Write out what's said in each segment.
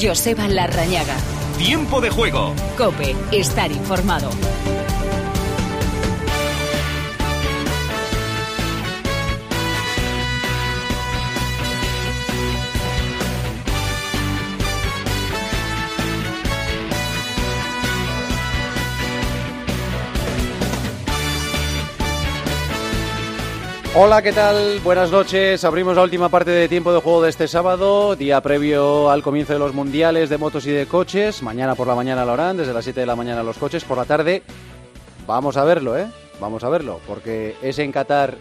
Joseba Larrañaga. Tiempo de juego. COPE. Estar informado. Hola, ¿qué tal? Buenas noches. Abrimos la última parte de Tiempo de Juego de este sábado, día previo al comienzo de los mundiales de motos y de coches. Mañana por la mañana lo harán, desde las 7 de la mañana los coches. Por la tarde vamos a verlo, Vamos a verlo, porque es en Qatar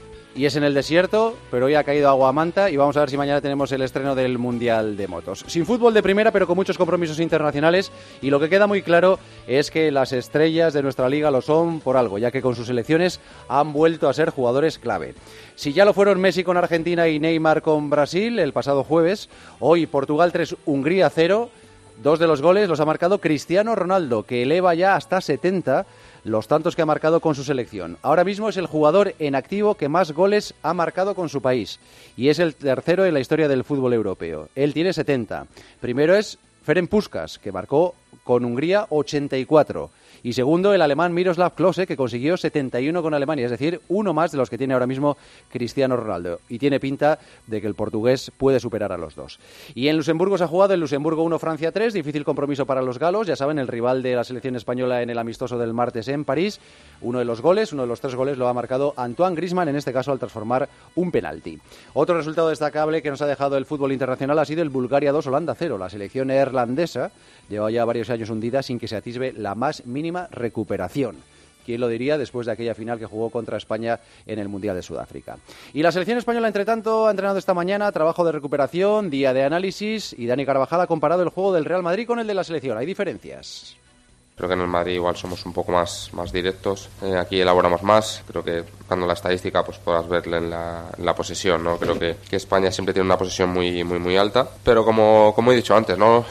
y es en el desierto, pero hoy ha caído agua a manta y vamos a ver si mañana tenemos el estreno del Mundial de Motos. Sin fútbol de primera, pero con muchos compromisos internacionales, y lo que queda muy claro es que las estrellas de nuestra liga lo son por algo, ya que con sus selecciones han vuelto a ser jugadores clave. Si ya lo fueron Messi con Argentina y Neymar con Brasil el pasado jueves, hoy Portugal 3, Hungría 0, 2 de los goles los ha marcado Cristiano Ronaldo, que eleva ya hasta 70 los tantos que ha marcado con su selección. Ahora mismo es el jugador en activo que más goles ha marcado con su país y es el tercero en la historia del fútbol europeo. Él tiene 70. Primero es Ferenc Puskás, que marcó con Hungría 84. Y segundo, el alemán Miroslav Klose, que consiguió 71 con Alemania, es decir, uno más de los que tiene ahora mismo Cristiano Ronaldo. Y tiene pinta de que el portugués puede superar a los dos. Y en Luxemburgo se ha jugado el Luxemburgo 1, Francia 3, difícil compromiso para los galos, ya saben, el rival de la selección española en el amistoso del martes en París. Uno de los 3 goles lo ha marcado Antoine Griezmann, en este caso al transformar un penalti. Otro resultado destacable que nos ha dejado el fútbol internacional ha sido el Bulgaria 2, Holanda 0. La selección neerlandesa lleva ya varios años hundida sin que se atisbe la más mínima recuperación. ¿Quién lo diría después de aquella final que jugó contra España en el Mundial de Sudáfrica? Y la selección española, entre tanto, ha entrenado esta mañana, trabajo de recuperación, día de análisis, y Dani Carvajal ha comparado el juego del Real Madrid con el de la selección. ¿Hay diferencias? Creo que en el Madrid igual somos un poco más directos, aquí elaboramos más. Creo que cuando la estadística pues puedas verle en la posesión, ¿no? Creo que España siempre tiene una posesión muy alta, pero como he dicho antes, ¿no?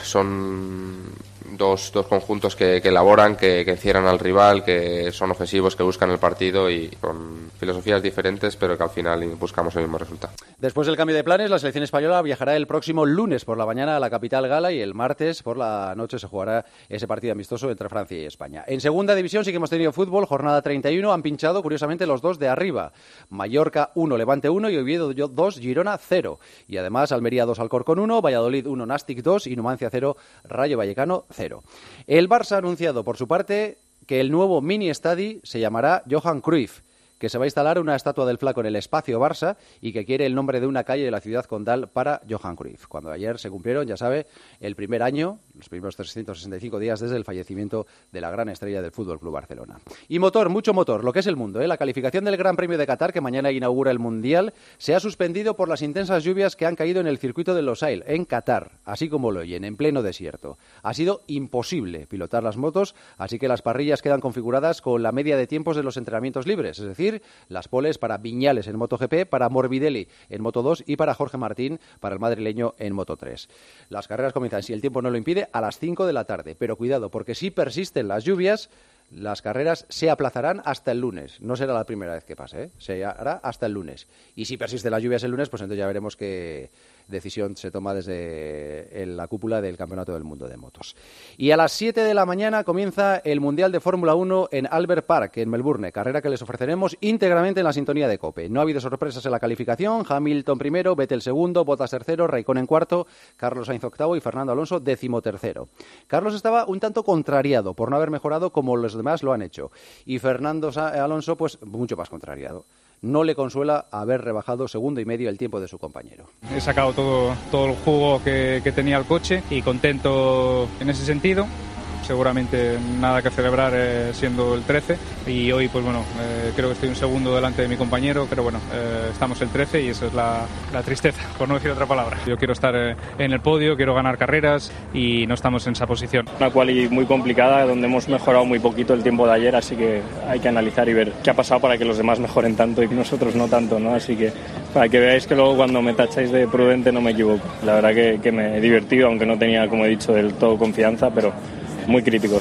Son dos conjuntos que elaboran, que encierran al rival, que son ofensivos, que buscan el partido y con filosofías diferentes, pero que al final buscamos el mismo resultado. Después del cambio de planes, la selección española viajará el próximo lunes por la mañana a la capital gala y el martes por la noche se jugará ese partido amistoso entre Francia y España. En segunda división sí que hemos tenido fútbol, jornada 31, han pinchado curiosamente los dos de arriba. Mallorca 1, Levante 1 y Oviedo 2, Girona 0. Y además Almería 2, Alcorcón 1, Valladolid 1, Nàstic 2 y Numancia 0, Rayo Vallecano 0. El Barça ha anunciado por su parte que el nuevo mini estadi se llamará Johan Cruyff, que se va a instalar una estatua del flaco en el espacio Barça y que quiere el nombre de una calle de la ciudad condal para Johan Cruyff. Cuando ayer se cumplieron, ya sabe, el primer año, los primeros 365 días desde el fallecimiento de la gran estrella del Fútbol Club Barcelona. Y motor, mucho motor, lo que es el mundo, La calificación del Gran Premio de Qatar, que mañana inaugura el Mundial, se ha suspendido por las intensas lluvias que han caído en el circuito de Losail, en Qatar, así como lo oyen, en pleno desierto. Ha sido imposible pilotar las motos, así que las parrillas quedan configuradas con la media de tiempos de los entrenamientos libres, es decir, las poles para Viñales en MotoGP, para Morbidelli en Moto2 y para Jorge Martín, para el madrileño, en Moto3. Las carreras comienzan, si el tiempo no lo impide, a las 5 de la tarde. Pero cuidado, porque si persisten las lluvias, las carreras se aplazarán hasta el lunes. No será la primera vez que pase, se hará hasta el lunes. Y si persisten las lluvias el lunes, pues entonces ya veremos qué decisión se toma desde la cúpula del Campeonato del Mundo de Motos. Y a las 7 de la mañana comienza el Mundial de Fórmula 1 en Albert Park, en Melbourne, carrera que les ofreceremos íntegramente en la sintonía de COPE. No ha habido sorpresas en la calificación, Hamilton primero, Vettel segundo, Bottas tercero, Raikkonen cuarto, Carlos Sainz octavo y Fernando Alonso 13º. Carlos estaba un tanto contrariado por no haber mejorado como los demás lo han hecho, y Fernando Alonso pues mucho más contrariado. No le consuela haber rebajado 1,5 segundos el tiempo de su compañero. He sacado todo el jugo que tenía el coche y contento en ese sentido. Seguramente nada que celebrar siendo el 13 y hoy pues bueno, creo que estoy un segundo delante de mi compañero, pero bueno, estamos el 13 y eso es la tristeza, por no decir otra palabra. Yo quiero estar en el podio, quiero ganar carreras y no estamos en esa posición. Una quali muy complicada donde hemos mejorado muy poquito el tiempo de ayer, así que hay que analizar y ver qué ha pasado para que los demás mejoren tanto y nosotros no tanto, ¿no? Así que para que veáis que luego cuando me tacháis de prudente no me equivoco. La verdad que me he divertido, aunque no tenía, como he dicho, del todo confianza, pero muy críticos.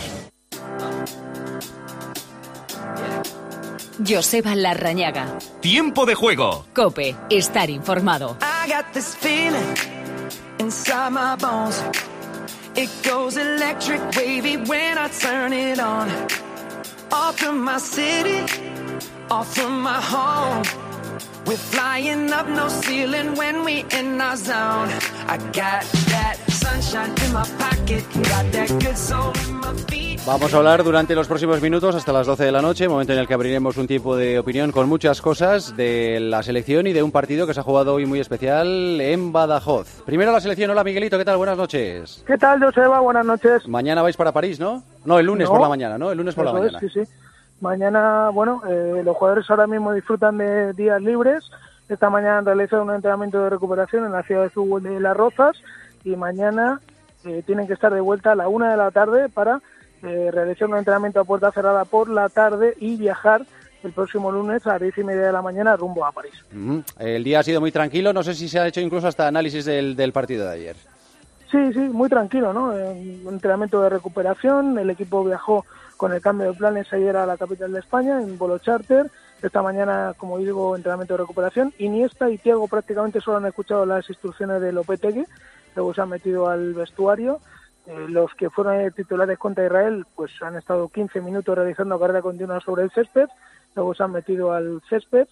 Joseba Larrañaga. Tiempo de juego. COPE. Estar informado. It goes electric wavy when I turn it on. Off from my city, off from my home. We're flying up no ceiling when we in our zone. I got that sunshine in my pocket, got that good soul in my feet. Vamos a hablar durante los próximos minutos hasta las 12 de la noche, momento en el que abriremos un tiempo de opinión con muchas cosas de la selección y de un partido que se ha jugado hoy muy especial en Badajoz. Primero la selección. Hola Miguelito, ¿qué tal? Buenas noches. ¿Qué tal, Joseba? Buenas noches. Mañana vais para París, ¿no? No, el lunes por la mañana, ¿no? El lunes por la mañana. Sí. Mañana, los jugadores ahora mismo disfrutan de días libres. Esta mañana han realizado un entrenamiento de recuperación en la ciudad de fútbol de Las Rozas y mañana tienen que estar de vuelta a la 1 de la tarde para realizar un entrenamiento a puerta cerrada por la tarde y viajar el próximo lunes a las 10:30 de la mañana rumbo a París. El día ha sido muy tranquilo, no sé si se ha hecho incluso hasta análisis del partido de ayer. Sí, muy tranquilo, ¿no? Un entrenamiento de recuperación, el equipo viajó con el cambio de planes ayer a la capital de España en vuelo charter. Esta mañana, como digo, entrenamiento de recuperación. Iniesta y Thiago prácticamente solo han escuchado las instrucciones de Lopetegui, luego se han metido al vestuario. Los que fueron titulares contra Israel pues han estado 15 minutos realizando carrera continua sobre el césped, luego se han metido al césped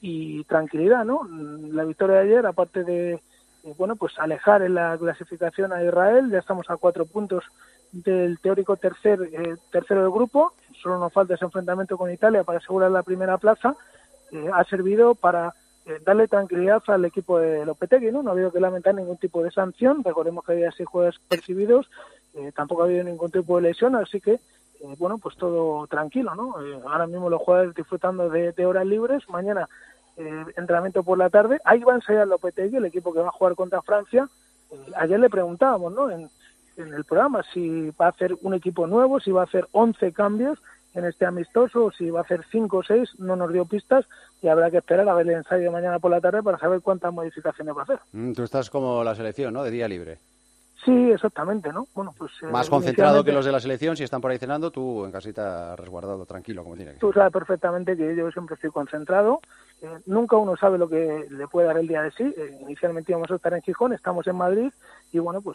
y tranquilidad, ¿no? La victoria de ayer, aparte de pues alejar en la clasificación a Israel, ya estamos a 4 puntos del teórico tercero del grupo, solo nos falta ese enfrentamiento con Italia para asegurar la primera plaza. Ha servido para darle tranquilidad al equipo de Lopetegui, ¿no? No ha habido que lamentar ningún tipo de sanción, recordemos que había 6 jugadores percibidos, tampoco ha habido ningún tipo de lesión, así que pues todo tranquilo, ¿no? Ahora mismo los jugadores disfrutando de horas libres, mañana entrenamiento por la tarde, ahí va a ensayar Lopetegui, el equipo que va a jugar contra Francia. Ayer le preguntábamos, ¿no? En el programa si va a hacer un equipo nuevo, si va a hacer 11 cambios en este amistoso, o si va a hacer 5 o 6, no nos dio pistas y habrá que esperar a ver el ensayo de mañana por la tarde para saber cuántas modificaciones va a hacer. Tú estás como la selección, ¿no? De día libre. Sí, exactamente, ¿no? Bueno, pues más concentrado que los de la selección, si están por ahí cenando, tú en casita resguardado, tranquilo, como tiene que ser. Tú sabes perfectamente que yo siempre estoy concentrado, nunca uno sabe lo que le puede dar el día de sí. Inicialmente íbamos a estar en Gijón, estamos en Madrid y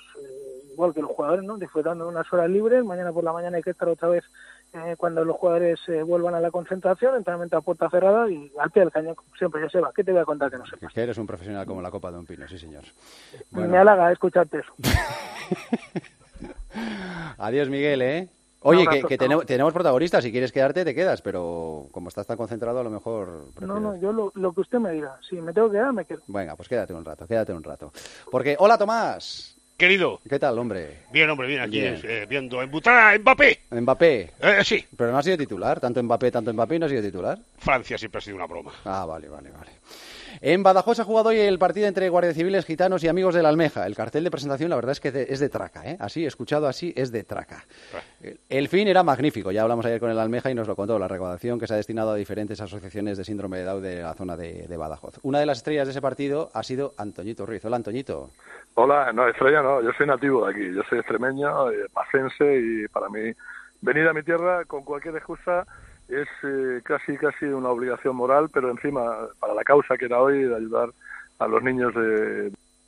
igual que los jugadores, ¿no? Disfrutando de unas horas libres. Mañana por la mañana hay que estar otra vez cuando los jugadores vuelvan a la concentración, entrenamiento a puerta cerrada y al pie del cañón, siempre. Joseba, ¿qué te voy a contar que no sepas? Que eres un profesional como la copa de un pino, sí señor. Bueno. Me halaga escucharte eso. Adiós Miguel, ¿eh? Oye, que tenemos protagonistas, si quieres quedarte te quedas, pero como estás tan concentrado a lo mejor... prefieres... No, yo lo que usted me diga, si me tengo que quedar me quedo. Venga, pues quédate un rato. Porque, hola Tomás. Querido. ¿Qué tal, hombre? Bien, hombre, bien, aquí viendo embutada Mbappé. ¿Mbappé? Sí. Pero no ha sido titular, tanto Mbappé y no ha sido titular. Francia siempre ha sido una broma. Ah, vale. En Badajoz ha jugado hoy el partido entre guardias civiles, gitanos y amigos de la Almeja. El cartel de presentación, la verdad es que es de traca, ¿eh? Así, escuchado así, es de traca. El fin era magnífico. Ya hablamos ayer con el Almeja y nos lo contó. La recaudación que se ha destinado a diferentes asociaciones de síndrome de Down de la zona de Badajoz. Una de las estrellas de ese partido ha sido Antoñito Ruiz. Hola, Antoñito. Hola, no, estrella no. Yo soy nativo de aquí. Yo soy extremeño, pacense y para mí venir a mi tierra con cualquier excusa es casi una obligación moral, pero encima para la causa que era hoy de ayudar a los niños de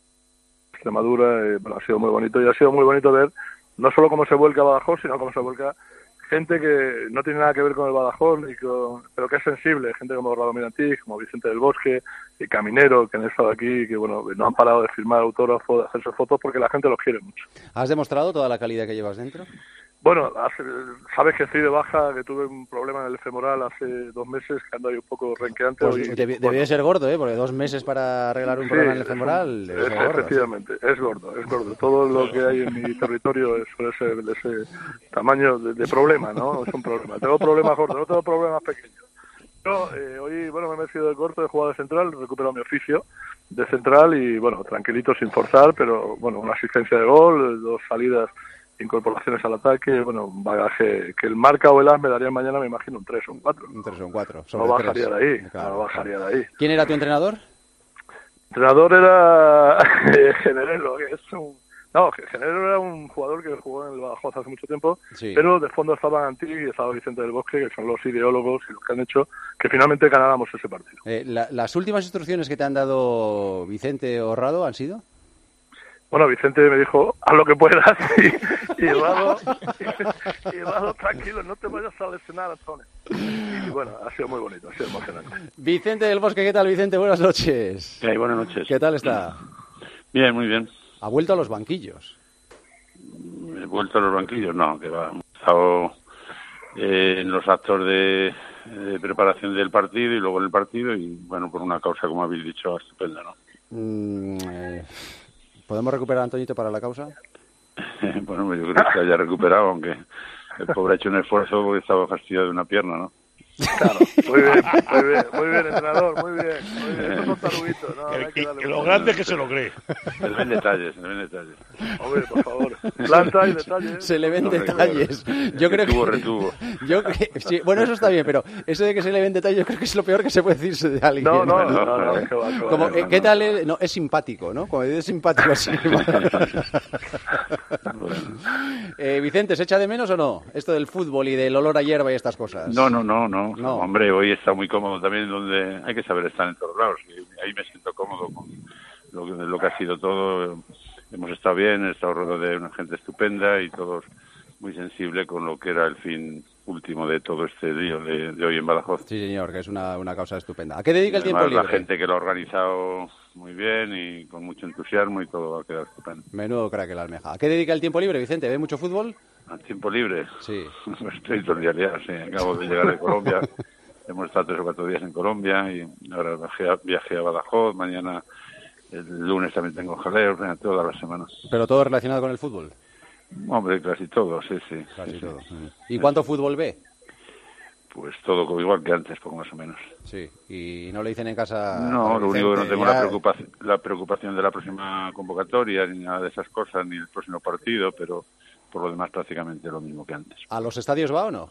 Extremadura, ha sido muy bonito y ha sido muy bonito ver no solo cómo se vuelca Badajoz, sino cómo se vuelca gente que no tiene nada que ver con el Badajoz, pero que es sensible, gente como Radomir Antich, como Vicente del Bosque, y Caminero, que han estado aquí y que no han parado de firmar autógrafos, de hacerse fotos porque la gente los quiere mucho. ¿Has demostrado toda la calidad que llevas dentro? Bueno, sabes que estoy de baja, que tuve un problema en el femoral hace 2 meses, que ando ahí un poco renqueante. Pues debió de ser gordo, ¿eh? Porque 2 meses para arreglar un problema en el femoral es gordo. Efectivamente, ¿sí? Es gordo. Todo lo que hay en mi territorio suele ser de ese tamaño de problema, ¿no? Es un problema. Tengo problemas gordos, no tengo problemas pequeños. Yo hoy, me he metido del corto de jugador de central, he recuperado mi oficio de central y, tranquilito, sin forzar, pero, una asistencia de gol, 2 salidas, incorporaciones al ataque, un bagaje que el marca o el as me daría mañana, me imagino, un 3 o un 4. Un 3 o un 4. No bajaría de ahí, claro. ¿Quién era tu entrenador? Entrenador era Generelo, que es un... No, Generelo era un jugador que jugó en el Badajoz hace mucho tiempo, sí. Pero de fondo estaba Antich y estaba Vicente del Bosque, que son los ideólogos y los que han hecho que finalmente ganáramos ese partido. ¿Las últimas instrucciones que te han dado Vicente o Rado han sido? Bueno, Vicente me dijo, haz lo que puedas y Rado, tranquilo, no te vayas a lesionar, Antonio. Y bueno, ha sido muy bonito, ha sido emocionante. Vicente del Bosque, ¿qué tal, Vicente? Buenas noches. ¿Qué hay? Buenas noches. ¿Qué tal está? Bien, muy bien. ¿Ha vuelto a los banquillos? ¿He vuelto a los banquillos? No, que va. He estado en los actos de preparación del partido y luego en el partido y, bueno, por una causa, como habéis dicho, estupenda, ¿no? ¿Podemos recuperar a Antoñito para la causa? Bueno, yo creo que se haya recuperado, aunque el pobre ha hecho un esfuerzo porque estaba fastidiado de una pierna, ¿no? Claro, muy bien, entrenador, muy bien. Estos son taruguitos, ¿no? Lo grande es que se lo cree. Se le ven detalles. Hombre, por favor, planta y detalles. Se le ven detalles. Yo creo que... Retuvo. Sí, bueno, eso está bien, pero eso de que se le ven detalles yo creo que es lo peor que se puede decirse de alguien. No. Como, ¿qué tal? No, es simpático, ¿no? Como es simpático así. Vicente, ¿se echa de menos o no? Esto del fútbol y del olor a hierba y estas cosas. No. Hombre, hoy está muy cómodo también, donde hay que saber estar en todos lados. Ahí me siento cómodo con lo que ha sido todo. Hemos estado bien, he estado rodeado de una gente estupenda y todos muy sensible con lo que era el fin último de todo este día de hoy en Badajoz. Sí, señor, que es una causa estupenda. ¿A qué dedica el tiempo libre? La gente que lo ha organizado muy bien y con mucho entusiasmo y todo va a quedar estupendo. Menudo crack el Almeja. ¿A qué dedica el tiempo libre, Vicente? ¿Ve mucho fútbol? ¿Al tiempo libre? Sí. Estoy todo el día liado, sí. Acabo de llegar de Colombia. Hemos estado 3 o 4 días en Colombia y ahora viajé a Badajoz. Mañana, el lunes también tengo jaleo, todas las semanas. ¿Pero todo relacionado con el fútbol? Hombre, casi todo, sí. Casi todo. ¿Y cuánto fútbol ve? Pues todo como igual que antes, poco más o menos. Sí, y no le dicen en casa... No, lo único que no tengo la preocupación de la próxima convocatoria, ni nada de esas cosas, ni el próximo partido, pero por lo demás prácticamente lo mismo que antes. ¿A los estadios va o no?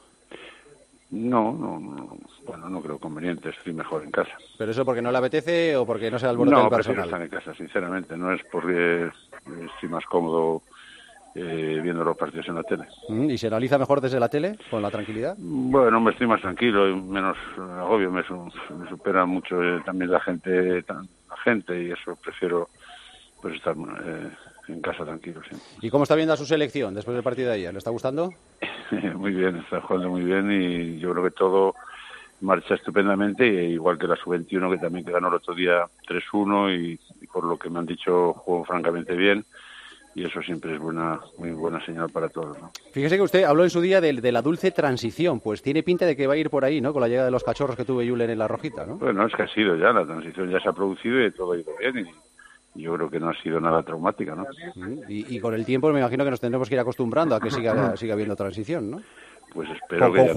No, bueno, no creo conveniente, estoy mejor en casa. ¿Pero eso porque no le apetece o porque no se alborote el personal? No, prefiero estar en casa, sinceramente, no es porque estoy más cómodo viendo los partidos en la tele. ¿Y se analiza mejor desde la tele, con la tranquilidad? Bueno, me estoy más tranquilo y menos agobio, me supera mucho también la gente y eso prefiero pues estar en casa tranquilo, sí. ¿Y cómo está viendo a su selección después del partido de ayer? ¿Le está gustando? Muy bien, está jugando muy bien y yo creo que todo marcha estupendamente, igual que la sub-21 que también ganó el otro día 3-1 y por lo que me han dicho jugó francamente bien. Y eso siempre es muy buena señal para todos, ¿no? Fíjese que usted habló en su día de la dulce transición, pues tiene pinta de que va a ir por ahí, ¿no? Con la llegada de los cachorros que tuvo Julen en la Rojita, ¿no? Bueno, es que ha sido ya, la transición ya se ha producido y todo ha ido bien y yo creo que no ha sido nada traumática, ¿no? Y con el tiempo me imagino que nos tendremos que ir acostumbrando a que siga habiendo transición, ¿no? Pues espero que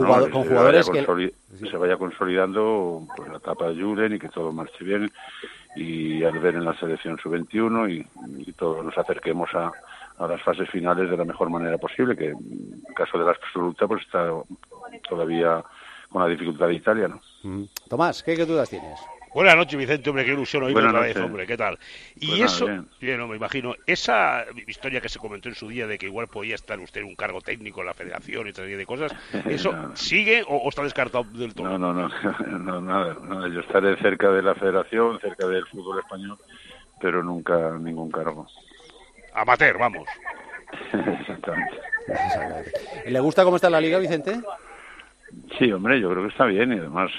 se vaya consolidando pues, la etapa de Julen y que todo marche bien y al ver en la selección sub-21 y todos nos acerquemos a las fases finales de la mejor manera posible, que en el caso de la absoluta pues está todavía con la dificultad de Italia, ¿no? Tomás, ¿qué dudas tienes? Buenas noches, Vicente, hombre, qué ilusión oírme otra vez, hombre, ¿qué tal? Y pues eso, bien, no me imagino, esa historia que se comentó en su día de que igual podía estar usted en un cargo técnico en la federación y otra serie de cosas, ¿eso sigue o está descartado del todo? No, nada, yo estaré cerca de la federación, cerca del fútbol español, pero nunca ningún cargo. Amateur, vamos. Exactamente. ¿Le gusta cómo está la liga, Vicente? Sí, hombre, yo creo que está bien y además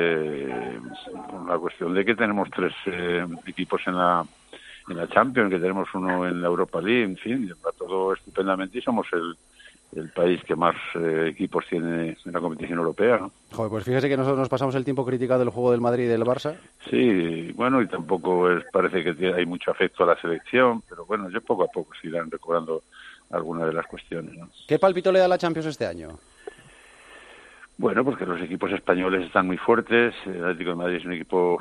con la cuestión de que tenemos 3 equipos en la Champions, que tenemos uno en la Europa League, en fin, va todo estupendamente y somos el país que más equipos tiene en la competición europea, ¿no? Joder, pues fíjese que nosotros nos pasamos el tiempo criticando el juego del Madrid y del Barça. Sí, bueno, y tampoco parece que hay mucho afecto a la selección, pero bueno, yo poco a poco se irán recobrando algunas de las cuestiones, ¿no? ¿Qué pálpito le da la Champions este año? Bueno, porque los equipos españoles están muy fuertes, el Atlético de Madrid es un equipo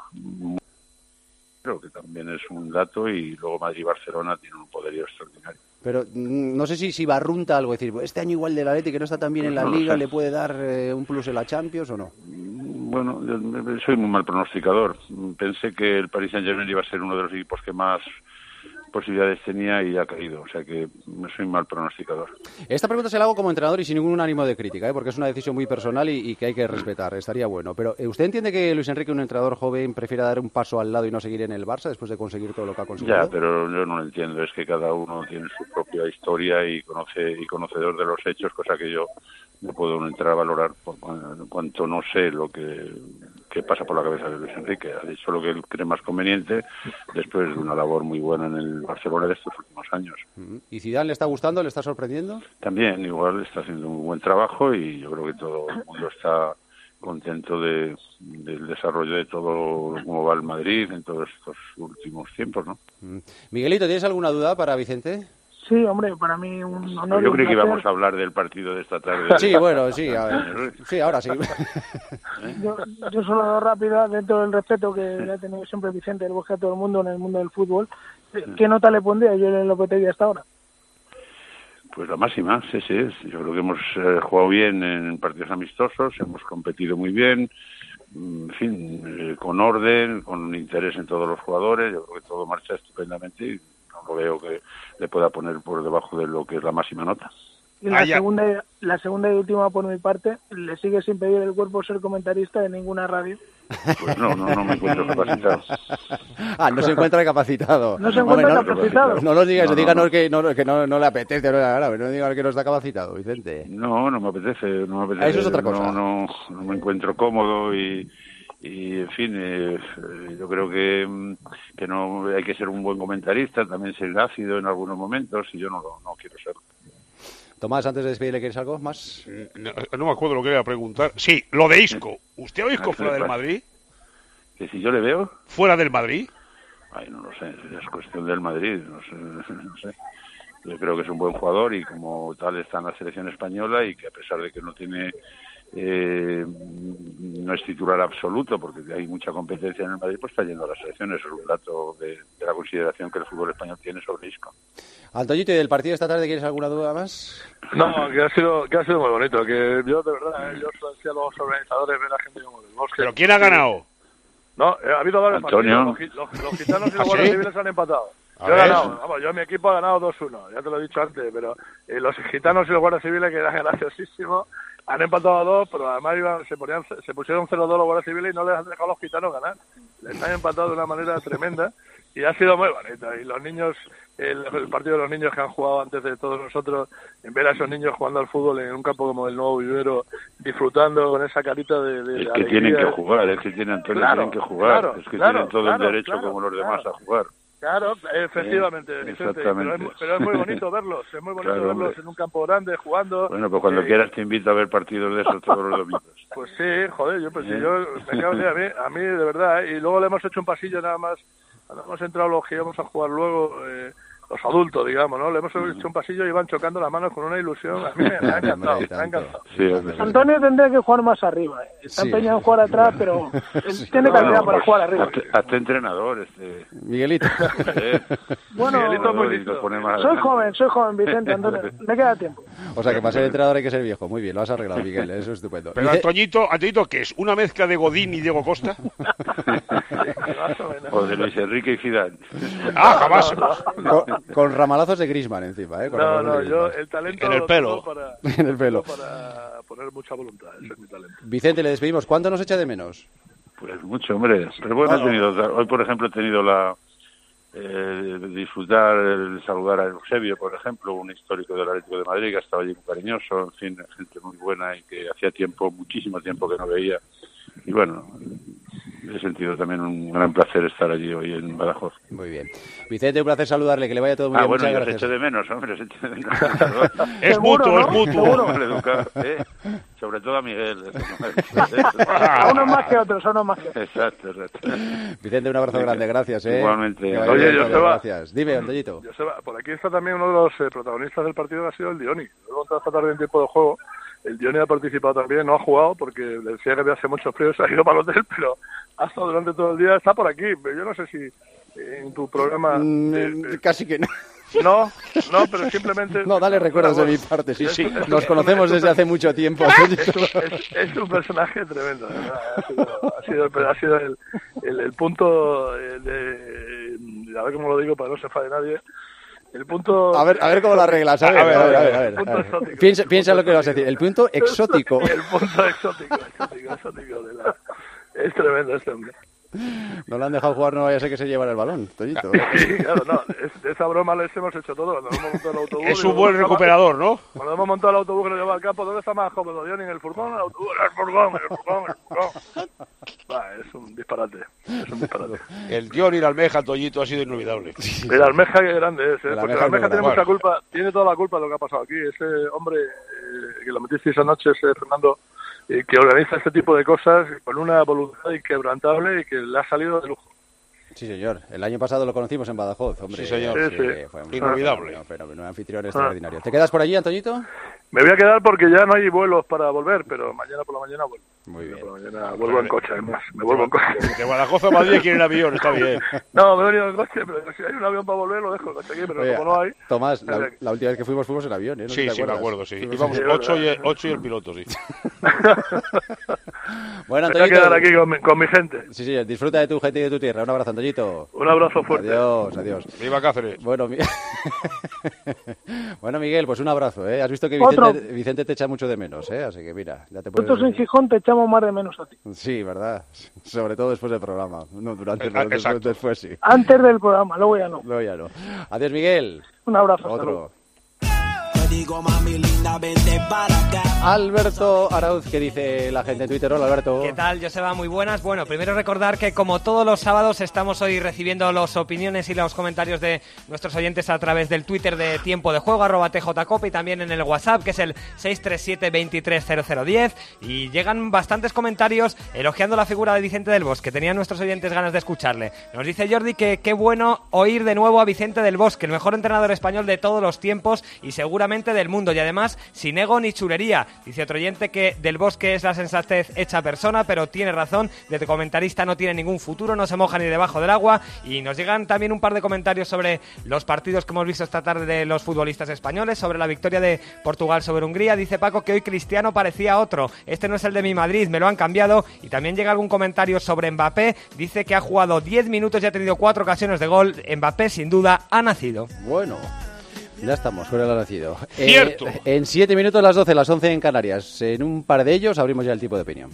creo que también es un dato y luego Madrid y Barcelona tienen un poderío extraordinario. Pero no sé si barrunta algo, es decir, este año igual del Atlético que no está tan bien en la Liga, ¿le puede dar un plus en la Champions o no? Bueno, yo soy muy mal pronosticador. Pensé que el Paris Saint-Germain iba a ser uno de los equipos que más posibilidades tenía y ha caído, o sea que soy un mal pronosticador. Esta pregunta se la hago como entrenador y sin ningún ánimo de crítica, porque es una decisión muy personal y que hay que respetar, estaría bueno. Pero ¿usted entiende que Luis Enrique, un entrenador joven, prefiera dar un paso al lado y no seguir en el Barça después de conseguir todo lo que ha conseguido? Ya, pero yo no lo entiendo, es que cada uno tiene su propia historia y conocedor de los hechos, cosa que yo no puedo entrar a valorar por cuanto no sé lo que pasa por la cabeza de Luis Enrique. Ha dicho lo que él cree más conveniente después de una labor muy buena en el Barcelona de estos últimos años. ¿Y Zidane le está gustando, le está sorprendiendo? También, igual está haciendo un buen trabajo y yo creo que todo el mundo está contento del desarrollo de todo cómo va el Madrid en todos estos últimos tiempos, ¿no? Miguelito, ¿tienes alguna duda para Vicente? Sí, hombre, para mí un honor. Yo creí que íbamos a hablar del partido de esta tarde. Sí, bueno, sí, a ver. Sí, ahora sí. Yo solo rápida, dentro del respeto que le ha tenido siempre Vicente del Bosque a todo el mundo en el mundo del fútbol, ¿qué nota le pondría yo en Lopetegui hasta ahora? Pues la máxima, sí. Yo creo que hemos jugado bien en partidos amistosos, hemos competido muy bien, en fin, con orden, con interés en todos los jugadores. Yo creo que todo marcha estupendamente y no veo que le pueda poner por debajo de lo que es la máxima nota. Y la segunda y última por mi parte, ¿le sigue sin pedir el cuerpo ser comentarista de ninguna radio? Pues no me encuentro capacitado. No se encuentra capacitado. No se encuentra capacitado. No lo digas, díganos que no le apetece, no digas que no está capacitado, Vicente. No me apetece. Eso es otra cosa. No me encuentro cómodo y en fin, yo creo que no hay que ser un buen comentarista, también ser ácido en algunos momentos y yo no quiero serlo. Tomás, antes de despedirle, ¿quieres algo más? No me acuerdo lo que iba a preguntar. Sí, lo de Isco. ¿Usted ve a Isco fuera del Madrid? ¿Que si yo le veo? ¿Fuera del Madrid? Ay, no lo sé, es cuestión del Madrid, no sé. Yo creo que es un buen jugador y como tal está en la selección española y que a pesar de que no tiene... no es titular absoluto porque hay mucha competencia en el Madrid, pues está yendo a las selecciones. Es un dato de la consideración que el fútbol español tiene sobre Isco. Antoñito, ¿y del partido de esta tarde quieres alguna duda más? No, que ha sido muy bonito, que yo de verdad, yo decía a los organizadores ver a gente como del Bosque. ¿Pero quién ha ganado? No, ha habido varios Antonio. partidos, los gitanos y los guardias civiles han empatado. Yo he ganado, mi equipo ha ganado 2-1, ya te lo he dicho antes, pero los gitanos y los guardias civiles, que eran graciosísimos, han empatado a 2, pero además se pusieron 0-2 los guardias civiles y no les han dejado a los gitanos ganar. Les han empatado de una manera tremenda y ha sido muy bonito. Y los niños, el partido de los niños que han jugado antes de todos nosotros, en ver a esos niños jugando al fútbol en un campo como el Nuevo Vivero, disfrutando con esa carita de es que tienen que jugar, es que tienen que jugar, es que tienen todo el derecho como los demás a jugar. Claro, efectivamente, Vicente, pero es muy bonito verlos, verlos en un campo grande jugando. Bueno, pues cuando quieras te invito a ver partidos de esos todos los domingos. Pues sí, joder, yo me cago en a mí de verdad, y luego le hemos hecho un pasillo nada más, cuando hemos entrado los que íbamos a jugar luego, los adultos, digamos, ¿no? Le hemos hecho un pasillo y iban chocando las manos con una ilusión. A mí me ha encantado, Sí, Antonio tendría que jugar más arriba. Está empeñado en jugar atrás, pero tiene calidad para jugar arriba. Hazte entrenador, Miguelito. Bueno, Miguelito muy listo. Soy joven, Vicente, Antonio. Me queda tiempo. O sea, que para ser entrenador hay que ser viejo. Muy bien, lo has arreglado, Miguel. Eso es estupendo. Pero Antoñito, ¿qué es? ¿Una mezcla de Godín y Diego Costa? O de Luis Enrique y Zidane. Jamás. Con ramalazos de Griezmann encima, ¿eh? Yo el talento en el pelo. En el pelo. Para poner mucha voluntad, ese es mi talento. Vicente, le despedimos. ¿Cuánto nos echa de menos? Pues mucho, hombre. Pero bueno, hoy por ejemplo he tenido la disfrutar, el saludar a Eusebio, por ejemplo, un histórico del Atlético de Madrid que ha estado allí muy cariñoso, en fin, gente muy buena y que hacía muchísimo tiempo que no veía. Y bueno, he sentido también un gran placer estar allí hoy en Badajoz. Muy bien. Vicente, un placer saludarle, que le vaya todo muy bien. Bueno, muchas yo gracias. os echo de menos, hombre, os echo de menos. Es mutuo. Sobre todo a Miguel. A unos más que otros, Exacto. Vicente, un abrazo grande, gracias. Igualmente. Oye, gracias. Dime, Antoñito. Por aquí está también uno de los protagonistas del partido, que ha sido el Dioni. Luego esta tarde en tiempo de juego. El Dioni ha participado también, no ha jugado porque le decía que hace mucho frío, se ha ido para el hotel, pero ha estado durante todo el día, está por aquí. Yo no sé si en tu programa... Casi que no. No, pero simplemente... No, dale recuerdos de mi parte, sí. Nos conocemos desde hace mucho tiempo. Es un personaje tremendo, ¿verdad? Ha sido el punto a ver cómo lo digo para que no se enfade nadie. El punto... A ver cómo lo arreglas. A ver. Piensa lo que vas a decir. El punto exótico. El punto exótico de la... Es tremendo este hombre. No le han dejado jugar, no vaya a ser que se llevara el balón, Toñito. Sí, claro, no. De esa broma les hemos hecho todo. Cuando hemos montado el autobús... Es un buen recuperador, ¿no? Cuando hemos montado el autobús que nos lleva al campo, ¿dónde está más cómodo? Yo ni en el furgón, el autobús, el furgón. Es un disparate. El Johnny, la almeja, Toñito, ha sido inolvidable. El almeja que grande es, porque el almeja tiene mucha culpa, tiene toda la culpa de lo que ha pasado aquí. Ese hombre que lo metisteis anoche, ese Fernando, que organiza este tipo de cosas con una voluntad inquebrantable y que le ha salido de lujo. Sí, señor. El año pasado lo conocimos en Badajoz, hombre. Sí, señor. Sí. Fue inolvidable. Un anfitrión extraordinario. ¿Te quedas por allí, Antoñito? Me voy a quedar porque ya no hay vuelos para volver, pero mañana por la mañana vuelvo. Muy bien. Por la mañana vuelvo en coche, además. Me vuelvo en coche. De Badajoz a Madrid quiere ir en avión, está bien. No, me he venido en coche, pero si hay un avión para volver, lo dejo el coche aquí, pero como no hay... Tomás, la última vez que fuimos en avión, ¿eh? ¿No sí, me acuerdo, sí. Íbamos 8 y el piloto, sí. Bueno, Antoñito, me voy a quedar aquí con mi gente. Sí, disfruta de tu gente y de tu tierra. Un abrazo, Antoñito. Un abrazo fuerte. Adiós. Viva Cáceres. Bueno, Miguel, pues un abrazo, ¿eh? Has visto que Vicente te echa mucho de menos, ¿eh? Así que mira, ya te puedes... Nosotros en Gijón te echamos más de menos a ti. Sí, ¿verdad? Sobre todo después del programa. No, después sí. Antes del programa, luego ya no. Adiós, Miguel. Un abrazo. Otro. Alberto Arauz, ¿qué dice la gente en Twitter? Hola, Alberto. ¿Qué tal, Joseba? Muy buenas. Bueno, primero recordar que como todos los sábados estamos hoy recibiendo las opiniones y los comentarios de nuestros oyentes a través del Twitter de Tiempo de Juego, @tjcope, y también en el WhatsApp, que es el 637-230010, y llegan bastantes comentarios elogiando la figura de Vicente del Bosque. Tenían nuestros oyentes ganas de escucharle. Nos dice Jordi que qué bueno oír de nuevo a Vicente del Bosque, el mejor entrenador español de todos los tiempos y seguramente del mundo, y además sin ego ni chulería. Dice otro oyente que Del Bosque es la sensatez hecha persona, pero tiene razón, de comentarista no tiene ningún futuro, no se moja ni debajo del agua. Y nos llegan también un par de comentarios sobre los partidos que hemos visto esta tarde de los futbolistas españoles, sobre la victoria de Portugal sobre Hungría. Dice Paco que hoy Cristiano parecía otro, este no es el de mi Madrid, me lo han cambiado. Y también llega algún comentario sobre Mbappé, dice que ha jugado 10 minutos y ha tenido 4 ocasiones de gol. Mbappé sin duda ha nacido. Bueno, ya estamos, fuera del nacido. Cierto. En 7 minutos, las 12, las 11 en Canarias. En un par de ellos abrimos ya el tipo de opinión.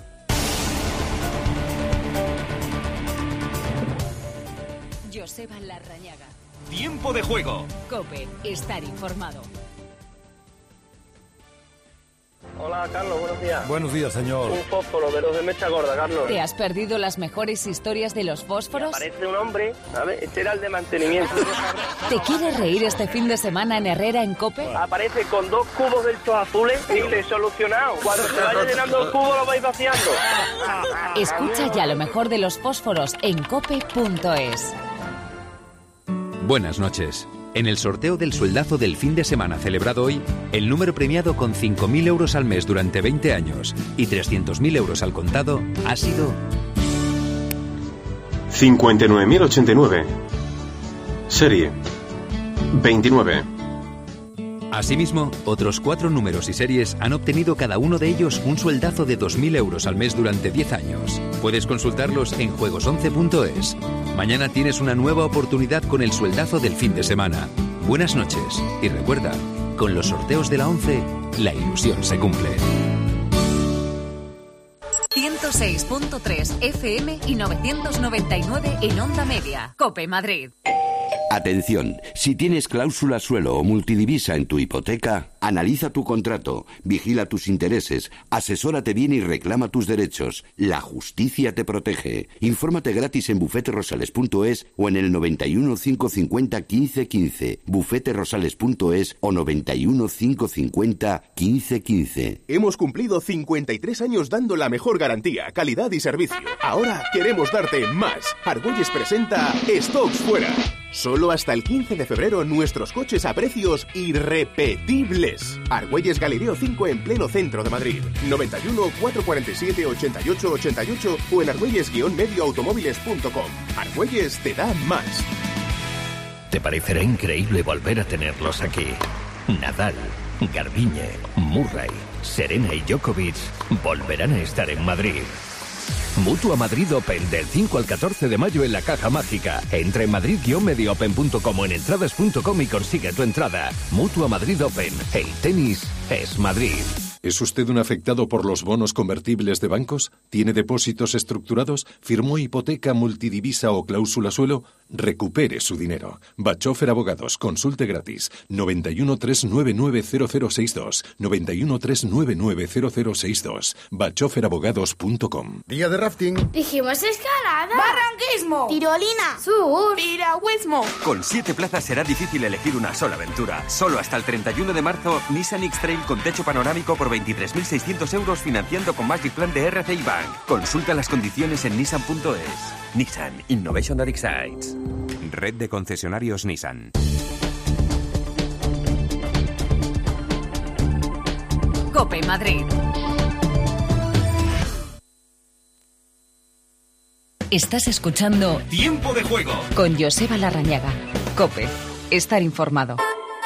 Joseba Larrañaga. Tiempo de juego. COPE, estar informado. Hola, Carlos, buenos días. Buenos días, señor. Un fósforo de los de mecha gorda, Carlos. ¿Te has perdido las mejores historias de los fósforos? Me aparece un hombre, ¿sabes? Este era el de mantenimiento. ¿Te quieres reír este fin de semana en Herrera, en COPE? Aparece con 2 cubos de estos azules y dice, solucionado. Cuando se vaya llenando el cubo lo vais vaciando. Escucha ya lo mejor de los fósforos en cope.es. Buenas noches. En el sorteo del sueldazo del fin de semana celebrado hoy, el número premiado con 5.000 euros al mes durante 20 años y 300.000 euros al contado ha sido 59.089. Serie 29. Asimismo, otros 4 números y series han obtenido cada uno de ellos un sueldazo de 2.000 euros al mes durante 10 años. Puedes consultarlos en juegos11.es. Mañana tienes una nueva oportunidad con el sueldazo del fin de semana. Buenas noches y recuerda, con los sorteos de la 11, la ilusión se cumple. 106.3 FM y 999 en Onda Media. COPE Madrid. Atención, si tienes cláusula suelo o multidivisa en tu hipoteca, analiza tu contrato, vigila tus intereses, asesórate bien y reclama tus derechos. La justicia te protege. Infórmate gratis en bufeterosales.es o en el 91 550 1515, bufeterosales.es o 91 550 1515. Hemos cumplido 53 años dando la mejor garantía, calidad y servicio. Ahora queremos darte más. Argüelles presenta Stocks Fuera. Solo hasta el 15 de febrero nuestros coches a precios irrepetibles. Argüelles Galileo 5 en pleno centro de Madrid. 91 447 88 88 o en argüelles-medioautomóviles.com. Argüelles te da más. Te parecerá increíble volver a tenerlos aquí. Nadal, Garbiñe, Murray, Serena y Djokovic volverán a estar en Madrid. Mutua Madrid Open, del 5 al 14 de mayo en la Caja Mágica. Entra en madrid-mediopen.com o en entradas.com y consigue tu entrada. Mutua Madrid Open, el tenis es Madrid. ¿Es usted un afectado por los bonos convertibles de bancos? ¿Tiene depósitos estructurados? ¿Firmó hipoteca, multidivisa o cláusula suelo? Recupere su dinero. Bachofer Abogados. Consulte gratis. 91 399 0062. 91 399 0062. bachoferabogados.com. Día de rafting. Dijimos escalada. Barranquismo. Tirolina. Sur. Piragüismo. Con 7 plazas será difícil elegir una sola aventura. Solo hasta el 31 de marzo, Nissan X-Trail con techo panorámico por 23.600 euros financiando con Magic Plan de RCI Bank. Consulta las condiciones en nissan.es. Nissan Innovation that excites. Red de concesionarios Nissan. COPE Madrid. Estás escuchando Tiempo de Juego con Joseba Larrañaga. COPE. Estar informado.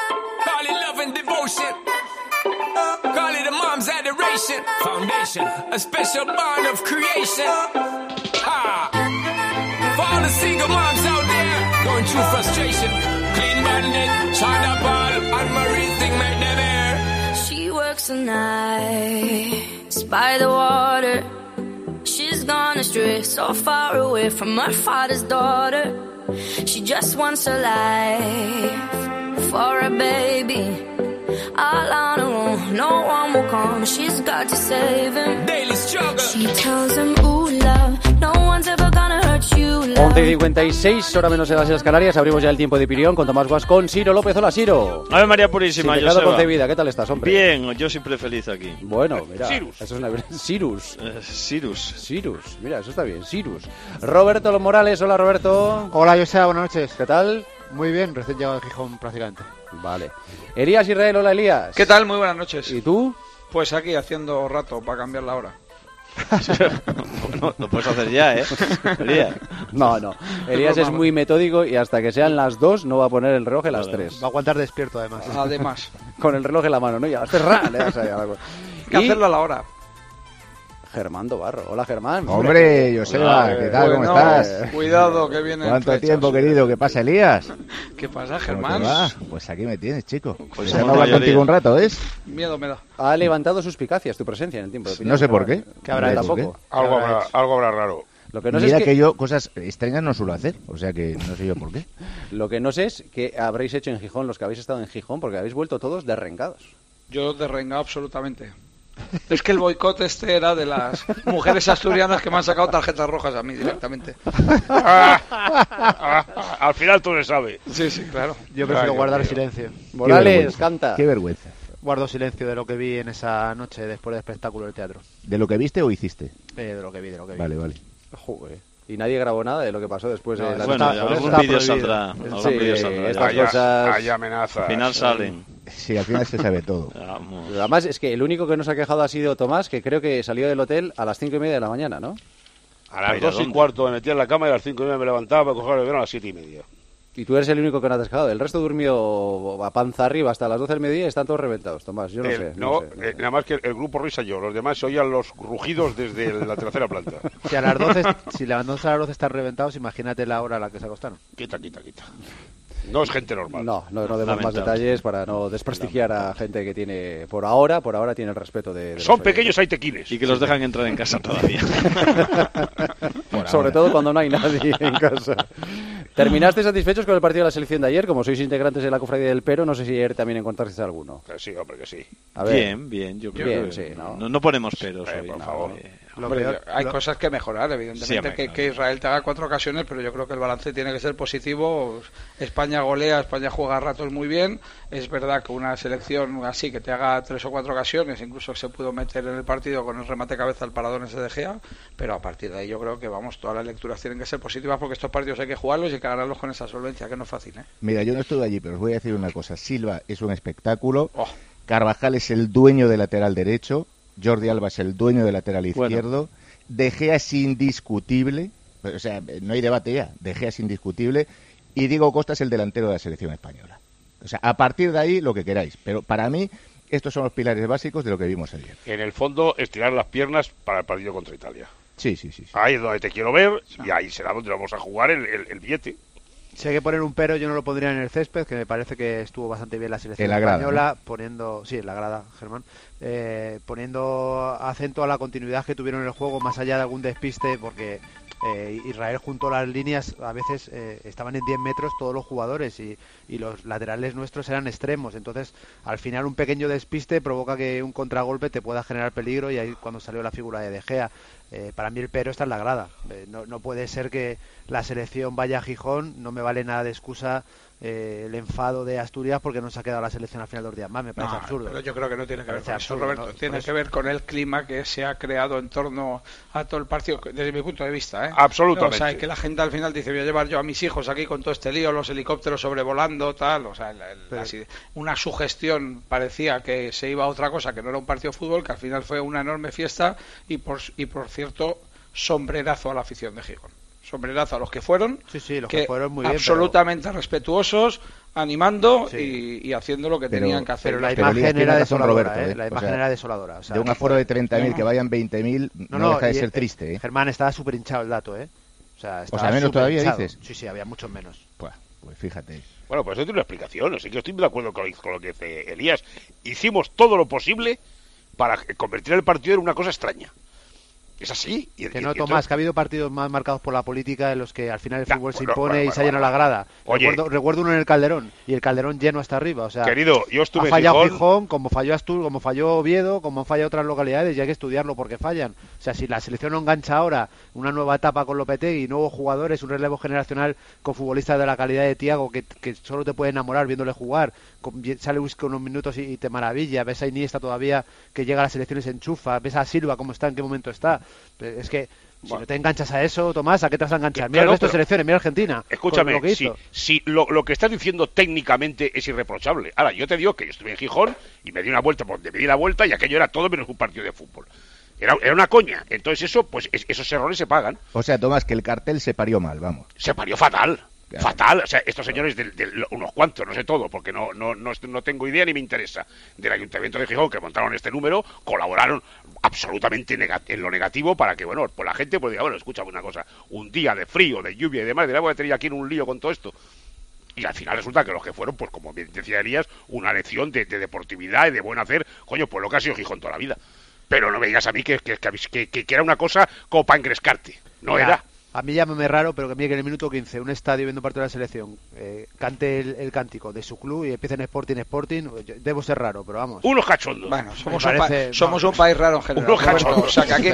Call it a mom's adoration. Foundation, a special bond of creation. Ha! For all the single moms out there going through frustration. Clean bandit, China ball, and Marie thing make them air. She works the nights by the water. She's gone astray, so far away from her father's daughter. She just wants a life for a baby. All on her own, no one will come. She's got to save him. Daily struggle. She tells him, ooh, love, no one's ever gonna hurt you, love. 11:56, hora menos en las Islas Canarias. Abrimos ya el tiempo de Pirión con Tomás Guascón, Ciro López. Hola, Ciro. Ave María Purísima, Sin pecado concebida, ¿qué tal estás, hombre? Bien, yo siempre feliz aquí. Bueno, mira, Cyrus. eso es una... Cyrus. Cyrus, mira, eso está bien, Cyrus. Roberto Morales, hola, Roberto. Hola, José, buenas noches. ¿Qué tal? Muy bien, recién llegado de Gijón prácticamente. Vale. Elías Israel, hola, Elías. ¿Qué tal? Muy buenas noches. ¿Y tú? Pues aquí haciendo rato para cambiar la hora. No, lo puedes hacer ya, ¿eh? Elías. No. Elías es muy metódico y hasta que sean las 2 no va a poner el reloj en las 3. Va a aguantar despierto, además. Además. Con el reloj en la mano, ¿no? Ya, le das ahí algo. Hay que hacerlo a la hora. Germán Dobarro. Hola, Germán. Hombre, Joseba, ¿qué tal? ¿Cómo estás? Cuidado, que viene. ¿Cuánto tiempo, querido? ¿Qué pasa, Elías? ¿Qué pasa, Germán? Pues aquí me tienes, chico. Pues vamos a hablar contigo un rato, ¿ves? Miedo me da. Ha levantado suspicacias tu presencia en el tiempo de opinión. No sé por qué. ¿Qué habrá hecho? Tampoco. Algo habrá raro. Lo que no Mira sé es que yo cosas extrañas no suelo hacer, o sea que no sé yo por qué. Lo que no sé es qué habréis hecho en Gijón, los que habéis estado en Gijón, porque habéis vuelto todos derrengados. Yo derrengado absolutamente. Es que el boicot este era de las mujeres asturianas que me han sacado tarjetas rojas a mí directamente. Al final todo se sabe. Sí, claro. Yo prefiero guardar silencio. Morales, canta. Qué vergüenza. Guardo silencio de lo que vi en esa noche después del espectáculo del teatro. ¿De lo que viste o hiciste? De lo que vi. Vale. Joder. Y nadie grabó nada de lo que pasó después de la bueno, algún vídeo saldrá. Estas cosas... Hay amenazas. Al final salen. Sí, al final se sabe todo. Además, es que el único que nos ha quejado ha sido Tomás, que creo que salió del hotel a las 5:30 de la mañana, ¿no? A las 2:15 me metía en la cama y a las 5:30 me levantaba para coger el verano a las 7:30. Y tú eres el único que no te has quejado. El resto durmió a panza arriba hasta las 12 del mediodía y están todos reventados, Tomás. Yo no sé. Nada más que el grupo risa yo. Los demás se oían los rugidos desde la tercera planta. Si a las 12, si levantándose a las 12 están reventados, imagínate la hora a la que se acostaron. Quita. No es gente normal. No demos más detalles para no desprestigiar a gente que tiene, por ahora tiene el respeto de Son pequeños, hay tequines. Y que los dejan entrar en casa todavía. Sobre todo cuando no hay nadie en casa. ¿Terminaste satisfechos con el partido de la selección de ayer? Como sois integrantes de la cofradía del Pero, no sé si ayer también encontrasteis alguno. Sí, hombre, que sí. A ver. Bien, yo creo que sí, no ponemos peros hoy. Por favor. Hay cosas que mejorar, evidentemente, que Israel te haga 4 ocasiones, pero yo creo que el balance tiene que ser positivo. España golea, España juega a ratos muy bien. Es verdad que una selección así que te haga 3 o 4 ocasiones, incluso se pudo meter en el partido con el remate cabeza al paradón ese de Gea, pero a partir de ahí yo creo que todas las lecturas tienen que ser positivas porque estos partidos hay que jugarlos y hay que ganarlos con esa solvencia, que no es fácil, ¿eh? Mira, yo no estuve allí, pero os voy a decir una cosa. Silva es un espectáculo. Carvajal es el dueño del lateral derecho. Jordi Alba es el dueño del lateral izquierdo. De Gea es indiscutible. O sea, no hay debate ya. De Gea es indiscutible. Y Diego Costa es el delantero de la selección española. O sea, a partir de ahí, lo que queráis. Pero para mí, estos son los pilares básicos de lo que vimos ayer. En el fondo, estirar las piernas para el partido contra Italia. Sí. Ahí es donde te quiero ver y ahí será donde vamos a jugar el billete. Si hay que poner un pero, yo no lo pondría en el césped, que me parece que estuvo bastante bien la selección grada, española, ¿no? poniendo, sí, en la grada, Germán, poniendo acento a la continuidad que tuvieron en el juego, más allá de algún despiste, porque Israel junto a las líneas a veces estaban en 10 metros todos los jugadores y los laterales nuestros eran extremos, entonces al final un pequeño despiste provoca que un contragolpe te pueda generar peligro, y ahí cuando salió la figura de Gea. Para mí el pero está en la grada. No puede ser que la selección vaya a Gijón, no me vale nada de excusa el enfado de Asturias porque no se ha quedado la selección al final 2 días más, me parece absurdo. Pero yo creo que no tiene que ver con eso, absurdo, Roberto, ¿no? tiene que ver con el clima que se ha creado en torno a todo el partido, desde mi punto de vista, Absolutamente. O sea, que la gente al final dice, voy a llevar yo a mis hijos aquí con todo este lío, los helicópteros sobrevolando, tal, o sea, una sugestión parecía que se iba a otra cosa, que no era un partido de fútbol, que al final fue una enorme fiesta y por cierto, sombrerazo a la afición de Gijón. Sombrerazo a los que fueron, los que fueron muy bien, absolutamente respetuosos, animando y haciendo lo que tenían que hacer. Pero la imagen era desoladora, la imagen era desoladora. O sea, de un aforo de 30.000 que vayan 20.000 no deja de ser triste. Germán, estaba súper hinchado el dato, O sea, menos todavía hinchado. dices. Sí, había muchos menos. Pues fíjate. Bueno, pues eso tiene una explicación, así que estoy de acuerdo con lo que dice Elías. Hicimos todo lo posible para convertir el partido en una cosa extraña. Es así. Que no, Tomás, que ha habido partidos más marcados por la política en los que al final el fútbol se impone y se llena la grada. Recuerdo uno en el Calderón, y el Calderón lleno hasta arriba. O sea, querido, yo estuve ha fallado Gijón, como falló Astur, como falló Oviedo, como han fallado otras localidades, y hay que estudiarlo porque fallan. O sea, si la selección no engancha ahora una nueva etapa con Lopetegui, nuevos jugadores, un relevo generacional con futbolistas de la calidad de Thiago, que solo te puede enamorar viéndole jugar, sale Whisky unos minutos y te maravilla, ves a Iniesta todavía que llega a la selección y se enchufa, ves a Silva cómo está, en qué momento está. Es que si no te enganchas a eso, Tomás, ¿a qué te vas a enganchar? Mira el resto de selecciones, mira Argentina. Escúchame, lo que estás diciendo técnicamente es irreprochable. Ahora, yo te digo que yo estuve en Gijón y me di una vuelta por donde me di la vuelta y aquello era todo menos un partido de fútbol. Era una coña. Entonces esos errores se pagan. O sea, Tomás, que el cartel se parió mal, vamos. Se parió fatal. Claro. Fatal, o sea, estos señores unos cuantos, no sé todo, porque no tengo idea ni me interesa, del Ayuntamiento de Gijón que montaron este número, colaboraron absolutamente en lo negativo para que, bueno, pues la gente pues diga, bueno, escúchame una cosa, un día de frío, de lluvia y demás, de voy a tener aquí en un lío con todo esto. Y al final resulta que los que fueron, pues como bien decía Elías, una lección de deportividad y de buen hacer, coño, pues lo que ha sido Gijón toda la vida. Pero no me digas a mí que era una cosa como para engrescarte, no era. A mí llámame raro, pero que mire que en el minuto 15 un estadio viendo partido de la selección cante el cántico de su club y empiece en Sporting, debo ser raro, pero vamos. Unos cachondos. Bueno, somos un país raro en general. O sea, que aquí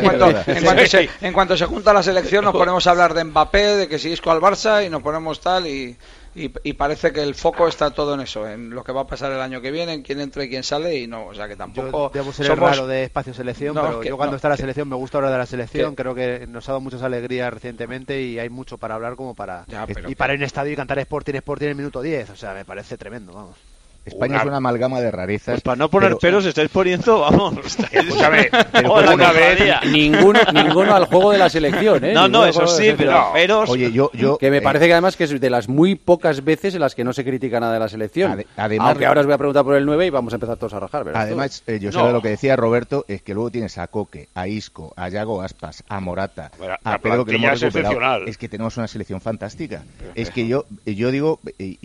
en cuanto se junta la selección nos ponemos a hablar de Mbappé, de que si Isco al Barça y nos ponemos tal y parece que el foco está todo en eso, en lo que va a pasar el año que viene, en quién entra y quién sale, y no, o sea que tampoco... Yo debo ser el raro de espacio selección, pero yo cuando está la selección me gusta hablar de la selección, creo que nos ha dado muchas alegrías recientemente y hay mucho para hablar como para... para ir a un estadio y cantar Sporting en el minuto 10, o sea, me parece tremendo, vamos. España es una amalgama de rarezas. Pues para no poner peros estáis poniendo, vamos. Escúchame, una vez ninguno al juego de la selección, ¿eh? No, eso sí, pero peros. Oye, yo que me parece que además que es de las muy pocas veces en las que no se critica nada de la selección. Además, aunque ahora os voy a preguntar por el 9 y vamos a empezar todos a rajar, ¿verdad? Además, yo sé lo que decía Roberto, es que luego tienes a Coque, a Isco, a Yago Aspas, a Morata, a Pedro, que lo hemos recuperado. Es que tenemos una selección fantástica. Es que yo digo,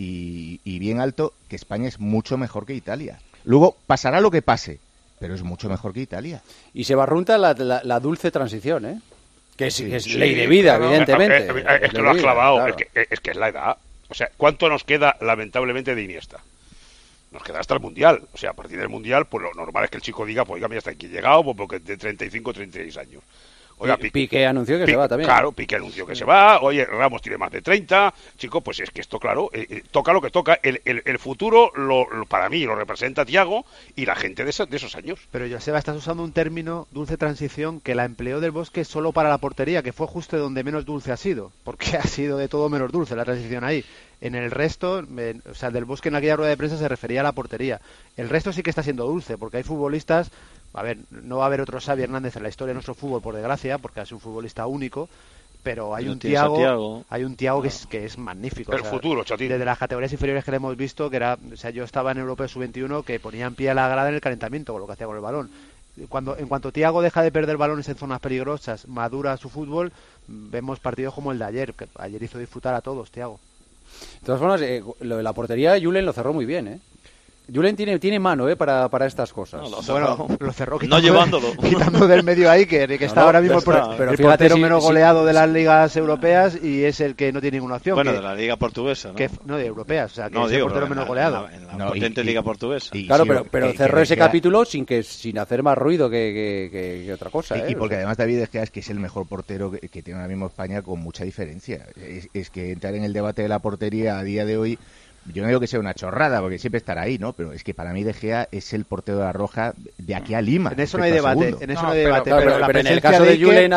y bien alto, que España es mucho mejor que Italia. Luego pasará lo que pase, pero es mucho mejor que Italia. Y se barrunta la dulce transición, ¿eh? Que es ley de vida, evidentemente. Es que lo has clavado, claro. es que es la edad. O sea, ¿cuánto nos queda, lamentablemente, de Iniesta? Nos queda hasta el Mundial. O sea, a partir del Mundial, pues lo normal es que el chico diga, pues oiga, hasta aquí he llegado, pues porque de 35 36 años. Oiga, Piqué anunció que se va también. Claro, Piqué anunció que se va. Oye, Ramos tiene más de 30. Chico, pues es que esto, claro, toca lo que toca. El futuro, para mí, lo representa Thiago y la gente de esos años. Pero, Joseba, estás usando un término, dulce transición, que la empleó Del Bosque solo para la portería, que fue justo donde menos dulce ha sido. Porque ha sido de todo menos dulce la transición ahí. En el resto, o sea, Del Bosque en aquella rueda de prensa se refería a la portería. El resto sí que está siendo dulce, porque hay futbolistas... A ver, no va a haber otro Xavi Hernández en la historia de nuestro fútbol, por desgracia, porque ha sido un futbolista único, pero hay un Thiago que es magnífico. El futuro, chatín. Desde las categorías inferiores que le hemos visto, que era, o sea, yo estaba en Europeo Sub-21 que ponía en pie a la grada en el calentamiento, con lo que hacía con el balón. En cuanto Thiago deja de perder balones en zonas peligrosas, madura su fútbol, vemos partidos como el de ayer, que ayer hizo disfrutar a todos Thiago. De todas formas, lo de la portería, Julen lo cerró muy bien, ¿eh? Julen tiene mano para estas cosas. Lo cerró quitando del medio a Iker, que está ahora mismo el portero menos goleado de las ligas europeas y es el que no tiene ninguna opción. Bueno, de la liga portuguesa, ¿no? No, de europeas, o sea, que es el portero menos goleado. En la potente liga portuguesa. Claro, pero cerró ese capítulo sin hacer más ruido que otra cosa. Y porque además David De Gea es que es el mejor portero que tiene ahora mismo España con mucha diferencia. Es que entrar en el debate de la portería a día de hoy, yo no digo que sea una chorrada, porque siempre estará ahí, ¿no? Pero es que para mí De Gea es el portero de la Roja de aquí a Lima. En eso no hay debate, pero en el caso de Julen,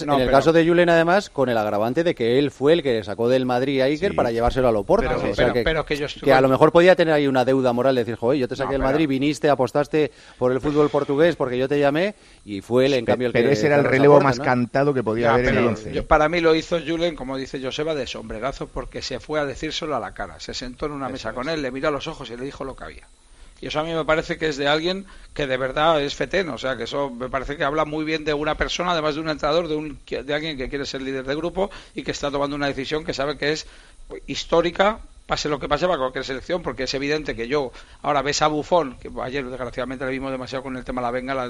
además, con el agravante de que él fue el que sacó del Madrid a Iker para llevárselo al Oporto. Que a lo mejor podía tener ahí una deuda moral de decir, joder, yo te saqué del Madrid, viniste, apostaste por el fútbol portugués porque yo te llamé y fue él, en cambio, el que... Pero ese era el relevo más cantado que podía haber en el 11. Para mí lo hizo Julen, como dice Joseba, de sombrerazo, porque se fue a decírselo a la cara. Se sentó en una mesa con él, le miró a los ojos y le dijo lo que había. Y eso a mí me parece que es de alguien que de verdad es fetén, o sea, que eso me parece que habla muy bien de una persona, además de un entrenador, de alguien que quiere ser líder de grupo y que está tomando una decisión que sabe que es histórica, pase lo que pase para cualquier selección, porque es evidente que ahora ves a Buffon, que ayer desgraciadamente le vimos demasiado con el tema de la bengala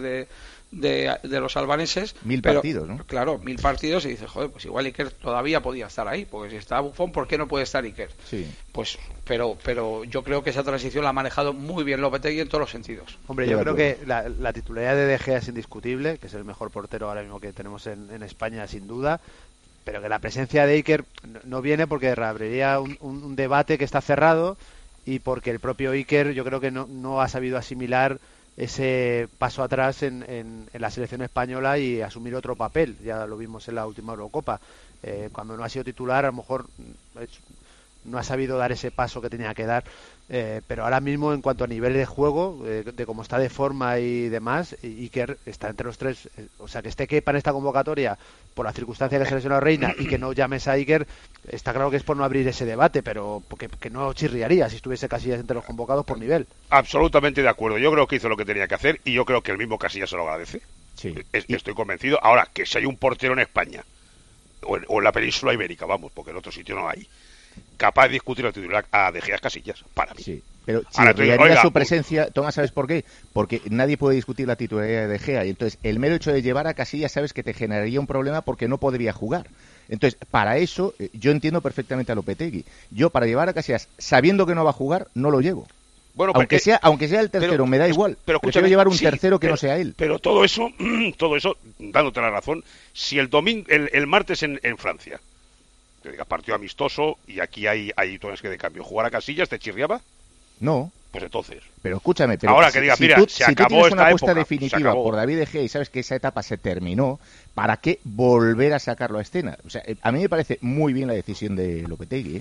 de los albaneses. 1000 partidos, ¿no? Claro, 1000 partidos y dices, joder, pues igual Iker todavía podía estar ahí, porque si está Buffon, ¿por qué no puede estar Iker? Sí. Pues, pero yo creo que esa transición la ha manejado muy bien Lopetegui en todos los sentidos. Hombre, yo creo que la titularidad de De Gea es indiscutible, que es el mejor portero ahora mismo que tenemos en España, sin duda, pero que la presencia de Iker no viene porque abriría un debate que está cerrado y porque el propio Iker yo creo que no ha sabido asimilar ese paso atrás en la selección española y asumir otro papel. Ya lo vimos en la última Eurocopa. Cuando no ha sido titular, a lo mejor no ha sabido dar ese paso que tenía que dar. Pero ahora mismo, en cuanto a nivel de juego, de cómo está de forma y demás, Iker está entre los tres. O sea, que esté Kepa en esta convocatoria por la circunstancia que seleccionó Reina y que no llames a Iker, está claro que es por no abrir ese debate, pero porque que no chirriaría si estuviese Casillas entre los convocados por nivel. Absolutamente de acuerdo. Yo creo que hizo lo que tenía que hacer y yo creo que el mismo Casillas se lo agradece. Sí. Estoy convencido. Ahora, que si hay un portero en España o en la península ibérica, vamos, porque en otro sitio no hay, capaz de discutir la titular a De Gea Casillas, para mí. Sí, pero chirriaría su presencia, Tomás, ¿sabes por qué? Porque nadie puede discutir la titularidad de De Gea, y entonces el mero hecho de llevar a Casillas sabes que te generaría un problema porque no podría jugar. Entonces, para eso, yo entiendo perfectamente a Lopetegui. Yo, para llevar a Casillas, sabiendo que no va a jugar, no lo llevo. Bueno, aunque sea el tercero, me da igual. Pero prefiero llevar un tercero que no sea él. Pero todo eso, dándote la razón, si el martes en Francia, te digas partido amistoso y aquí hay tones que de cambio, ¿jugar a Casillas te chirriaba? No. Pues entonces. Pero escúchame, ahora que digas, mira, se acabó esta época. Si tú tienes una apuesta definitiva por David De Gea y sabes que esa etapa se terminó, ¿para qué volver a sacarlo a escena? O sea, a mí me parece muy bien la decisión de Lopetegui, ¿eh?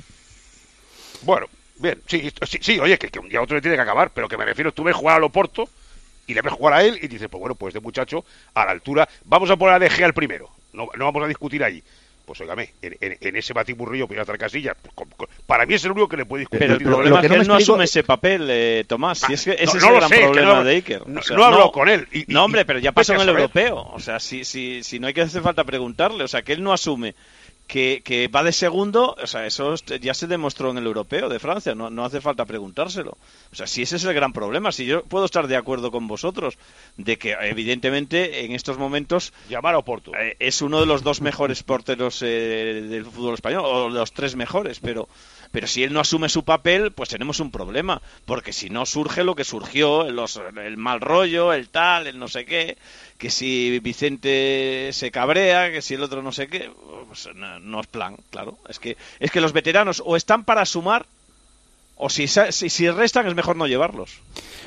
Bueno, bien, sí, oye, que un día otro le tiene que acabar, pero que me refiero, tú ves jugar al Oporto y le ves jugar a él y dices, pues bueno, pues este muchacho a la altura, vamos a poner a De Gea el primero, no vamos a discutir ahí. Pues óigame, en ese batiburrillo que a Casillas, para mí es el único que le puede discutir. Pero el problema es que él no asume ese papel, Tomás. Si es que ese es el gran problema de Iker. No hablo con él. No, hombre, pero ya pasó en el europeo. O sea, si no hay que hacer falta preguntarle. O sea, que él no asume que va de segundo, o sea, eso ya se demostró en el europeo de Francia, no hace falta preguntárselo. O sea, si ese es el gran problema, si yo puedo estar de acuerdo con vosotros de que evidentemente en estos momentos llamar a Oporto es uno de los dos mejores porteros del fútbol español, o los tres mejores, pero si él no asume su papel, pues tenemos un problema, porque si no surge lo que surgió, el mal rollo, el tal, el no sé qué, que si Vicente se cabrea, que si el otro no sé qué, pues no es plan, claro. Es que los veteranos o están para sumar, o si restan es mejor no llevarlos.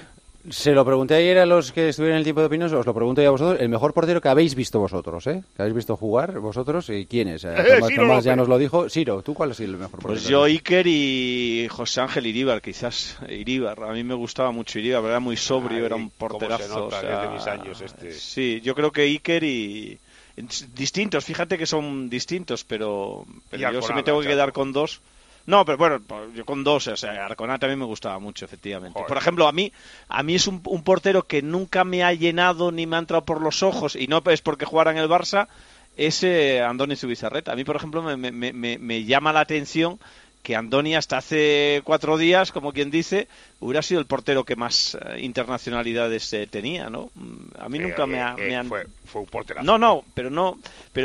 Se lo pregunté ayer a los que estuvieron en el tiempo de opinión, os lo pregunto ya a vosotros, el mejor portero que habéis visto vosotros, que habéis visto jugar vosotros, ¿y quién es? Tomás ya nos lo dijo. Ciro, ¿tú cuál es el mejor portero? Pues yo, Iker y José Ángel Iríbar, quizás. Iríbar, a mí me gustaba mucho Iríbar, era muy sobrio, era un porterazo. Desde mis años Sí, yo creo que Iker y... Distintos, fíjate que son distintos, pero yo si me tengo que quedar con dos, No, pero bueno, yo con 2, o sea, Arconada también me gustaba mucho, efectivamente. Joder. Por ejemplo, a mí es un portero que nunca me ha llenado ni me ha entrado por los ojos, y no es porque jugara en el Barça, es Andoni Zubizarreta. A mí, por ejemplo, me llama la atención que Andoni hasta hace 4 días, como quien dice, hubiera sido el portero que más internacionalidades tenía, ¿no? A mí nunca me han... Fue un porterazo. No, pero no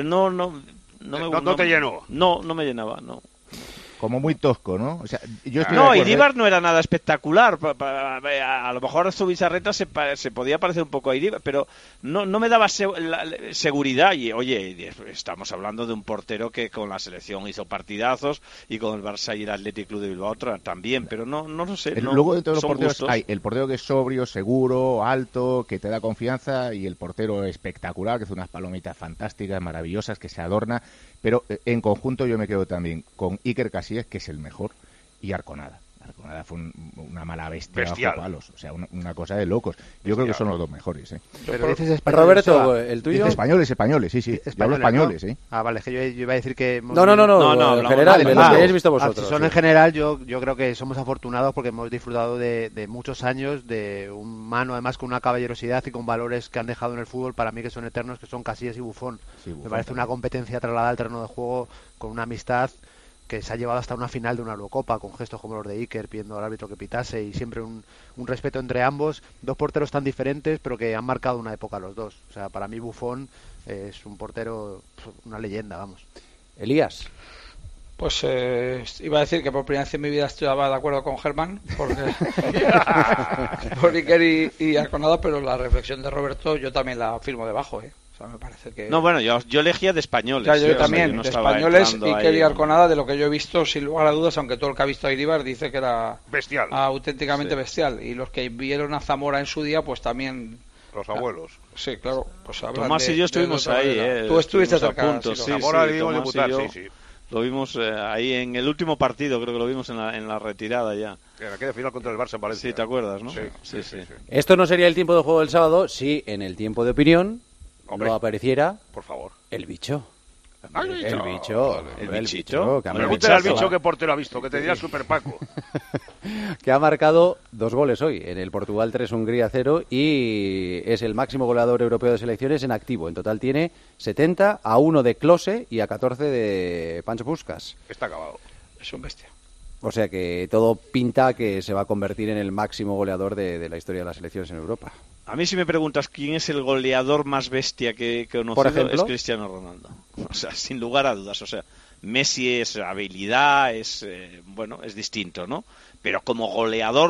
te llenó. No me llenaba, no. Como muy tosco, ¿no? O sea, Iríbar no era nada espectacular. A lo mejor Zubizarreta se podía parecer un poco a Iríbar, pero no me daba seguridad. Y oye, estamos hablando de un portero que con la selección hizo partidazos y con el Barça y el Athletic Club de Bilbao también, pero no lo sé. Luego de todos los porteros hay el portero que es sobrio, seguro, alto, que te da confianza, y el portero espectacular, que hace unas palomitas fantásticas, maravillosas, que se adorna. Pero en conjunto yo me quedo también con Iker Casillas, que es el mejor, y Arconada. Arconada fue una mala bestia bajo palos, o sea, una cosa de locos. Yo creo que son los 2 mejores, ¿eh? Pero dices españoles, Roberto, ¿el tuyo? Españoles, sí. Españoles, ¿no? ¿eh? Ah, vale, es que yo iba a decir que... No, en general, de los que habéis visto vosotros. Si son en general, yo creo que somos afortunados porque hemos disfrutado de muchos años de un mano, además con una caballerosidad y con valores que han dejado en el fútbol, para mí que son eternos, que son Casillas y Buffon. Me parece una competencia trasladada al terreno de juego con una amistad que se ha llevado hasta una final de una Eurocopa, con gestos como los de Iker, pidiendo al árbitro que pitase, y siempre un respeto entre ambos. 2 porteros tan diferentes, pero que han marcado una época los dos. O sea, para mí Buffon es un portero, una leyenda, vamos. Elías. Pues iba a decir que por primera vez en mi vida estaba de acuerdo con Germán, porque por Iker y Arconada, pero la reflexión de Roberto yo también la firmo debajo, O sea, me parece que... No, bueno, yo elegía de españoles. Ya, yo también, de españoles, Iker y Arconada, de lo que yo he visto, sin lugar a dudas, aunque todo el que ha visto a Iríbar dice que era bestial, auténticamente bestial. Y los que vieron a Zamora en su día, pues también... Los abuelos. Sí, claro. Pues Tomás y yo estuvimos ahí, Tú estuviste cerca. Zamora le vimos debutar, sí. Lo vimos ahí en el último partido, creo que lo vimos en la retirada ya. En aquella final contra el Barça en Valencia. Sí, ¿te acuerdas, no? Sí. Esto no sería el tiempo de juego del sábado si en el tiempo de opinión no apareciera, por favor, el bicho. El bicho. Pregúntale al bicho qué portero ha visto, que te dirá Super Paco. Que ha marcado 2 goles hoy, en el Portugal 3, Hungría 0, y es el máximo goleador europeo de selecciones en activo. En total tiene 70, a 1 de Klose y a 14 de Pancho Puskás. Está acabado. Es un bestia. O sea que todo pinta que se va a convertir en el máximo goleador de la historia de las selecciones en Europa. A mí si me preguntas quién es el goleador más bestia que he conocido, ¿por ejemplo? Es Cristiano Ronaldo. O sea, sin lugar a dudas. O sea, Messi es habilidad, es distinto, ¿no? Pero como goleador,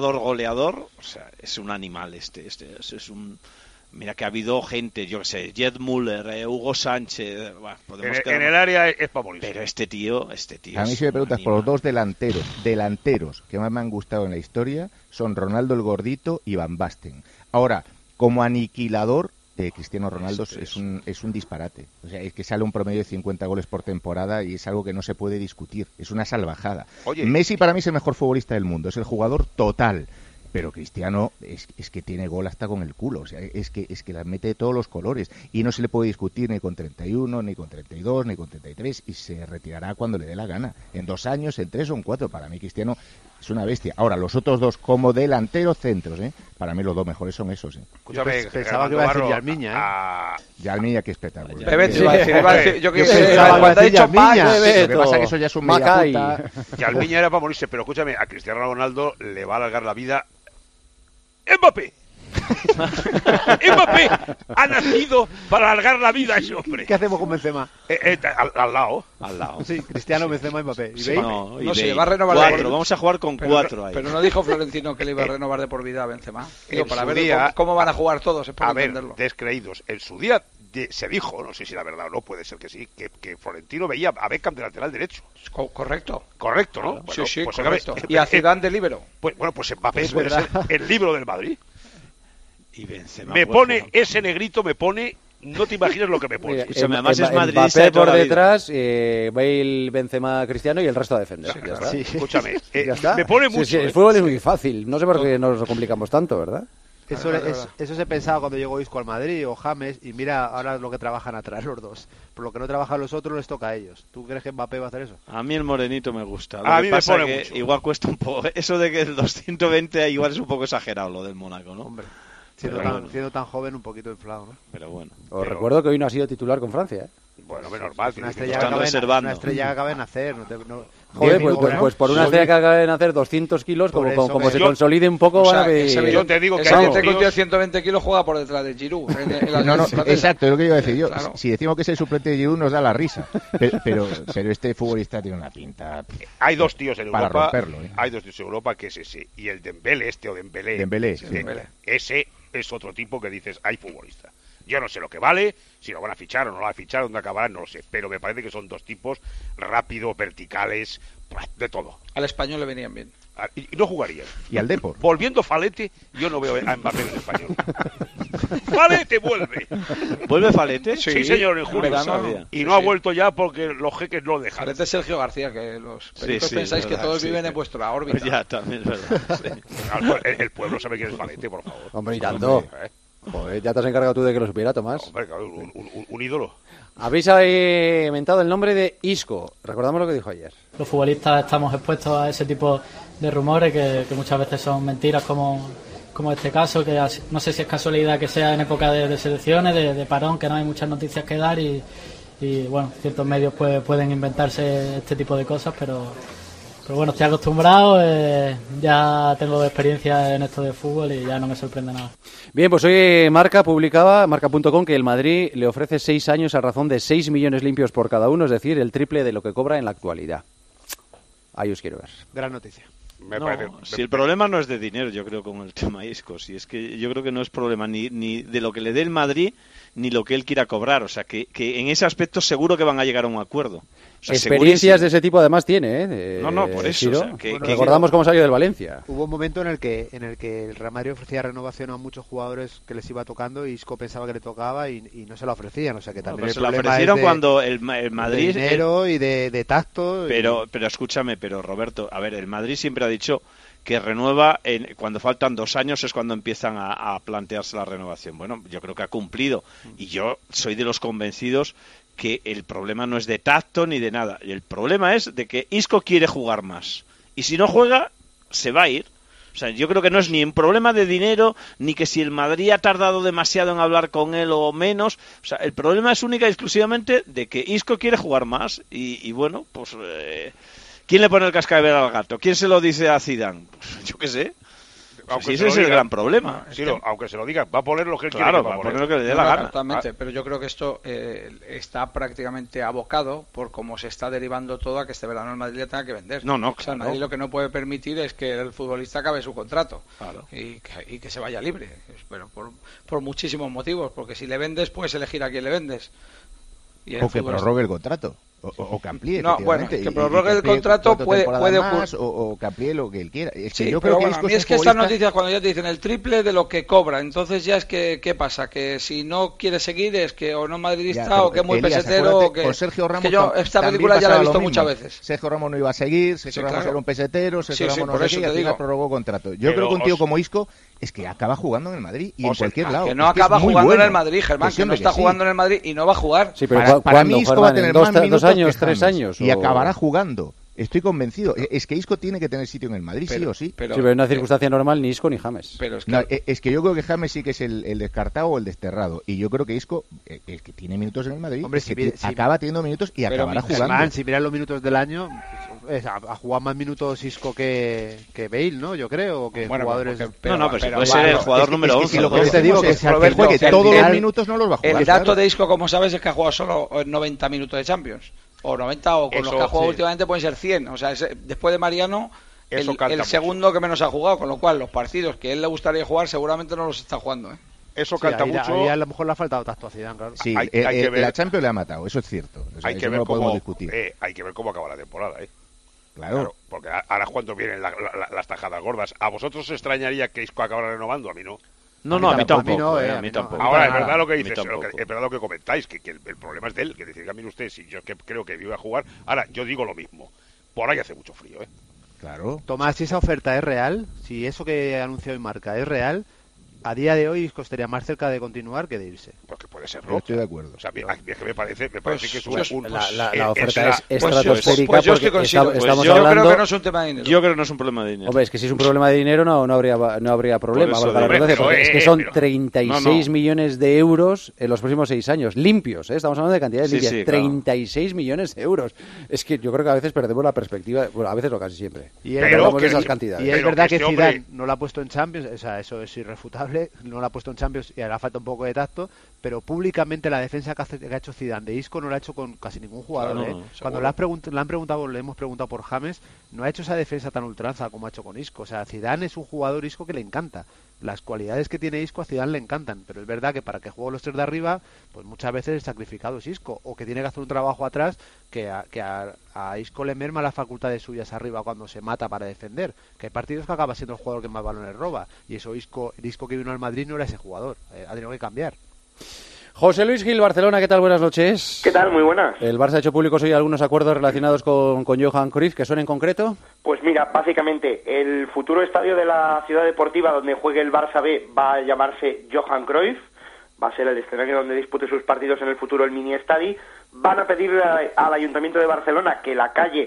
o sea, es un animal es un... Mira que ha habido gente, yo que sé, Gerd Müller, Hugo Sánchez... Bueno, en el área es para morir. Pero este tío... A mí si me preguntas por los 2 delanteros que más me han gustado en la historia, son Ronaldo el Gordito y Van Basten. Ahora, como aniquilador, Cristiano Ronaldo es un disparate. O sea, es que sale un promedio de 50 goles por temporada y es algo que no se puede discutir. Es una salvajada. Oye, Messi para mí es el mejor futbolista del mundo, es el jugador total. Pero Cristiano es que tiene gol hasta con el culo, o sea, es que las mete de todos los colores y no se le puede discutir ni con 31, ni con 32, ni con 33 y se retirará cuando le dé la gana, en 2 años, en 3 o en 4. Para mí Cristiano es una bestia. Ahora, los otros 2 como delanteros centros, para mí los 2 mejores son esos. Escúchame, pensaba que iba a decir Yarmiña, Yarmiña, qué espectáculo. Yo pensaba que Yarmiña. Lo que pasa es que eso ya es un Macay. Yarmiña era para morirse, pero escúchame, a Cristiano Ronaldo le va a alargar la vida Mbappé. Mbappé ha nacido para alargar la vida a ese hombre. ¿Qué hacemos con Benzema? Al lado. Sí, Cristiano, Benzema y Mbappé. ¿Y no se va a renovar 4, vamos a jugar con 4 ahí. Pero no dijo Florentino que le iba a renovar de por vida a Benzema. Digo, para ver cómo van a jugar todos, es para entenderlo. Descreídos. En su día se dijo, no sé si la verdad o no, puede ser que sí, que Florentino veía a Beckham de lateral derecho. Correcto, ¿no? Bueno, sí, pues correcto. Y a Zidane de líbero. Pues Mbappé puede ser el líbero del Madrid. Y Benzema, ese negrito me pone, no te imaginas lo que me pone. Además es madridista Mbappé por detrás, Bale, Benzema, Cristiano y el resto a defender. Ya está. Sí. Escúchame, ¿Ya está? Me pone mucho. El fútbol es muy fácil, no sé por qué nos lo complicamos tanto, ¿verdad? Eso se pensaba cuando llegó Isco al Madrid o James, y mira ahora lo que trabajan atrás los dos. Por lo que no trabajan los otros les toca a ellos. ¿Tú crees que Mbappé va a hacer eso? A mí el morenito me gusta. A mí me pone que mucho. igual cuesta un poco. Eso de que el 220 igual es un poco exagerado lo del Mónaco, ¿no? Hombre, siendo tan joven, un poquito inflado, ¿no? Pero bueno. Os recuerdo que hoy no ha sido titular con Francia, ¿eh? Bueno, menos mal. Una estrella que acaba de nacer. Joder, pues por una estrella que acaba de nacer 200 kilos, como se consolide un poco, van a ver... Yo te digo que hay un tío de 120 kilos juega por detrás de Giroud. No, exacto, es lo que iba a decir yo. Claro. Si decimos que es el suplente de Giroud nos da la risa. Pero este futbolista tiene una pinta... Hay dos tíos en para Europa. Romperlo, ¿eh? Hay dos tíos en Europa que es ese. Y el Dembélé, Dembélé, sí. Ese es otro tipo que dices, hay futbolista. Yo no sé lo que vale, si lo van a fichar o no lo van a fichar, dónde acabarán, no lo sé. Pero me parece que son dos tipos rápidos, verticales, de todo. Al español le venían bien. Y no jugarían. Y al Depor. Volviendo Falete, yo no veo a Mbappé en el español. ¡Falete vuelve! ¿Vuelve Falete? Sí, señor, en junio. Y no ha vuelto ya porque los jeques no dejan. Falete es Sergio García, que los peritos pensáis que todos viven en vuestra órbita. Pues ya, también es verdad. Sí. El pueblo sabe quién es Falete, por favor. Hombre, y tanto. Joder, ya te has encargado tú de que lo supiera, Tomás. Hombre, un ídolo. Habéis inventado el nombre de Isco. Recordamos lo que dijo ayer. Los futbolistas estamos expuestos a ese tipo de rumores que muchas veces son mentiras, como este caso, que no sé si es casualidad que sea en época de selecciones, de parón, que no hay muchas noticias que dar y bueno, ciertos medios pueden inventarse este tipo de cosas, pero bueno, estoy acostumbrado, ya tengo experiencia en esto de fútbol y ya no me sorprende nada. Bien, pues hoy Marca.com, que el Madrid le ofrece 6 años a razón de 6 millones limpios por cada uno, es decir, el triple de lo que cobra en la actualidad. Ahí os quiero ver. Gran noticia. Si el problema no es de dinero, yo creo, con el tema Isco, si es que yo creo que no es problema ni de lo que le dé el Madrid ni lo que él quiera cobrar, o sea que en ese aspecto seguro que van a llegar a un acuerdo. O sea, experiencias de ese tipo además tiene, ¿eh? No, por eso. O sea, recordamos cómo salió del Valencia. Hubo un momento en el que el Real Madrid ofrecía renovación a muchos jugadores que les iba tocando y Isco pensaba que le tocaba y no se la ofrecían, o sea que también se la ofrecieron cuando el Madrid de dinero y de tacto. Pero escúchame, Roberto, a ver, el Madrid siempre ha dicho que renueva cuando faltan 2 años es cuando empiezan a plantearse la renovación. Bueno, yo creo que ha cumplido y yo soy de los convencidos que el problema no es de tacto ni de nada. El problema es de que Isco quiere jugar más y si no juega se va a ir. O sea, yo creo que no es ni un problema de dinero ni que si el Madrid ha tardado demasiado en hablar con él o menos. O sea, el problema es única y exclusivamente de que Isco quiere jugar más y bueno, pues ¿quién le pone el cascabel al gato? ¿Quién se lo dice a Zidane? Pues, yo qué sé. Si ese es el gran problema. Sí, aunque se lo diga, va a poner lo que él quiere. Claro, va a poner lo que le dé la gana. Exactamente, pero yo creo que esto está prácticamente abocado por cómo se está derivando todo a que este verano el Madrid le tenga que vender. No, o sea, el Madrid lo que no puede permitir es que el futbolista acabe su contrato y que se vaya libre. Pero por muchísimos motivos, porque si le vendes puedes elegir a quién le vendes. O que prorrogue el contrato. O que amplíe, no, bueno, que prorrogue el contrato puede ocurrir. O que amplíe lo que él quiera. Es que sí, yo pero creo bueno, que a mí es que estas noticias cuando ya te dicen el triple de lo que cobra, entonces ya es que, ¿qué pasa? Que si no quiere seguir es que o no es madridista o que es muy pesetero o que... Con Sergio Ramos que yo esta película ya la he visto muchas veces. Sergio Ramos no iba a seguir, Sergio Ramos era un pesetero, Sergio Ramos no seguía, al final prorrogó contrato. Yo creo que un tío como Isco es que acaba jugando en el Madrid y en cualquier lado. Que no acaba jugando en el Madrid, Germán, que no está jugando en el Madrid y no va a jugar. Sí, pero para mí Isco va a tener más minutos 2 años, 3 años. Y acabará jugando. Estoy convencido. Es que Isco tiene que tener sitio en el Madrid, sí o sí. Pero en una circunstancia normal ni Isco ni James. Pero es que yo creo que James sí que es el descartado o el desterrado. Y yo creo que Isco, el que tiene minutos en el Madrid, hombre, acaba teniendo minutos y acabará jugando. Si miras los minutos del año, ha jugado más minutos Isco que Bale, ¿no? Yo creo. Que jugadores... pero puede ser el jugador número 11. Lo que te digo es que todos los minutos no los va a jugar. El dato de Isco, como sabes, es que ha jugado solo 90 minutos de Champions. O 90, o con los que ha jugado últimamente pueden ser 100. O sea, después de Mariano, el segundo que menos ha jugado, con lo cual los partidos que él le gustaría jugar seguramente no los está jugando. Eso canta mucho. Ahí a lo mejor le ha faltado tacto a Zidane, claro. Sí, hay que ver, la Champions le ha matado, eso es cierto. Hay que ver cómo discutir. Hay que ver cómo acaba la temporada, Claro, porque ahora es cuando vienen las tajadas gordas. ¿A vosotros os extrañaría que Isco acabara renovando? A mí no. No, a mí tampoco. Ahora, es verdad lo que dices, es verdad lo que comentáis, que el problema es de él, que decir, mire usted, si yo creo que iba a jugar, ahora yo digo lo mismo, por ahí hace mucho frío, Claro. Tomás, si esa oferta es real, si eso que ha anunciado en Marca es real, a día de hoy Isco estaría más cerca de continuar que de irse. Porque puede ser, ¿no? Estoy de acuerdo. O sea, que me parece que es la oferta es estratosférica. Yo creo que no es un tema de dinero. Yo creo que no es un problema de dinero. Hombre, es que si es un problema de dinero no habría problema. Es que son 36 millones de euros en los próximos 6 años, limpios, estamos hablando de cantidades limpias. Sí, 36 millones de euros. Es que yo creo que a veces perdemos la perspectiva, bueno, a veces no, casi siempre. Y es verdad que Zidane no la ha puesto en Champions, o sea, eso es irrefutable, no la ha puesto en Champions y ahora falta un poco de tacto, pero públicamente la defensa que ha hecho Zidane de Isco no la ha hecho con casi ningún jugador. Cuando le hemos preguntado por James, no ha hecho esa defensa tan ultranza como ha hecho con Isco. O sea, Zidane es un jugador Isco que le encanta. Las cualidades que tiene Isco a Zidane le encantan, pero es verdad que para que juegue los 3 de arriba, pues muchas veces el sacrificado es Isco, o que tiene que hacer un trabajo atrás que a Isco le merma las facultades suyas arriba cuando se mata para defender, que hay partidos que acaba siendo el jugador que más balones roba, y eso el Isco que vino al Madrid no era ese jugador, ha tenido que cambiar. José Luis Gil, Barcelona, ¿qué tal? Buenas noches. ¿Qué tal? Muy buenas. El Barça ha hecho públicos hoy algunos acuerdos relacionados con Johan Cruyff, ¿que son en concreto? Pues mira, básicamente, el futuro estadio de la ciudad deportiva donde juegue el Barça B va a llamarse Johan Cruyff, va a ser el escenario donde dispute sus partidos en el futuro el mini estadi. Van a pedir al Ayuntamiento de Barcelona que la calle,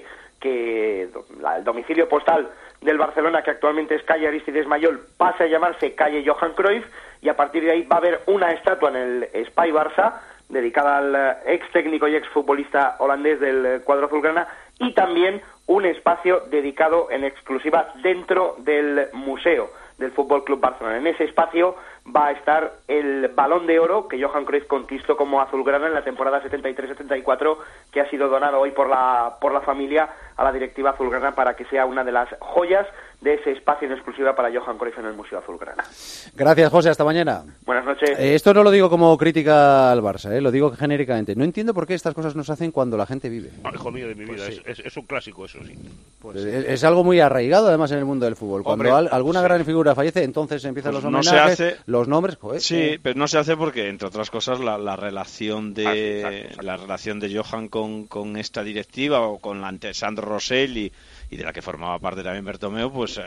el domicilio postal del Barcelona, que actualmente es calle Aristides Mayol, pase a llamarse calle Johan Cruyff, y a partir de ahí va a haber una estatua en el Espai Barça dedicada al ex técnico y ex futbolista holandés del cuadro azulgrana, y también un espacio dedicado en exclusiva dentro del museo del Fútbol Club Barcelona. En ese espacio va a estar el Balón de Oro que Johan Cruyff conquistó como azulgrana en la temporada 73-74, que ha sido donado hoy por la familia a la directiva azulgrana para que sea una de las joyas de ese espacio en exclusiva para Johan Cruyff en el Museo Azulgrana. Gracias, José, hasta mañana. Buenas noches. Esto no lo digo como crítica al Barça, lo digo genéricamente. No entiendo por qué estas cosas no se hacen cuando la gente vive. No, hijo mío de mi vida, pues sí. es un clásico eso, sí. Pues es algo muy arraigado además en el mundo del fútbol. Cuando alguna gran figura fallece, entonces empiezan los homenajes, los nombres. Joder, sí, pero no se hace porque, entre otras cosas, la relación de la relación de Johan con esta directiva o con la ante Sandro Rosell y de la que formaba parte también Bertomeu, pues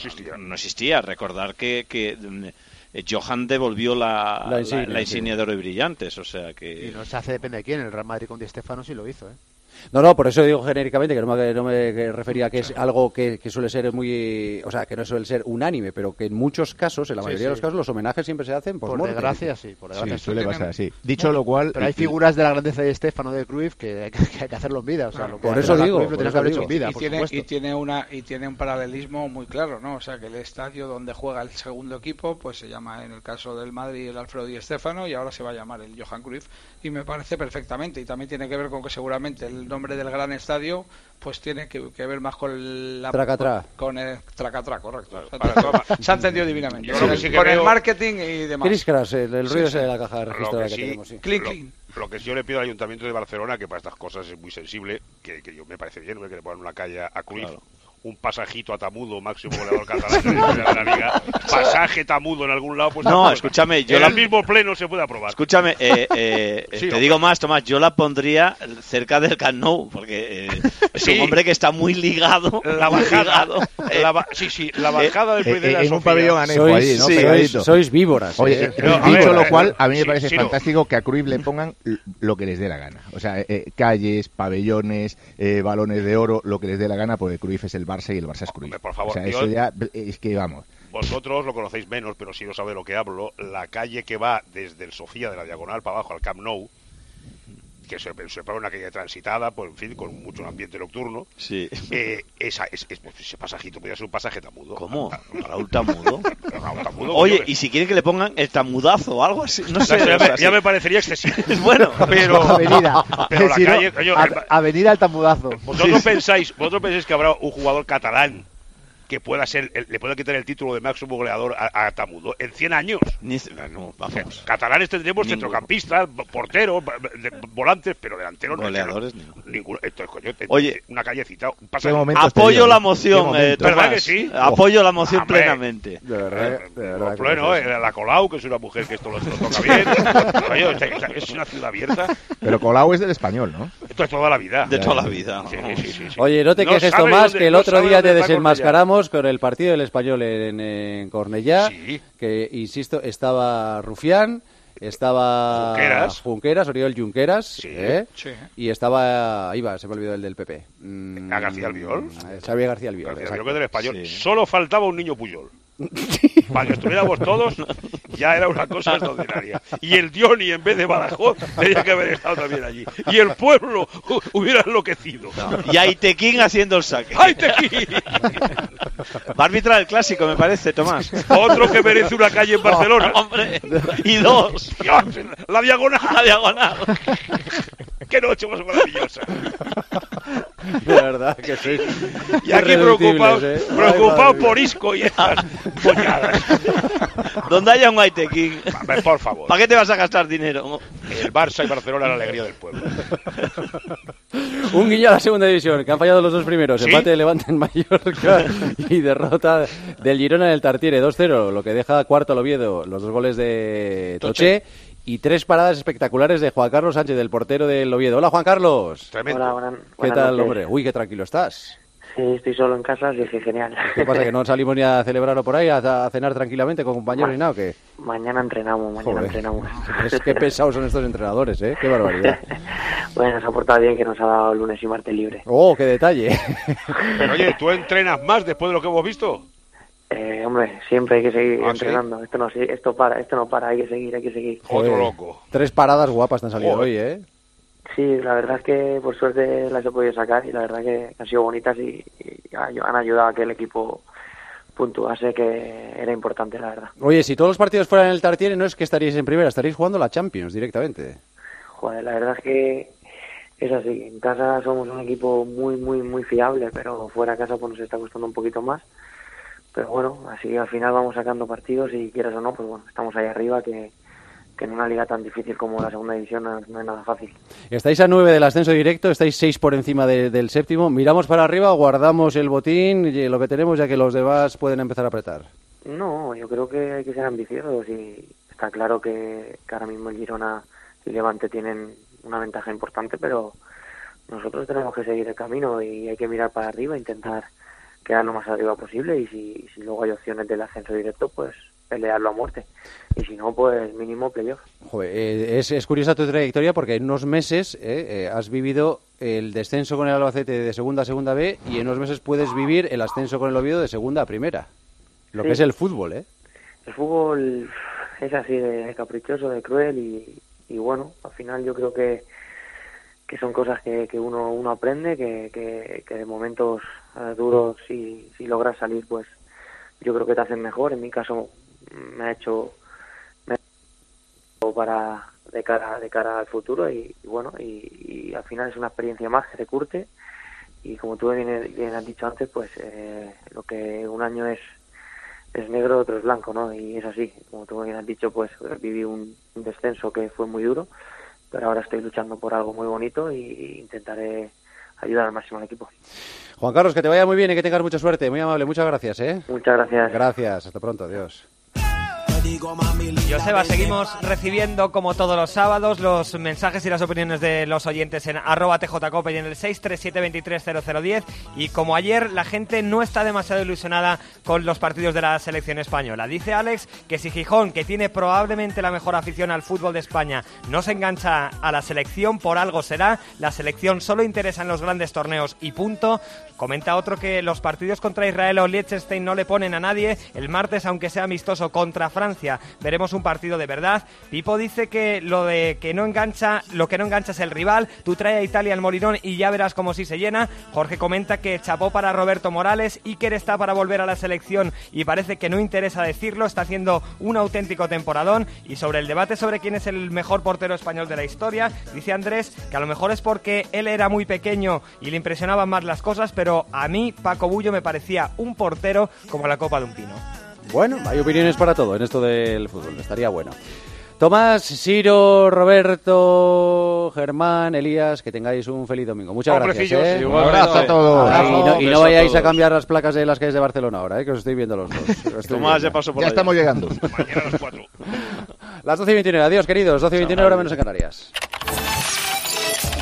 no existía. Recordar que Johan devolvió la insignia de oro y brillantes, o sea que... Y no se hace depende de quién, el Real Madrid con Di Stéfano sí lo hizo, No, por eso digo genéricamente que no me refería a que es algo que suele ser muy... O sea, que no suele ser unánime, pero que en muchos casos, en la mayoría de los casos, los homenajes siempre se hacen por desgracia, sí. Por desgracia, sí, suele pasar así. Dicho lo cual... Pero hay figuras de la grandeza de Stéfano, de Cruyff, que hay que hacerlo en vida. O sea, por eso digo. Lo tienes que haber hecho en vida, y tiene un paralelismo muy claro, ¿no? O sea, que el estadio donde juega el segundo equipo, pues se llama, en el caso del Madrid, el Alfredo Di Stéfano, y ahora se va a llamar el Johan Cruyff, y me parece perfectamente. Y también tiene que ver con que seguramente el nombre del gran estadio pues tiene que ver más con el tracatrá, correcto. Se ha entendido divinamente. Con el marketing y demás. Chris Crash, el ruido de la caja registrada que tenemos. Lo que yo le pido al Ayuntamiento de Barcelona, que para estas cosas es muy sensible, que yo me parece bien, que le pongan una calle a Cruyff. Claro. Un pasajito a Tamudo, máximo goleador catalán de la liga. Pasaje Tamudo en algún lado, pues no, escúchame, en el mismo pleno se puede aprobar. Escúchame, te digo más, Tomás, yo la pondría cerca del Camp Nou, porque es un hombre que está muy ligado. La bajada, la bajada del Puig de la Sofía. En un pabellón anejo allí, ¿no? Sois víboras. Oye, dicho lo cual, a mí me parece fantástico que a Cruyff le pongan lo que les dé la gana. O sea, calles, pabellones, balones de oro, lo que les dé la gana, porque Cruyff es el Barça y el Barça es Cruyff. Hombre, por favor, o sea, eso ya es que vamos. Vosotros lo conocéis menos, pero sí lo sabe de lo que hablo. La calle que va desde el Sofía de la Diagonal para abajo al Camp Nou, que se pone una calle transitada, pues en fin, con mucho ambiente nocturno. Sí. Ese pasajito podría ser un pasaje Tamudo. ¿Cómo? ¿Raúl Tamudo? Oye, y si quieren que le pongan el tamudazo o algo así, no sé. Ya me parecería excesivo. Bueno, pero avenida. Pero la calle, coño, avenida al tamudazo. ¿Vosotros pensáis que habrá un jugador catalán que pueda ser, le pueda quitar el título de máximo goleador a Tamudo en 100 años? No, vamos. Catalanes tendremos centrocampistas, porteros, volantes, pero delanteros goleadores ninguno. Entonces, coño, oye, una callecita, un pasaje. Apoyo la moción, ¿verdad que sí? Apoyo la moción plenamente. De verdad. Bueno, la Colau, que es una mujer que esto lo toca bien. Oye, es una ciudad abierta. Pero Colau es del Español, ¿no? Esto es toda la vida. De toda la vida. Sí. Oye, no te quejes, Tomás, que el otro día te desenmascaramos Seguimos con el partido del Español en Cornellá, que, insisto, estaba Rufián, estaba Junqueras, Oriol Junqueras, y estaba, se me olvidó el del PP. ¿A García Albiol? Xavi García Albiol. García Albiol, que del Español. Solo faltaba un niño Puyol. Para que estuviéramos todos, ya era una cosa extraordinaria. Y el Dioni, en vez de Badajoz, tenía que haber estado también allí. Y el pueblo hubiera enloquecido. Y Aitequín haciendo el saque. ¡Aitequín! Va a arbitrar el clásico, me parece, Tomás. Otro que merece una calle en Barcelona. ¡Hombre! Y dos. La diagonal. La diagonal. ¡Qué noche más maravillosa! De verdad que sí. Y aquí preocupados por Isco y estas polladas. Donde haya un Aitequín. Por favor. ¿Para qué te vas a gastar dinero? El Barça y Barcelona, la alegría del pueblo. Un guiño a la segunda división, que han fallado los dos primeros. ¿Sí? Empate de Levante en Mallorca y derrota del Girona en el Tartiere 2-0, lo que deja cuarto al Oviedo, los 2 goles de Toché. Y 3 paradas espectaculares de Juan Carlos Sánchez, del portero del Oviedo. Hola, Juan Carlos. Tremendo. Hola, ¿Qué tal, hombre? Uy, qué tranquilo estás. Sí, estoy solo en casa, así que genial. ¿Qué pasa, que no salimos ni a celebrarlo por ahí, a cenar tranquilamente con compañeros ni nada, o qué? Mañana entrenamos. Es que pesados son estos entrenadores, ¿eh? Qué barbaridad. Bueno, se ha portado bien que nos ha dado lunes y martes libre. ¡Oh, qué detalle! Pero oye, ¿tú entrenas más después de lo que hemos visto? Hombre, siempre hay que seguir entrenando. ¿Sí? Esto no para, hay que seguir. Otro loco. 3 paradas guapas te han salido hoy, ¿eh? Sí, la verdad es que por suerte las he podido sacar y la verdad que han sido bonitas y han ayudado a que el equipo puntuase, que era importante, la verdad. Oye, si todos los partidos fueran en el Tartiere, no es que estaríais en primera, estaríais jugando la Champions directamente. Joder, la verdad es que es así. En casa somos un equipo muy fiable, pero fuera de casa pues nos está costando un poquito más. Pero bueno, así al final vamos sacando partidos y quieras o no, pues bueno, estamos ahí arriba, que en una liga tan difícil como la segunda división no es nada fácil. Estáis a 9 del ascenso directo, estáis 6 por encima del séptimo. ¿Miramos para arriba o guardamos el botín y lo que tenemos, ya que los demás pueden empezar a apretar? No, yo creo que hay que ser ambiciosos y está claro que ahora mismo el Girona y Levante tienen una ventaja importante, pero nosotros tenemos que seguir el camino y hay que mirar para arriba e intentar quedar lo más arriba posible, y si luego hay opciones del ascenso directo, pues pelearlo a muerte, y si no, pues mínimo playoff. Joder, es curiosa tu trayectoria, porque en unos meses has vivido el descenso con el Albacete de segunda a segunda B, y en unos meses puedes vivir el ascenso con el Oviedo de segunda a primera, lo que es el fútbol, ¿eh? El fútbol es así de caprichoso, de cruel, y bueno, al final yo creo que son cosas que uno aprende, que de momentos duros, si logras salir, pues yo creo que te hacen mejor. En mi caso me ha hecho para de cara al futuro, y bueno, y al final es una experiencia más que te curte, y como tú bien has dicho antes, pues lo que un año es negro, otro es blanco, ¿no? Y es así, como tú bien has dicho, pues viví un descenso que fue muy duro, pero ahora estoy luchando por algo muy bonito y intentaré ayudar al máximo al equipo. Juan Carlos, que te vaya muy bien y que tengas mucha suerte. Muy amable, muchas gracias, ¿eh? Muchas gracias. Gracias, hasta pronto, adiós. Joseba, seguimos recibiendo como todos los sábados los mensajes y las opiniones de los oyentes en @tjcope y en el 637230010, y como ayer la gente no está demasiado ilusionada con los partidos de la selección española. Dice Alex que si Gijón, que tiene probablemente la mejor afición al fútbol de España, no se engancha a la selección, por algo será. La selección solo interesa en los grandes torneos y punto. Comenta otro que los partidos contra Israel o Liechtenstein no le ponen a nadie. El martes, aunque sea amistoso contra Francia, veremos un partido de verdad. Pipo dice que lo que no engancha es el rival. Tú trae a Italia al Molinón y ya verás cómo sí se llena. Jorge comenta que chapó para Roberto Morales. Iker está para volver a la selección y parece que no interesa decirlo. Está haciendo un auténtico temporadón. Y sobre el debate sobre quién es el mejor portero español de la historia, dice Andrés que a lo mejor es porque él era muy pequeño y le impresionaban más las cosas, pero a mí Paco Bullo me parecía un portero como la copa de un pino. Bueno, hay opiniones para todo en esto del fútbol, estaría bueno. Tomás, Ciro, Roberto, Germán, Elías, que tengáis un feliz domingo. Muchas gracias. Un abrazo a todos. Y no vayáis a cambiar las placas de las calles de Barcelona ahora, que os estoy viendo los dos. Tomás, ya paso por ya estamos llegando. Mañana a las 4. Las 12:29, adiós queridos, 12:29 hora menos en Canarias.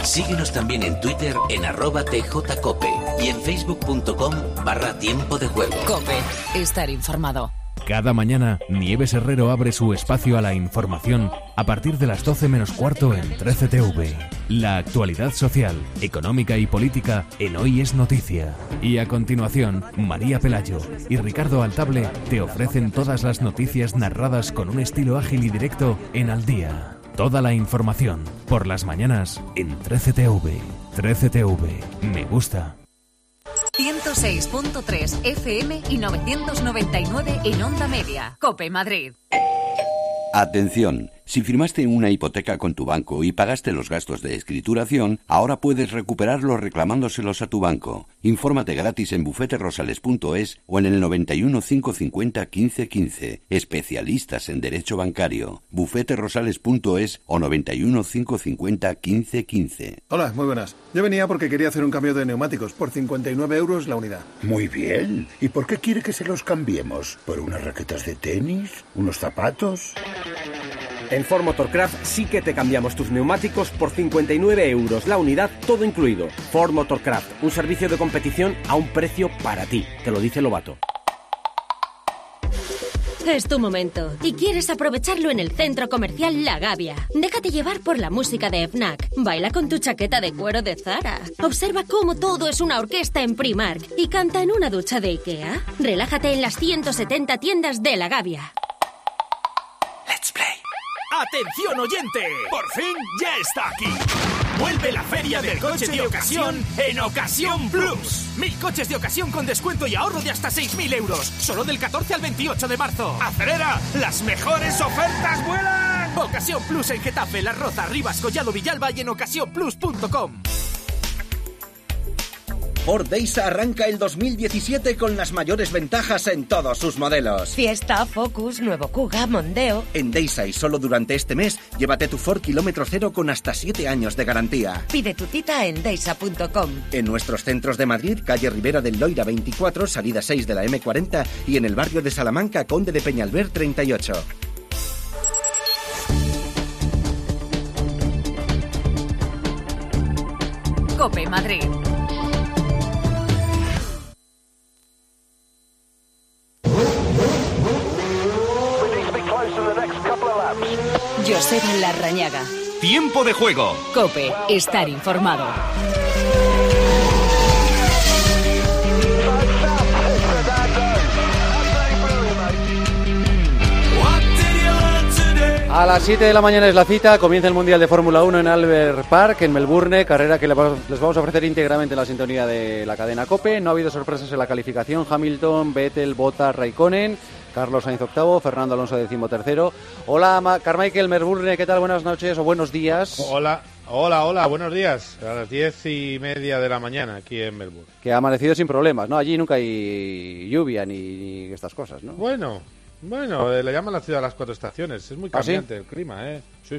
Síguenos también en Twitter en @tjcope y en facebook.com/tiempo de juego. COPE. Estar informado. Cada mañana, Nieves Herrero abre su espacio a la información a partir de las 12 menos cuarto en 13TV. La actualidad social, económica y política en Hoy es Noticia. Y a continuación, María Pelayo y Ricardo Altable te ofrecen todas las noticias narradas con un estilo ágil y directo en Al Día. Toda la información, por las mañanas, en 13TV. 13TV. Me gusta. 106.3 FM y 999 en Onda Media. COPE Madrid. Atención, si firmaste una hipoteca con tu banco y pagaste los gastos de escrituración, ahora puedes recuperarlos reclamándoselos a tu banco. Infórmate gratis en bufeterosales.es o en el 91 550 15 15. Especialistas en derecho bancario. bufeterosales.es o 91 550 15 15. Hola, muy buenas. Yo venía porque quería hacer un cambio de neumáticos por 59 euros la unidad. Muy bien. ¿Y por qué quiere que se los cambiemos? ¿Por unas raquetas de tenis? ¿Unos zapatos? En Ford Motorcraft sí que te cambiamos tus neumáticos por 59 euros la unidad, todo incluido. Ford Motorcraft, un servicio de competición a un precio para ti. Te lo dice Lobato. Es tu momento y quieres aprovecharlo en el centro comercial La Gavia. Déjate llevar por la música de FNAC. Baila con tu chaqueta de cuero de Zara. Observa cómo todo es una orquesta en Primark y canta en una ducha de Ikea. Relájate en las 170 tiendas de La Gavia. Let's play. ¡Atención oyente! ¡Por fin ya está aquí! Vuelve la feria del coche de ocasión en Ocasión Plus. 1000 coches de ocasión con descuento y ahorro de hasta 6.000 euros. Solo del 14 al 28 de marzo. ¡Acelera! ¡Las mejores ofertas vuelan! Ocasión Plus en Getafe, Las Rozas, Rivas, Collado Villalba y en ocasiónplus.com. Ford Deisa arranca el 2017 con las mayores ventajas en todos sus modelos. Fiesta, Focus, nuevo Kuga, Mondeo. En Deisa y solo durante este mes, llévate tu Ford kilómetro cero con hasta 7 años de garantía. Pide tu cita en deisa.com. En nuestros centros de Madrid, calle Ribera del Loira 24, salida 6 de la M40 y en el barrio de Salamanca, Conde de Peñalver 38. COPE Madrid. Joseba Larrañaga. Tiempo de juego. COPE. Estar informado. A las 7 de la mañana es la cita, comienza el Mundial de Fórmula 1 en Albert Park, en Melbourne, carrera que les vamos a ofrecer íntegramente en la sintonía de la cadena COPE. No ha habido sorpresas en la calificación. Hamilton, Vettel, Bottas, Raikkonen, Carlos Sainz octavo, Fernando Alonso 13º. Hola, Carmichael, Melbourne, ¿qué tal? Buenas noches o buenos días. Hola, buenos días. A las 10:30 de la mañana aquí en Melbourne. Que ha amanecido sin problemas, ¿no? Allí nunca hay lluvia ni estas cosas, ¿no? Bueno, le llaman la ciudad de las 4 estaciones. Es muy cambiante el clima, ¿eh? Sí,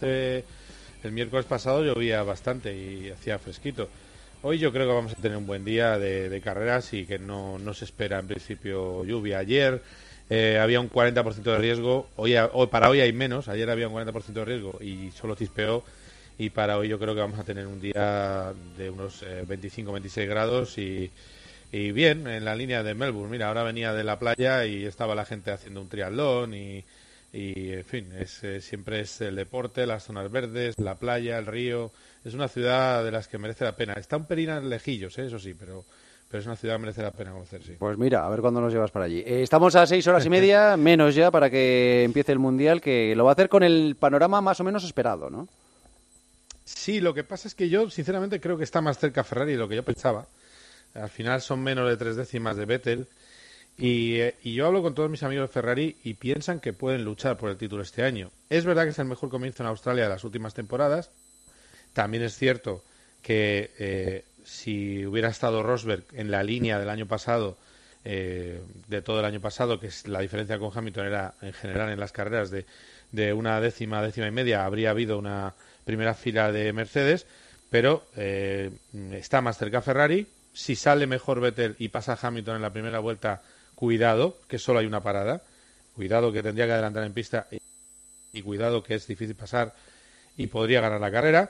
el miércoles pasado llovía bastante y hacía fresquito. Hoy yo creo que vamos a tener un buen día de carreras y que no se espera en principio lluvia. Ayer había un 40% de riesgo, para hoy hay menos. Ayer había un 40% de riesgo y solo chispeó. Y para hoy yo creo que vamos a tener un día de unos 25-26 grados y bien, en la línea de Melbourne. Mira, ahora venía de la playa y estaba la gente haciendo un triatlón y en fin, siempre es el deporte, las zonas verdes, la playa, el río. Es una ciudad de las que merece la pena. Está un pelín lejillos, eso sí, pero es una ciudad que merece la pena conocer, sí. Pues mira, a ver cuándo nos llevas para allí. Estamos a 6 horas y media, menos ya, para que empiece el Mundial, que lo va a hacer con el panorama más o menos esperado, ¿no? Sí, lo que pasa es que yo, sinceramente, creo que está más cerca Ferrari de lo que yo pensaba. Al final son menos de 3 décimas de Vettel y yo hablo con todos mis amigos de Ferrari y piensan que pueden luchar por el título este año. Es verdad que es el mejor comienzo en Australia de las últimas temporadas. También es cierto que si hubiera estado Rosberg en la línea del año pasado, de todo el año pasado, que es la diferencia con Hamilton era en general en las carreras de una décima y media, habría habido una primera fila de Mercedes, pero está más cerca Ferrari. Si sale mejor Vettel y pasa Hamilton en la primera vuelta, cuidado, que solo hay una parada. Cuidado que tendría que adelantar en pista y cuidado que es difícil pasar y podría ganar la carrera.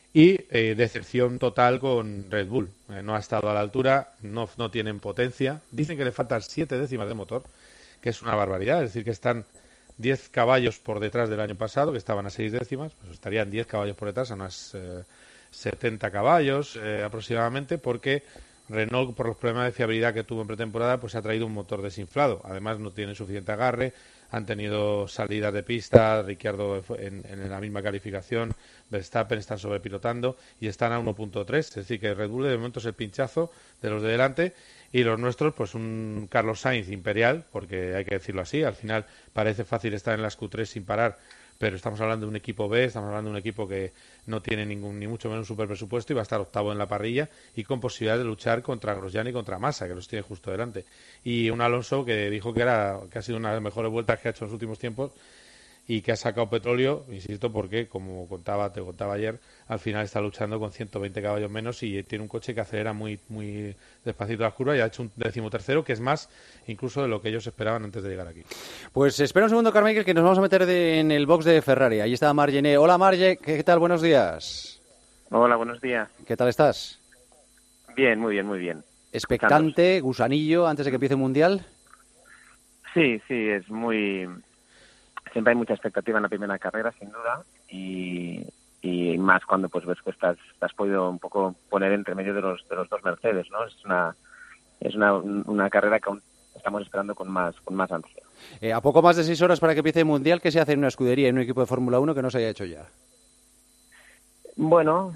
Y decepción total con Red Bull. No ha estado a la altura, no tienen potencia. Dicen que le faltan 7 décimas de motor, que es una barbaridad. Es decir, que están 10 caballos por detrás del año pasado, que estaban a 6 décimas. Pues estarían 10 caballos por detrás, a unas 70 caballos aproximadamente, porque Renault, por los problemas de fiabilidad que tuvo en pretemporada, pues ha traído un motor desinflado. Además, no tiene suficiente agarre. Han tenido salidas de pista, Ricciardo en la misma calificación, Verstappen están sobrepilotando y están a 1.3, es decir que Red Bull de momento es el pinchazo de los de delante y los nuestros pues un Carlos Sainz imperial, porque hay que decirlo así, al final parece fácil estar en las Q3 sin parar, pero estamos hablando de un equipo B, estamos hablando de un equipo que no tiene ni mucho menos un superpresupuesto y va a estar octavo en la parrilla y con posibilidad de luchar contra Grosjean y contra Massa, que los tiene justo delante. Y un Alonso que dijo que ha sido una de las mejores vueltas que ha hecho en los últimos tiempos y que ha sacado petróleo, insisto, porque, como te contaba ayer, al final está luchando con 120 caballos menos y tiene un coche que acelera muy muy despacito las curvas y ha hecho un 13º, que es más incluso de lo que ellos esperaban antes de llegar aquí. Pues espera un segundo, Carmichael, que nos vamos a meter en el box de Ferrari. Ahí está Margené. Hola, Marge, ¿qué tal? Buenos días. Hola, buenos días. ¿Qué tal estás? Bien, muy bien, muy bien. ¿Expectante, gusanillo, antes de que empiece el Mundial? Sí, es muy... Siempre hay mucha expectativa en la primera carrera, sin duda, y más cuando pues ves que te has podido un poco poner entre medio de los dos Mercedes, ¿no? Es una carrera que aún estamos esperando con más ansia. A poco más de 6 horas para que empiece el Mundial, ¿qué se hace en una escudería, en un equipo de Fórmula 1 que no se haya hecho ya? Bueno,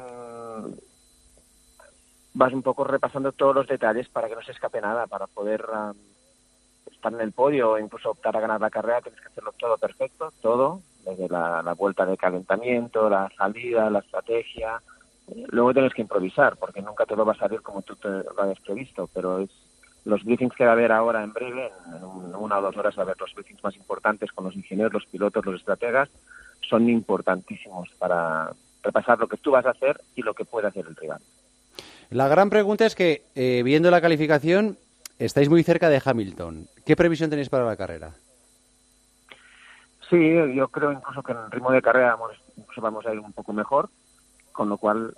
vas un poco repasando todos los detalles para que no se escape nada, para poder estar en el podio o incluso optar a ganar la carrera. Tienes que hacerlo todo perfecto, todo, desde la vuelta de calentamiento, la salida, la estrategia. Luego tienes que improvisar, porque nunca todo va a salir como tú te lo habías previsto, pero los briefings que va a haber ahora en breve, en 1 o 2 horas va a haber los briefings más importantes con los ingenieros, los pilotos, los estrategas, son importantísimos para repasar lo que tú vas a hacer y lo que puede hacer el rival. La gran pregunta es que, viendo la calificación, estáis muy cerca de Hamilton. ¿Qué previsión tenéis para la carrera? Sí, yo creo incluso que en el ritmo de carrera vamos a ir un poco mejor, con lo cual,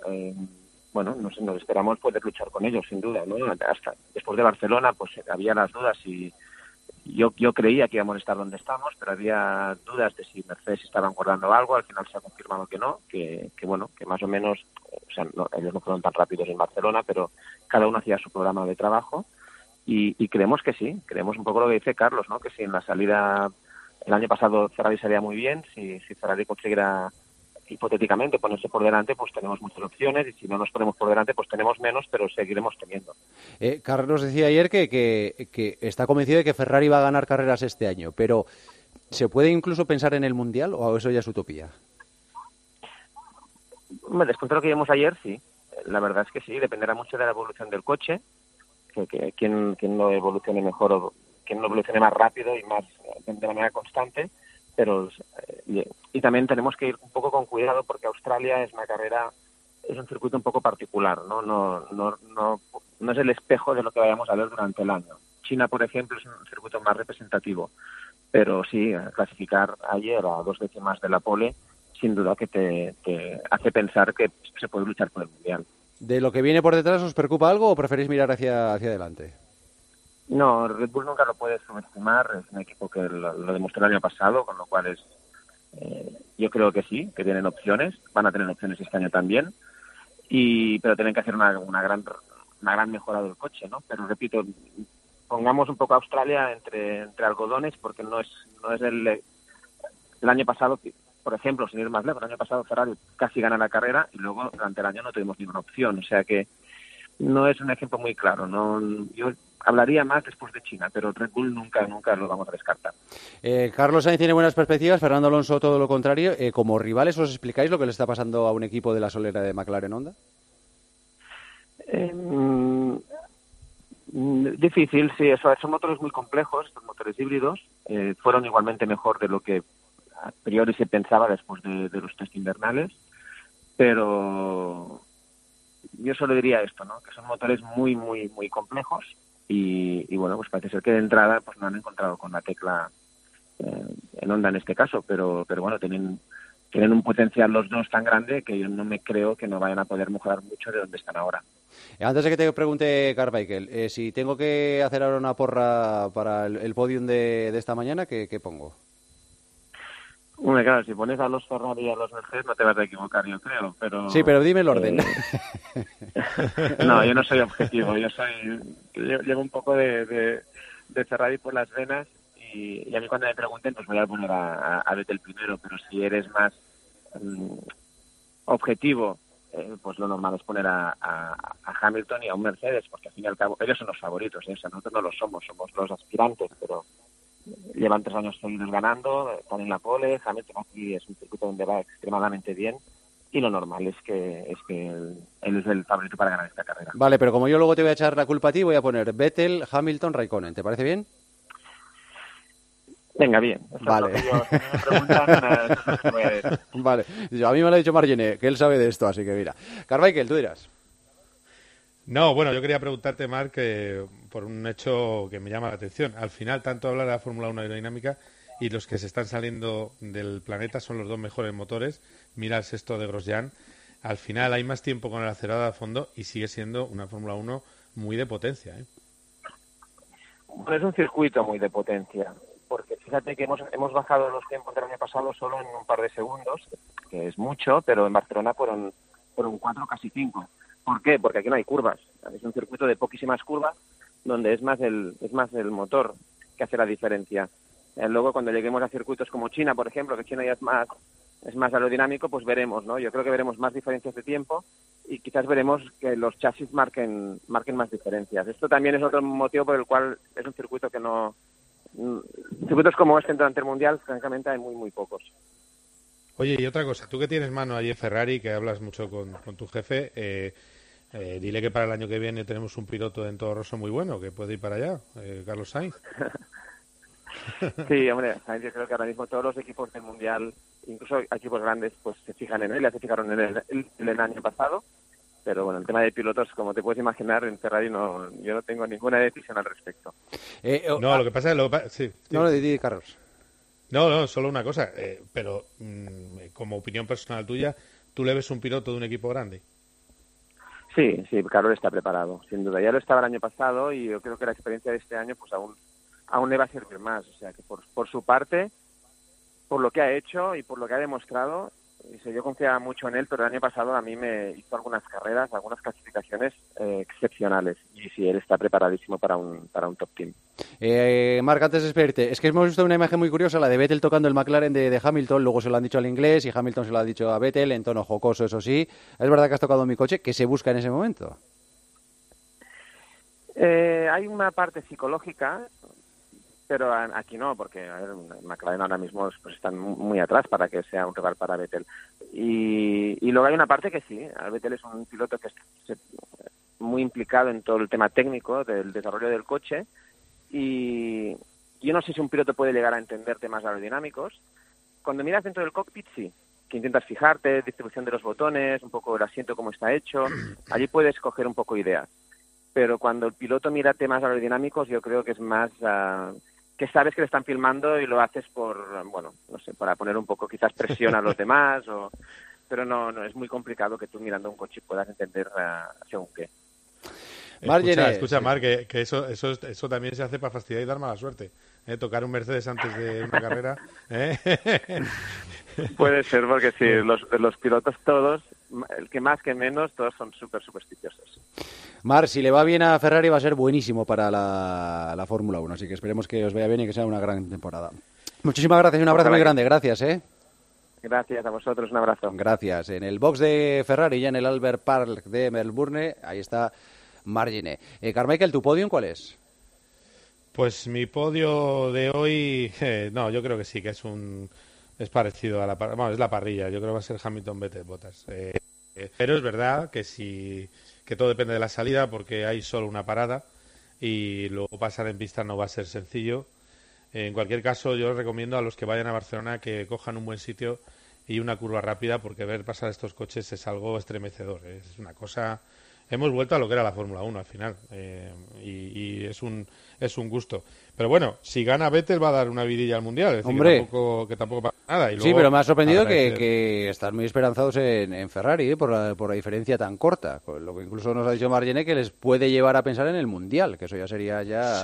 nos esperamos poder luchar con ellos, sin duda, ¿no? Hasta después de Barcelona, pues había las dudas y yo creía que íbamos a estar donde estamos, pero había dudas de si Mercedes estaban guardando algo. Al final se ha confirmado que no, que más o menos, ellos no fueron tan rápidos en Barcelona, pero cada uno hacía su programa de trabajo y creemos que sí, creemos un poco lo que dice Carlos, ¿no? Que si en la salida el año pasado Ferrari salía muy bien, si Ferrari consiguiera hipotéticamente ponerse por delante, pues tenemos muchas opciones, y si no nos ponemos por delante, pues tenemos menos, pero seguiremos teniendo. Carlos decía ayer que está convencido de que Ferrari va a ganar carreras este año, pero ¿se puede incluso pensar en el Mundial o eso ya es utopía? Después de lo que vimos ayer, sí. La verdad es que sí, dependerá mucho de la evolución del coche, que quien no evolucione mejor o quien no evolucione más rápido y más de manera constante, pero y también tenemos que ir un poco con cuidado porque Australia es un circuito un poco particular, no es el espejo de lo que vayamos a ver durante el año. China, por ejemplo, es un circuito más representativo, pero sí, clasificar ayer a 2 décimas de la pole, sin duda que te hace pensar que se puede luchar por el Mundial. ¿De lo que viene por detrás os preocupa algo o preferís mirar hacia adelante? No, Red Bull nunca lo puede subestimar, es un equipo que lo demostró el año pasado, con lo cual yo creo que sí, que tienen opciones, van a tener opciones este año también, pero tienen que hacer una gran mejora del coche, ¿no? Pero repito, pongamos un poco a Australia entre algodones, porque no es el año pasado, por ejemplo, sin ir más lejos, el año pasado Ferrari casi gana la carrera y luego durante el año no tuvimos ninguna opción, o sea que no es un ejemplo muy claro, ¿no? Yo hablaría más después de China, pero Red Bull nunca lo vamos a descartar. Carlos Sainz tiene buenas perspectivas, Fernando Alonso todo lo contrario. ¿Como rivales os explicáis lo que le está pasando a un equipo de la solera de McLaren Honda? Difícil, sí, son motores muy complejos, estos motores híbridos, fueron igualmente mejor de lo que a priori se pensaba después de los test invernales, pero yo solo diría esto, ¿no? Que son motores muy, muy, muy complejos y bueno, pues parece ser que de entrada pues no han encontrado con la tecla en Honda en este caso, pero bueno, tienen tienen un potencial los dos tan grande que yo no me creo que no vayan a poder mejorar mucho de donde están ahora. Antes de que te pregunte, Carmichael, si tengo que hacer ahora una porra para el podium de esta mañana, ¿qué pongo? Bueno, claro, si pones a los Ferrari y a los Mercedes no te vas a equivocar, yo creo, pero... Sí, pero dime el orden. No, yo no soy objetivo, llevo un poco de Ferrari por las venas y a mí cuando me pregunten pues voy a poner a Vettel primero, pero si eres más objetivo, pues lo normal es poner a Hamilton y a un Mercedes, porque al fin y al cabo ellos son los favoritos, o sea, nosotros no lo somos los aspirantes, pero llevan 3 años seguidos ganando, están en la pole. Hamilton aquí es un circuito donde va extremadamente bien y lo normal es que él es el favorito para ganar esta carrera. Vale, pero como yo luego te voy a echar la culpa a ti, voy a poner Vettel, Hamilton, Raikkonen. ¿Te parece bien? Venga, bien. Vale. Si me preguntan, eso es lo que voy a decir. Vale. A mí me lo ha dicho Margené, que él sabe de esto, así que mira. Carmichael, tú dirás. No, bueno, yo quería preguntarte, Marc, por un hecho que me llama la atención. Al final, tanto hablar de la Fórmula 1 aerodinámica y los que se están saliendo del planeta son los 2 mejores motores. Mira el sexto de Grosjean. Al final hay más tiempo con el acelerado a fondo y sigue siendo una Fórmula 1 muy de potencia, ¿eh? Bueno, es un circuito muy de potencia, porque fíjate que hemos bajado los tiempos del año pasado solo en un par de segundos, que es mucho, pero en Barcelona fueron 4, casi 5. ¿Por qué? Porque aquí no hay curvas. Es un circuito de poquísimas curvas donde es más el motor que hace la diferencia. Luego, cuando lleguemos a circuitos como China, por ejemplo, que China ya es más aerodinámico, pues veremos, ¿no? Yo creo que veremos más diferencias de tiempo y quizás veremos que los chasis marquen más diferencias. Esto también es otro motivo por el cual es un circuito que no... Circuitos como este durante el Mundial, francamente, hay muy, muy pocos. Oye, y otra cosa, tú que tienes mano allí en Ferrari, que hablas mucho con tu jefe... dile que para el año que viene tenemos un piloto en Toro Rosso muy bueno, que puede ir para allá, Carlos Sainz. Sí, hombre, Sainz, yo creo que ahora mismo todos los equipos del Mundial, incluso equipos grandes, pues se fijan en él, ya se fijaron en él el año pasado, pero bueno, el tema de pilotos, como te puedes imaginar, en Ferrari yo no tengo ninguna decisión al respecto. No, lo que pasa es... Sí. No, di, Carlos. No, solo una cosa, pero como opinión personal tuya, ¿tú le ves un piloto de un equipo grande? Sí, Carlos está preparado, sin duda. Ya lo estaba el año pasado y yo creo que la experiencia de este año pues aún le va a servir más. O sea, que por su parte, por lo que ha hecho y por lo que ha demostrado, yo confiaba mucho en él, pero el año pasado a mí me hizo algunas carreras, algunas clasificaciones excepcionales. Y sí, él está preparadísimo para un top team. Marc, antes de despedirte, es que hemos visto una imagen muy curiosa, la de Vettel tocando el McLaren de Hamilton, luego se lo han dicho al inglés y Hamilton se lo ha dicho a Vettel en tono jocoso, eso sí. ¿Es verdad que has tocado mi coche? ¿Qué se busca en ese momento? Hay una parte psicológica, pero aquí no, porque a ver, McLaren ahora mismo pues están muy atrás para que sea un rival para Vettel. Y luego hay una parte que sí, Vettel es un piloto que es muy implicado en todo el tema técnico del desarrollo del coche, y yo no sé si un piloto puede llegar a entender temas aerodinámicos. Cuando miras dentro del cockpit, sí, que intentas fijarte, distribución de los botones, un poco el asiento cómo está hecho, allí puedes coger un poco ideas. Pero cuando el piloto mira temas aerodinámicos, yo creo que es más que sabes que le están filmando y lo haces para poner un poco quizás presión a los demás, pero no es muy complicado que tú mirando un coche puedas entender según qué. Escucha, Marc, que eso también se hace para fastidiar y dar mala suerte. Tocar un Mercedes antes de una carrera. Puede ser, porque sí, los pilotos todos, el que más que menos, todos son súper supersticiosos. Marc, si le va bien a Ferrari va a ser buenísimo para la Fórmula 1, así que esperemos que os vaya bien y que sea una gran temporada. Muchísimas gracias y un abrazo muy grande, gracias. Gracias a vosotros, un abrazo. Gracias. En el box de Ferrari, ya en el Albert Park de Melbourne, ahí está Margené. Carmichael, ¿tu podium cuál es? Pues mi podio de hoy, yo creo que sí, que es parecido a es la parrilla. Yo creo que va a ser Hamilton, Vettel, Bottas. Pero es verdad que todo depende de la salida, porque hay solo una parada y luego pasar en pista no va a ser sencillo. En cualquier caso, yo les recomiendo a los que vayan a Barcelona que cojan un buen sitio y una curva rápida, porque ver pasar estos coches es algo estremecedor. Es una cosa hemos vuelto a lo que era la Fórmula 1 al final, y es un gusto. Pero bueno, si gana Vettel va a dar una vidilla al Mundial, es decir, Hombre. que tampoco pasa nada. Y Sí, pero me ha sorprendido que están muy esperanzados en Ferrari, por la diferencia tan corta. Lo que incluso nos ha dicho Margené, que les puede llevar a pensar en el Mundial, que eso ya sería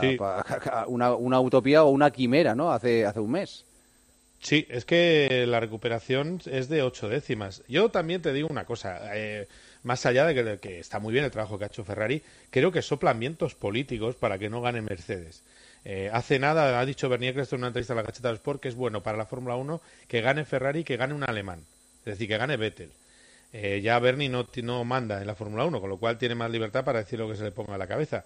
una utopía o una quimera, ¿no? Hace un mes. Sí, es que la recuperación es de 8 décimas. Yo también te digo una cosa, más allá de que está muy bien el trabajo que ha hecho Ferrari, creo que soplan vientos políticos para que no gane Mercedes. Hace nada ha dicho Bernie Ecclestone en una entrevista a la Gaceta del Sport que es bueno para la Fórmula 1 que gane Ferrari y que gane un alemán, es decir, que gane Vettel. Ya Bernie no manda en la Fórmula 1, con lo cual tiene más libertad para decir lo que se le ponga a la cabeza.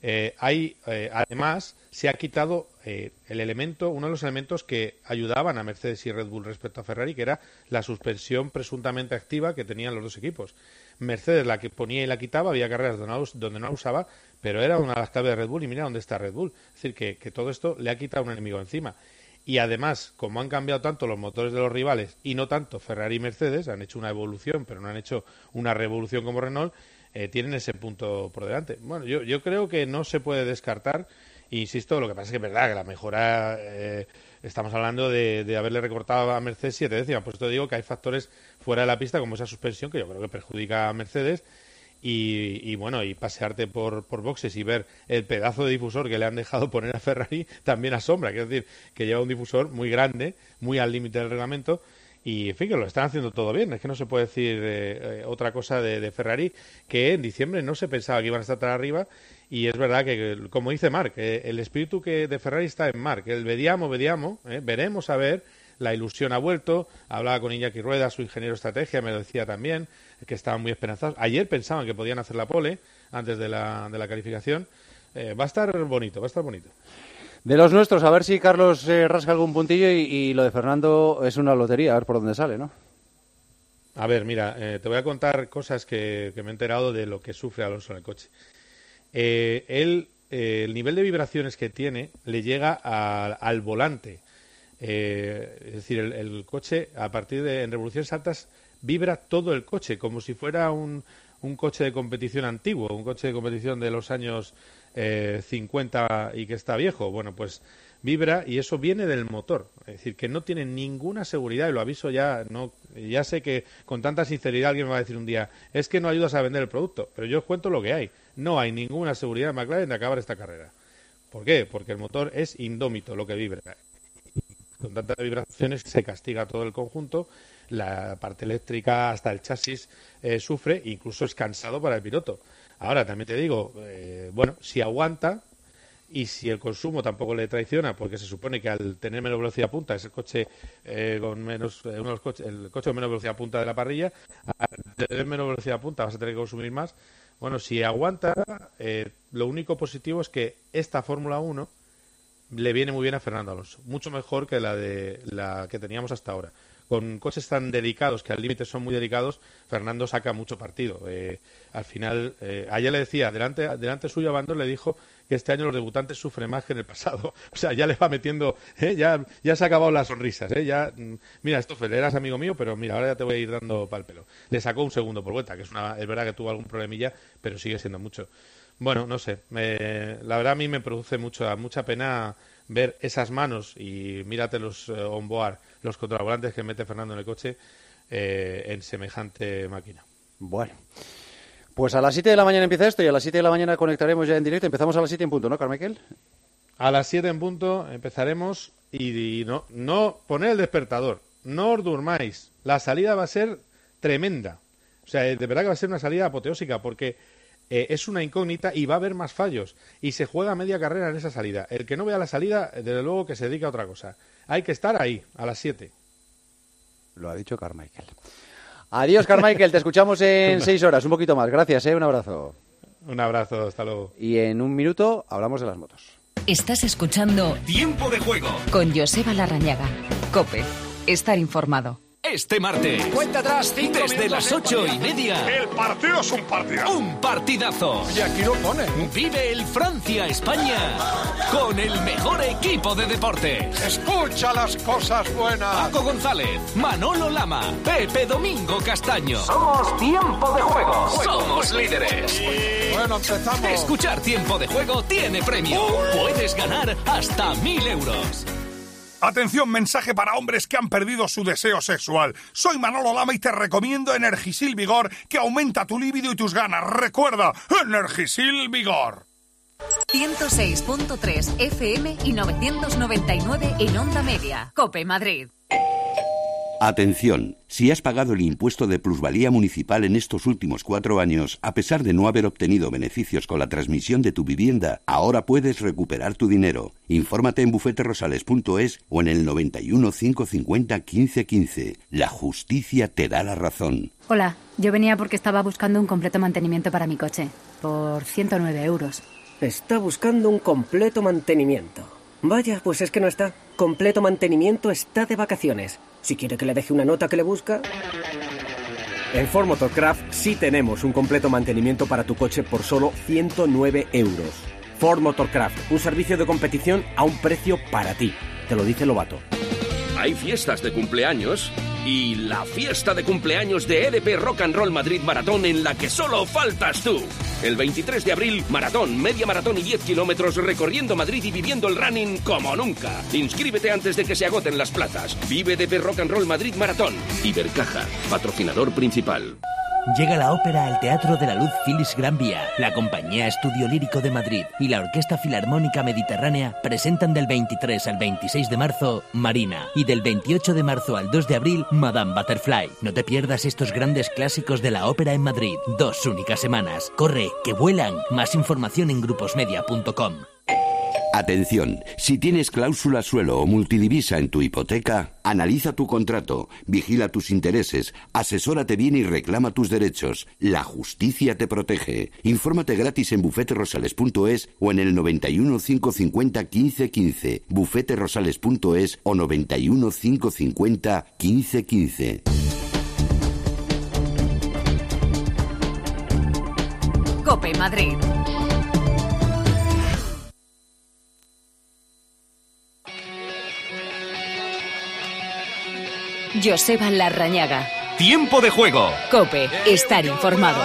Además, se ha quitado uno de los elementos que ayudaban a Mercedes y Red Bull respecto a Ferrari, que era la suspensión presuntamente activa que tenían los dos equipos. Mercedes la que ponía y la quitaba, había carreras donde no la usaba, pero era una de las claves de Red Bull y mira dónde está Red Bull. Es decir, que todo esto le ha quitado un enemigo encima. Y además, como han cambiado tanto los motores de los rivales y no tanto Ferrari y Mercedes, han hecho una evolución, pero no han hecho una revolución como Renault, tienen ese punto por delante. Bueno, yo creo que no se puede descartar, insisto, lo que pasa es que es verdad que la mejora, estamos hablando de haberle recortado a Mercedes 7 décimas, por eso digo que hay factores fuera de la pista como esa suspensión que yo creo que perjudica a Mercedes y bueno, y pasearte por boxes y ver el pedazo de difusor que le han dejado poner a Ferrari también asombra, quiero decir, que lleva un difusor muy grande, muy al límite del reglamento. Y en fin, que lo están haciendo todo bien. Es que no se puede decir otra cosa de Ferrari, que en diciembre no se pensaba que iban a estar tan arriba. Y es verdad que, como dice Marc, el espíritu de Ferrari está en Marc. El vediamo, veremos a ver. La ilusión ha vuelto. Hablaba con Iñaki Rueda, su ingeniero de estrategia, me lo decía también, que estaban muy esperanzados. Ayer pensaban que podían hacer la pole antes de la calificación. Va a estar bonito, De los nuestros, a ver si Carlos rasca algún puntillo y lo de Fernando es una lotería, a ver por dónde sale, ¿no? A ver, mira, te voy a contar cosas que me he enterado de lo que sufre Alonso en el coche. El nivel de vibraciones que tiene le llega al volante. Es decir, el coche, a partir en revoluciones altas, vibra todo el coche, como si fuera un coche de competición antiguo, un coche de competición de los años 50 y que está viejo. Bueno, pues vibra y eso viene del motor. Es decir, que no tiene ninguna seguridad, y lo aviso ya, ya sé que con tanta sinceridad alguien me va a decir un día, es que no ayudas a vender el producto, pero yo os cuento lo que hay. No hay ninguna seguridad en McLaren de acabar esta carrera. ¿Por qué? Porque el motor es indómito, lo que vibra. Con tantas vibraciones se castiga todo el conjunto, la parte eléctrica hasta el chasis sufre, incluso es cansado para el piloto. Ahora, también te digo, bueno, si aguanta y si el consumo tampoco le traiciona, porque se supone que al tener menos velocidad punta es el coche con menos, el coche con menos velocidad punta de la parrilla, al tener menos velocidad punta vas a tener que consumir más. Bueno, si aguanta, lo único positivo es que esta Fórmula 1 le viene muy bien a Fernando Alonso, mucho mejor que la que teníamos hasta ahora. Con coches tan delicados, que al límite son muy delicados, Fernando saca mucho partido. Al final, ayer le decía, delante suyo, Abandon le dijo que este año los debutantes sufren más que en el pasado. O sea, ya le va metiendo, ya se ha acabado las sonrisas. Ya, mira, Stoffel, eras amigo mío, pero mira, ahora ya te voy a ir dando pa'l pelo. Le sacó un segundo por vuelta, que es verdad que tuvo algún problemilla, pero sigue siendo mucho. Bueno, no sé, la verdad a mí me produce mucha pena ver esas manos y mírate los onboard, los contravolantes que mete Fernando en el coche en semejante máquina. Bueno, pues a las 7 de la mañana empieza esto y a las 7 de la mañana conectaremos ya en directo. Empezamos a las 7 en punto, ¿no, Carmichael? A las 7 en punto empezaremos y no poner el despertador, no os durmáis. La salida va a ser tremenda. O sea, de verdad que va a ser una salida apoteósica porque es una incógnita y va a haber más fallos y se juega media carrera en esa salida. El que no vea la salida, desde luego que se dedica a otra cosa. Hay que estar ahí, a las 7. Lo ha dicho Carmichael. Adiós, Carmichael, te escuchamos en 6 horas, un poquito más. Gracias, un abrazo. Un abrazo, hasta luego. Y en un minuto hablamos de las motos. Estás escuchando Tiempo de Juego con Joseba Larrañaga. COPE, estar informado. este martes. Cuenta atrás, 5 Desde las 8:30. El partido es un partidazo. Un partidazo. Y aquí lo pone. Vive el Francia-España con el mejor equipo de deportes. Escucha las cosas buenas. Paco González, Manolo Lama, Pepe Domingo Castaño. Somos Tiempo de Juego. Somos líderes. Bueno, empezamos. Escuchar Tiempo de Juego tiene premio. Puedes ganar hasta 1.000 euros. Atención, mensaje para hombres que han perdido su deseo sexual. Soy Manolo Lama y te recomiendo Energisil Vigor, que aumenta tu líbido y tus ganas. Recuerda, Energisil Vigor. 106.3 FM y 999 en Onda Media. COPE Madrid. Atención, si has pagado el impuesto de plusvalía municipal en estos últimos 4 años, a pesar de no haber obtenido beneficios con la transmisión de tu vivienda, ahora puedes recuperar tu dinero. Infórmate en bufeterosales.es o en el 91 550 1515. La justicia te da la razón. Hola, yo venía porque estaba buscando un completo mantenimiento para mi coche, por 109 euros. Está buscando un completo mantenimiento. Vaya, pues es que no está. Completo Mantenimiento está de vacaciones. Si quiere que le deje una nota que le busca... En Ford Motorcraft sí tenemos un completo mantenimiento para tu coche por solo 109 euros. Ford Motorcraft, un servicio de competición a un precio para ti. Te lo dice Lobato. Hay fiestas de cumpleaños y la fiesta de cumpleaños de EDP Rock and Roll Madrid Maratón, en la que solo faltas tú. El 23 de abril, maratón, media maratón y 10 kilómetros recorriendo Madrid y viviendo el running como nunca. Inscríbete antes de que se agoten las plazas. Vive EDP Rock and Roll Madrid Maratón. Ibercaja, patrocinador principal. Llega la ópera al Teatro de la Luz Filiz Gran Vía. La Compañía Estudio Lírico de Madrid y la Orquesta Filarmónica Mediterránea presentan del 23 al 26 de marzo Marina y del 28 de marzo al 2 de abril Madame Butterfly. No te pierdas estos grandes clásicos de la ópera en Madrid. 2 únicas semanas. Corre, que vuelan. Más información en gruposmedia.com. Atención, si tienes cláusula suelo o multidivisa en tu hipoteca, analiza tu contrato, vigila tus intereses, asesórate bien y reclama tus derechos. La justicia te protege. Infórmate gratis en bufeterosales.es o en el 91 550 1515, bufeterosales.es o 91 550 1515. COPE Madrid. Joseba Larrañaga. Tiempo de Juego. COPE. Estar informado.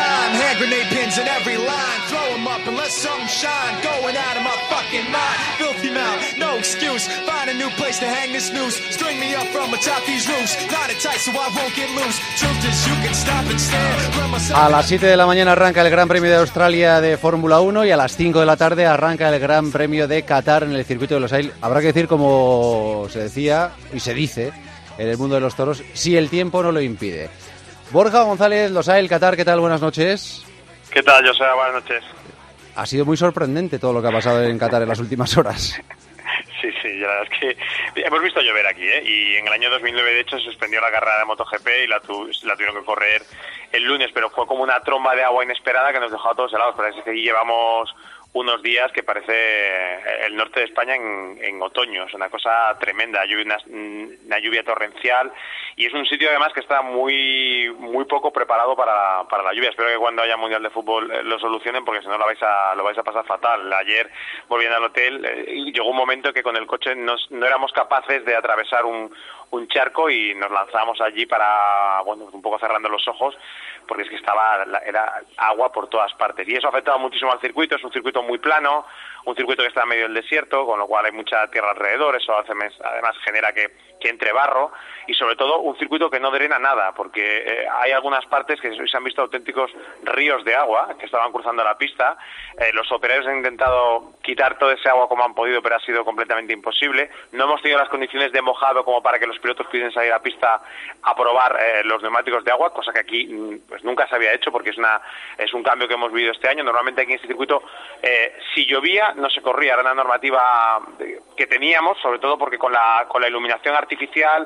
A las 7 de la mañana arranca el Gran Premio de Australia de Fórmula 1 y a las 5 de la tarde arranca el Gran Premio de Qatar en el circuito de Losail. Habrá que decir, como se decía y se dice en el mundo de los toros, si el tiempo no lo impide. Borja González, Losail, Qatar, ¿qué tal? Buenas noches. ¿Qué tal, José? Buenas noches. Ha sido muy sorprendente todo lo que ha pasado en Qatar en las últimas horas. Sí, la verdad es que hemos visto llover aquí, ¿eh? Y en el año 2009, de hecho, se suspendió la carrera de MotoGP y la tuvieron que correr el lunes, pero fue como una tromba de agua inesperada que nos dejó a todos helados. Parece que allí llevamos unos días que parece el norte de España en otoño. Es una cosa tremenda, una lluvia torrencial, y es un sitio además que está muy poco preparado para la lluvia. Espero que cuando haya Mundial de Fútbol lo solucionen, porque si no lo vais a pasar fatal. Ayer, volviendo al hotel, llegó un momento que con el coche no éramos capaces de atravesar un charco y nos lanzamos allí para, un poco cerrando los ojos, porque es que era agua por todas partes. Y eso ha afectado muchísimo al circuito. Es un circuito muy plano, un circuito que está en medio del desierto, con lo cual hay mucha tierra alrededor. Eso además genera que entre barro, y sobre todo un circuito que no drena nada, porque hay algunas partes que se han visto auténticos ríos de agua que estaban cruzando la pista. Los operarios han intentado quitar todo ese agua como han podido, pero ha sido completamente imposible. No hemos tenido las condiciones de mojado como para que los pilotos pudiesen salir a la pista a probar los neumáticos de agua, cosa que aquí pues nunca se había hecho, porque es un cambio que hemos vivido este año. Normalmente aquí en este circuito, si llovía no se corría, era una normativa que teníamos, sobre todo porque con la iluminación artificial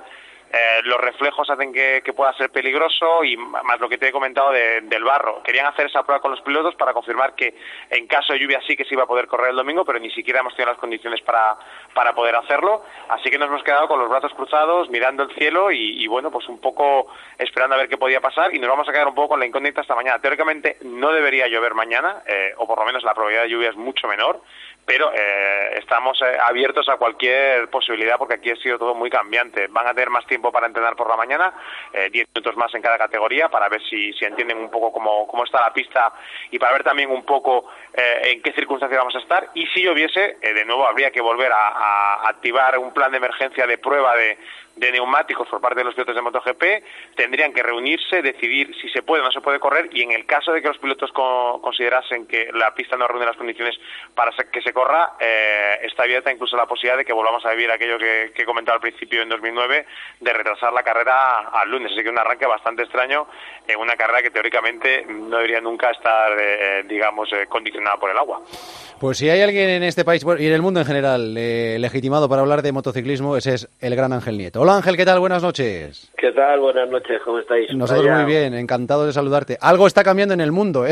los reflejos hacen que pueda ser peligroso, y más lo que te he comentado del barro. Querían hacer esa prueba con los pilotos para confirmar que en caso de lluvia sí que se iba a poder correr el domingo, pero ni siquiera hemos tenido las condiciones para poder hacerlo, así que nos hemos quedado con los brazos cruzados, mirando el cielo y bueno, pues un poco esperando a ver qué podía pasar, y nos vamos a quedar un poco con la incógnita esta mañana. Teóricamente no debería llover mañana, o por lo menos la probabilidad de lluvia es mucho menor, pero estamos abiertos a cualquier posibilidad, porque aquí ha sido todo muy cambiante. Van a tener más tiempo para entrenar por la mañana, 10 minutos más en cada categoría, para ver si entienden un poco cómo está la pista, y para ver también un poco en qué circunstancias vamos a estar. Y si lloviese, de nuevo habría que volver a activar un plan de emergencia de prueba de neumáticos por parte de los pilotos de MotoGP. Tendrían que reunirse, decidir si se puede o no se puede correr, y en el caso de que los pilotos considerasen que la pista no reúne las condiciones para que se corra, está abierta incluso la posibilidad de que volvamos a vivir aquello que he comentado al principio en 2009, de retrasar la carrera al lunes. Así que un arranque bastante extraño en una carrera que teóricamente no debería nunca estar, condicionada por el agua. Pues si hay alguien en este país y en el mundo en general legitimado para hablar de motociclismo, ese es el gran Ángel Nieto. Hola Ángel, ¿qué tal? Buenas noches. ¿Qué tal? Buenas noches, ¿cómo estáis? Nosotros muy bien, encantados de saludarte. Algo está cambiando en el mundo, ¿eh?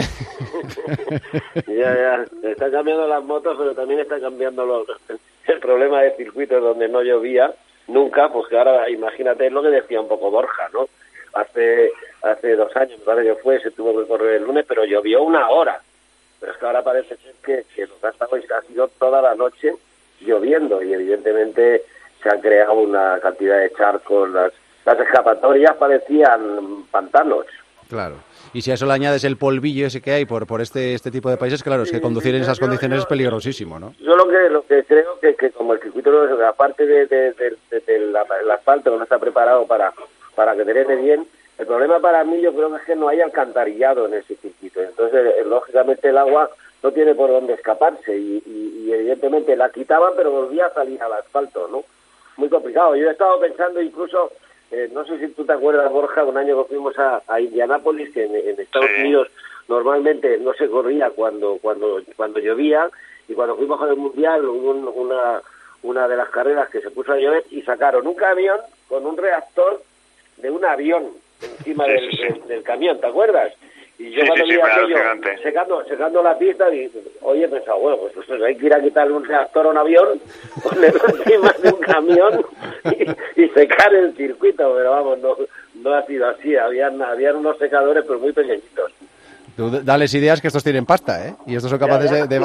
Ya, está cambiando las motos, pero también está cambiando el problema de circuitos donde no llovía nunca, pues que ahora, imagínate, es lo que decía un poco Borja, ¿no? Hace 2 años, me parece que se tuvo que correr el lunes, pero llovió 1 hora. Pero es que ahora parece ser que lo que ha sido toda la noche lloviendo, y evidentemente se han creado una cantidad de charcos, las escapatorias parecían pantanos. Claro. Y si a eso le añades el polvillo ese que hay por este tipo de países, claro, es que conducir en esas condiciones es peligrosísimo, ¿no? Yo lo que creo que como el circuito, aparte del asfalto que no está preparado para que drene bien, el problema para mí yo creo que es que no hay alcantarillado en ese circuito. Entonces, lógicamente el agua no tiene por dónde escaparse, y evidentemente la quitaban, pero volvía a salir al asfalto, ¿no? Muy complicado. Yo he estado pensando incluso, no sé si tú te acuerdas, Borja, un año que fuimos a Indianápolis, que en Estados Unidos normalmente no se corría cuando llovía, y cuando fuimos al Mundial hubo una de las carreras que se puso a llover y sacaron un camión con un reactor de un avión encima del camión, ¿te acuerdas? Y yo cuando vi aquello secando la pista, y oye, he pensado, bueno, pues hay que ir a quitarle un reactor a un avión, ponerlo encima de un camión y secar el circuito, pero vamos, no ha sido así. Habían unos secadores, pero muy pequeñitos. Tú dales ideas, que estos tienen pasta, ¿eh? Y estos son capaces de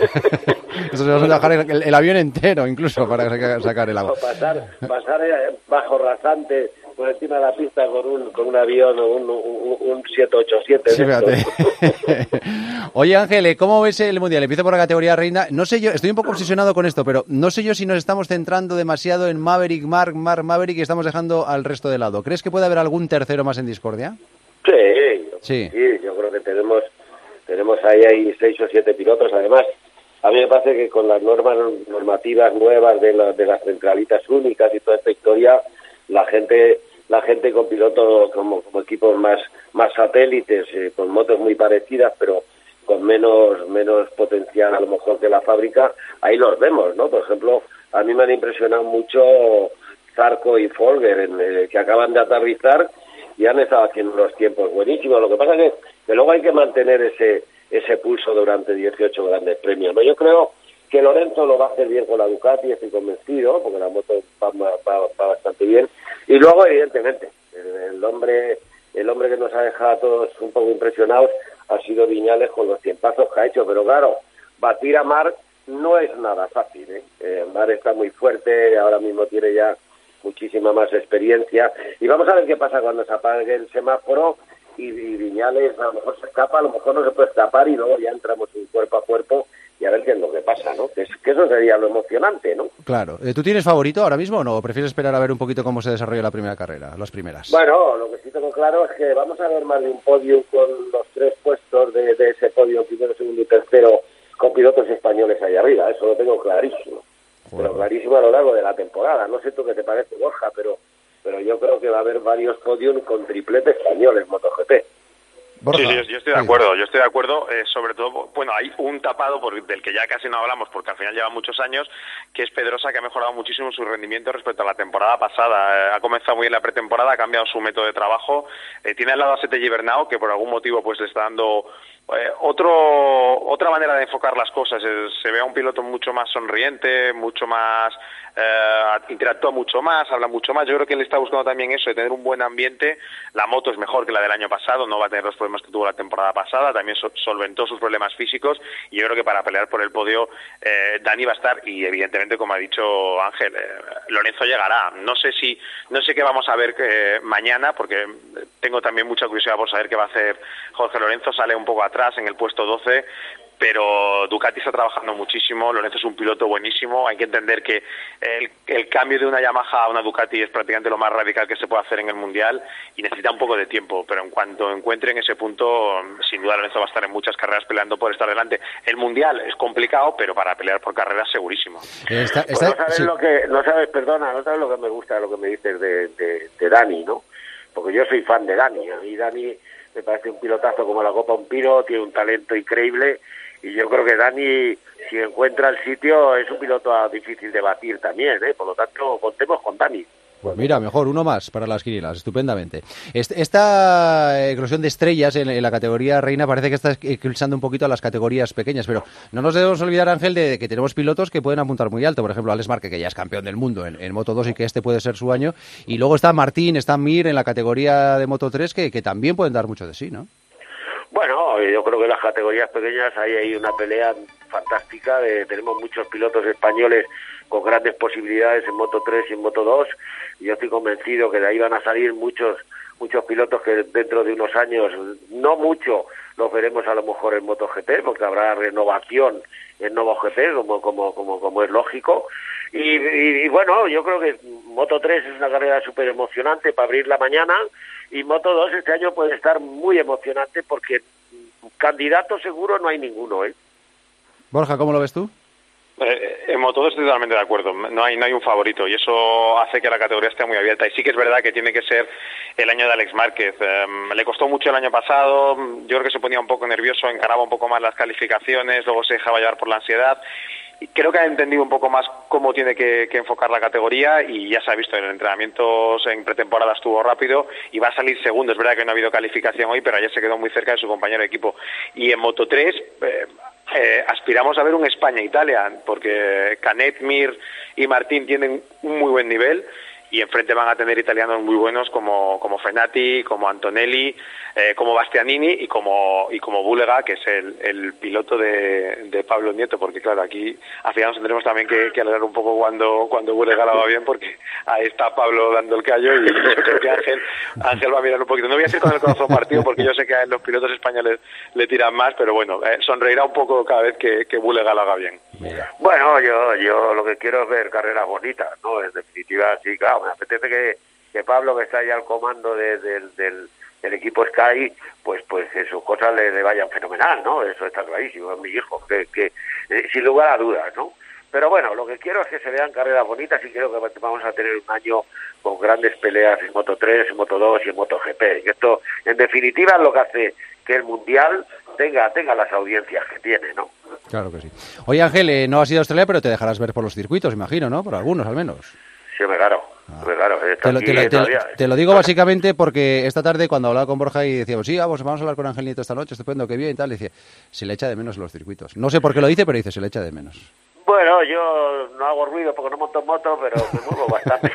estos se van a dejar el avión entero, incluso, para sacar el agua. Pasar bajo rasante por encima de la pista con un avión o un 787. Sí, fíjate. Oye, Ángel, ¿cómo ves el Mundial? Empiezo por la categoría reina. No sé yo, estoy un poco obsesionado con esto, pero no sé yo si nos estamos centrando demasiado en Maverick, Maverick, y estamos dejando al resto de lado. ¿Crees que puede haber algún tercero más en discordia? Sí, yo creo que tenemos ahí 6 o 7 pilotos. Además, a mí me parece que con las normativas nuevas de las centralitas únicas y toda esta historia, la gente con pilotos como equipos más satélites, con motos muy parecidas, pero con menos potencial a lo mejor que la fábrica, ahí los vemos, ¿no? Por ejemplo, a mí me han impresionado mucho Zarco y Folger, que acaban de aterrizar y han estado haciendo unos tiempos buenísimos. Lo que pasa es que luego hay que mantener ese pulso durante 18 grandes premios, ¿no? Yo creo que Lorenzo lo va a hacer bien con la Ducati, estoy convencido, porque la moto va bastante bien. Y luego, evidentemente, el hombre que nos ha dejado a todos un poco impresionados ha sido Viñales con los tiempazos que ha hecho. Pero claro, batir a Marc no es nada fácil, ¿eh? Marc está muy fuerte, ahora mismo tiene ya muchísima más experiencia. Y vamos a ver qué pasa cuando se apague el semáforo y Viñales a lo mejor se escapa, a lo mejor no se puede escapar, y luego ya entramos en cuerpo a cuerpo y a ver qué es lo que pasa, ¿no? Que eso sería lo emocionante, ¿no? Claro. ¿Tú tienes favorito ahora mismo o no? ¿O prefieres esperar a ver un poquito cómo se desarrolla la primera carrera, las primeras? Bueno, lo que sí tengo claro es que vamos a ver más de un podio con los 3 puestos de ese podio, primero, segundo y tercero, con pilotos españoles ahí arriba. Eso lo tengo clarísimo. Joder. Pero clarísimo a lo largo de la temporada. No sé tú qué te parece, Borja, pero yo creo que va a haber varios podios con triplete españoles MotoGP. Borja. Sí, yo estoy de acuerdo, sobre todo, bueno, hay un tapado del que ya casi no hablamos porque al final lleva muchos años, que es Pedrosa, que ha mejorado muchísimo su rendimiento respecto a la temporada pasada. Ha comenzado muy bien la pretemporada, ha cambiado su método de trabajo, tiene al lado a Sete Gibernau, que por algún motivo pues le está dando otra manera de enfocar las cosas. Se ve a un piloto mucho más sonriente, mucho más interactúa mucho más, habla mucho más. Yo creo que él está buscando también eso, de tener un buen ambiente. La moto es mejor que la del año pasado, no va a tener los problemas que tuvo la temporada pasada, también solventó sus problemas físicos, y yo creo que para pelear por el podio Dani va a estar, y evidentemente, como ha dicho Ángel, Lorenzo llegará. No sé qué vamos a ver mañana, porque tengo también mucha curiosidad por saber qué va a hacer Jorge Lorenzo. Sale un poco atrás en el puesto 12, pero Ducati está trabajando muchísimo. Lorenzo es un piloto buenísimo. Hay que entender que el cambio de una Yamaha a una Ducati es prácticamente lo más radical que se puede hacer en el Mundial y necesita un poco de tiempo, pero en cuanto encuentren ese punto, sin duda Lorenzo va a estar en muchas carreras peleando por estar delante. El Mundial es complicado, pero para pelear por carreras segurísimo. No sabes lo que me gusta de lo que me dices de Dani, ¿no? Porque yo soy fan de Dani. A mí Dani me parece un pilotazo como la Copa Un Pino, tiene un talento increíble, y yo creo que Dani, si encuentra el sitio, es un piloto difícil de batir también, por lo tanto, contemos con Dani. Pues mira, mejor, uno más para las quinielas, estupendamente. Esta eclosión de estrellas en la categoría reina parece que está eclipsando un poquito a las categorías pequeñas, pero no nos debemos olvidar, Ángel, de que tenemos pilotos que pueden apuntar muy alto. Por ejemplo, Alex Márquez, que ya es campeón del mundo en Moto2 y que este puede ser su año. Y luego está Martín, está Mir en la categoría de Moto3 que también pueden dar mucho de sí, ¿no? Bueno, yo creo que en las categorías pequeñas hay una pelea fantástica. Tenemos muchos pilotos españoles con grandes posibilidades en Moto3 y en Moto2. Y yo estoy convencido que de ahí van a salir muchos pilotos que dentro de unos años, no mucho, los veremos a lo mejor en MotoGP, porque habrá renovación en MotoGP, como es lógico. Y bueno, yo creo que Moto3 es una carrera súper emocionante para abrir la mañana, y Moto2 este año puede estar muy emocionante porque candidato seguro no hay ninguno, Borja, ¿cómo lo ves tú? En Moto2 estoy totalmente de acuerdo. No hay un favorito, y eso hace que la categoría esté muy abierta. Y sí que es verdad que tiene que ser el año de Alex Márquez. Le costó mucho el año pasado. Yo creo que se ponía un poco nervioso, encaraba un poco más las calificaciones, luego se dejaba llevar por la ansiedad. Y creo que ha entendido un poco más cómo tiene que enfocar la categoría, y ya se ha visto en entrenamientos en pretemporada estuvo rápido y va a salir segundo. Es verdad que no ha habido calificación hoy, pero ayer se quedó muy cerca de su compañero de equipo. Y en Moto3 aspiramos a ver un España-Italia, porque Canet, Mir y Martín tienen un muy buen nivel, y enfrente van a tener italianos muy buenos como Fenati, como Antonelli, como Bastianini y como Bulega, que es el piloto de Pablo Nieto, porque claro, aquí al final nos tendremos también que alegrar un poco cuando Bulega lo va bien, porque ahí está Pablo dando el callo, y yo creo que Ángel va a mirar un poquito. No voy a decir con el corazón partido, porque yo sé que a los pilotos españoles le tiran más, pero bueno, sonreirá un poco cada vez que Bulega lo haga bien. Bueno, yo lo que quiero es ver carreras bonitas, ¿no? En definitiva, sí, claro, me apetece que Pablo, que está ahí al comando del equipo Sky, pues sus cosas le vayan fenomenal, ¿no? Eso está clarísimo, es mi hijo, que sin lugar a dudas, ¿no? Pero bueno, lo que quiero es que se vean carreras bonitas, y creo que vamos a tener un año con grandes peleas en Moto3, en Moto2 y en MotoGP. Y esto, en definitiva, es lo que hace que el Mundial tenga las audiencias que tiene, ¿no? Claro que sí. Oye, Ángel, no has ido a Australia, pero te dejarás ver por los circuitos, imagino, ¿no? Por algunos, al menos. Sí, claro. Te lo digo básicamente porque esta tarde, cuando hablaba con Borja y decíamos, sí, vamos a hablar con Ángel Nieto esta noche, estupendo, qué bien y tal, decía, se le echa de menos los circuitos. No sé por qué lo dice, pero dice, se le echa de menos. Bueno, yo no hago ruido porque no monto en moto, pero me muevo bastante.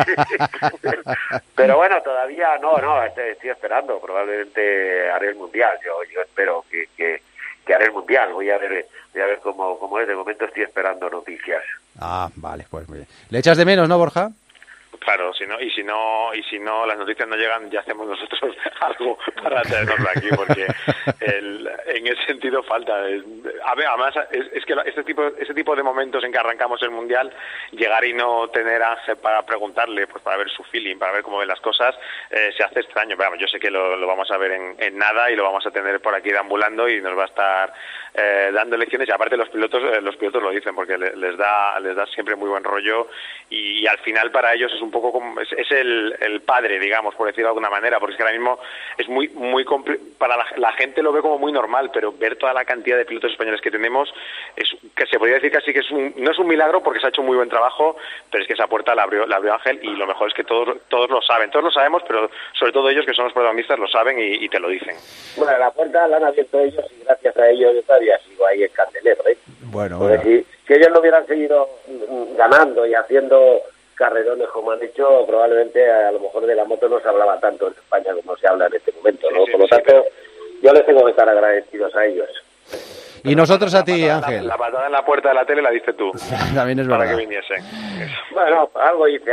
Pero bueno, todavía no, estoy esperando. Probablemente haré el Mundial. Yo espero que haré el Mundial. Voy a ver cómo es. De momento estoy esperando noticias. Ah, vale, pues muy bien. ¿Le echas de menos, no, Borja? Claro, si no las noticias no llegan, ya hacemos nosotros algo para traernoslo aquí, porque en ese sentido falta. Además, es que ese tipo de momentos en que arrancamos el Mundial, llegar y no tener a Ángel para preguntarle, pues para ver su feeling, para ver cómo ven las cosas, se hace extraño. Pero yo sé que lo vamos a ver en nada, y lo vamos a tener por aquí deambulando, y nos va a estar dando lecciones. Y aparte los pilotos lo dicen, porque les da siempre muy buen rollo, y al final para ellos es un un poco como es el padre, digamos, por decirlo de alguna manera, porque es que ahora mismo es muy para la gente lo ve como muy normal, pero ver toda la cantidad de pilotos españoles que tenemos es que se podría decir casi que no es un milagro porque se ha hecho un muy buen trabajo, pero es que esa puerta la abrió Ángel, y lo mejor es que todos lo saben, todos lo sabemos, pero sobre todo ellos que son los protagonistas lo saben y te lo dicen. Bueno, la puerta la han abierto ellos y gracias a ellos yo todavía sigo ahí en candelero, ¿eh? Bueno. Si ellos no hubieran seguido ganando y haciendo carrerones como han hecho, probablemente a lo mejor de la moto no se hablaba tanto en España como se habla en este momento, ¿no? Por lo tanto, yo les tengo que estar agradecidos a ellos. Y nosotros a ti, Ángel. La patada en la puerta de la tele la diste tú. También es verdad. Para que viniesen. Bueno, algo hice.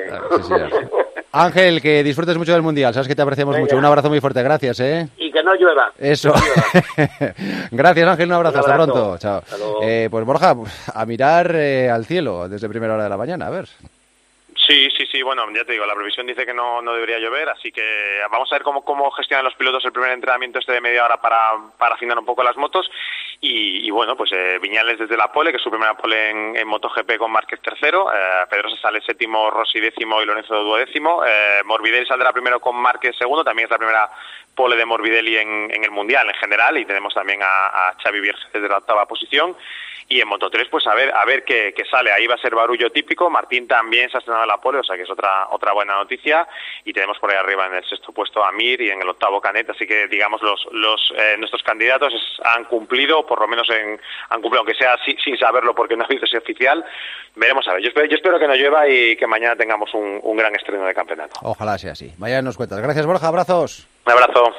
Ángel, que disfrutes mucho del Mundial. Sabes que te apreciamos mucho. Un abrazo muy fuerte. Gracias, ¿eh? Y que no llueva. Eso. Gracias, Ángel. Un abrazo. Hasta pronto. Chao. Pues Borja, a mirar al cielo desde primera hora de la mañana. A ver. Sí, bueno, ya te digo, la previsión dice que no debería llover, así que vamos a ver cómo gestionan los pilotos el primer entrenamiento de media hora para afinar un poco las motos, y bueno, pues Viñales desde la pole, que es su primera pole en MotoGP con Márquez tercero, Pedrosa sale séptimo, Rossi décimo y Lorenzo duodécimo, Morbidelli saldrá primero con Márquez segundo, también es la primera pole de Morbidelli en el Mundial en general, y tenemos también a Xavi Vierge desde la octava posición. Y en Moto3, pues a ver qué sale. Ahí va a ser barullo típico. Martín también se ha estrenado en la pole, o sea que es otra buena noticia. Y tenemos por ahí arriba en el sexto puesto a Mir y en el octavo Canet. Así que, digamos, nuestros candidatos han cumplido, por lo menos han cumplido, aunque sea sin saberlo porque no ha habido ese oficial. Veremos a ver. Yo espero que no llueva y que mañana tengamos un gran estreno de campeonato. Ojalá sea así. Mañana nos cuentas. Gracias, Borja. Abrazos. Un abrazo.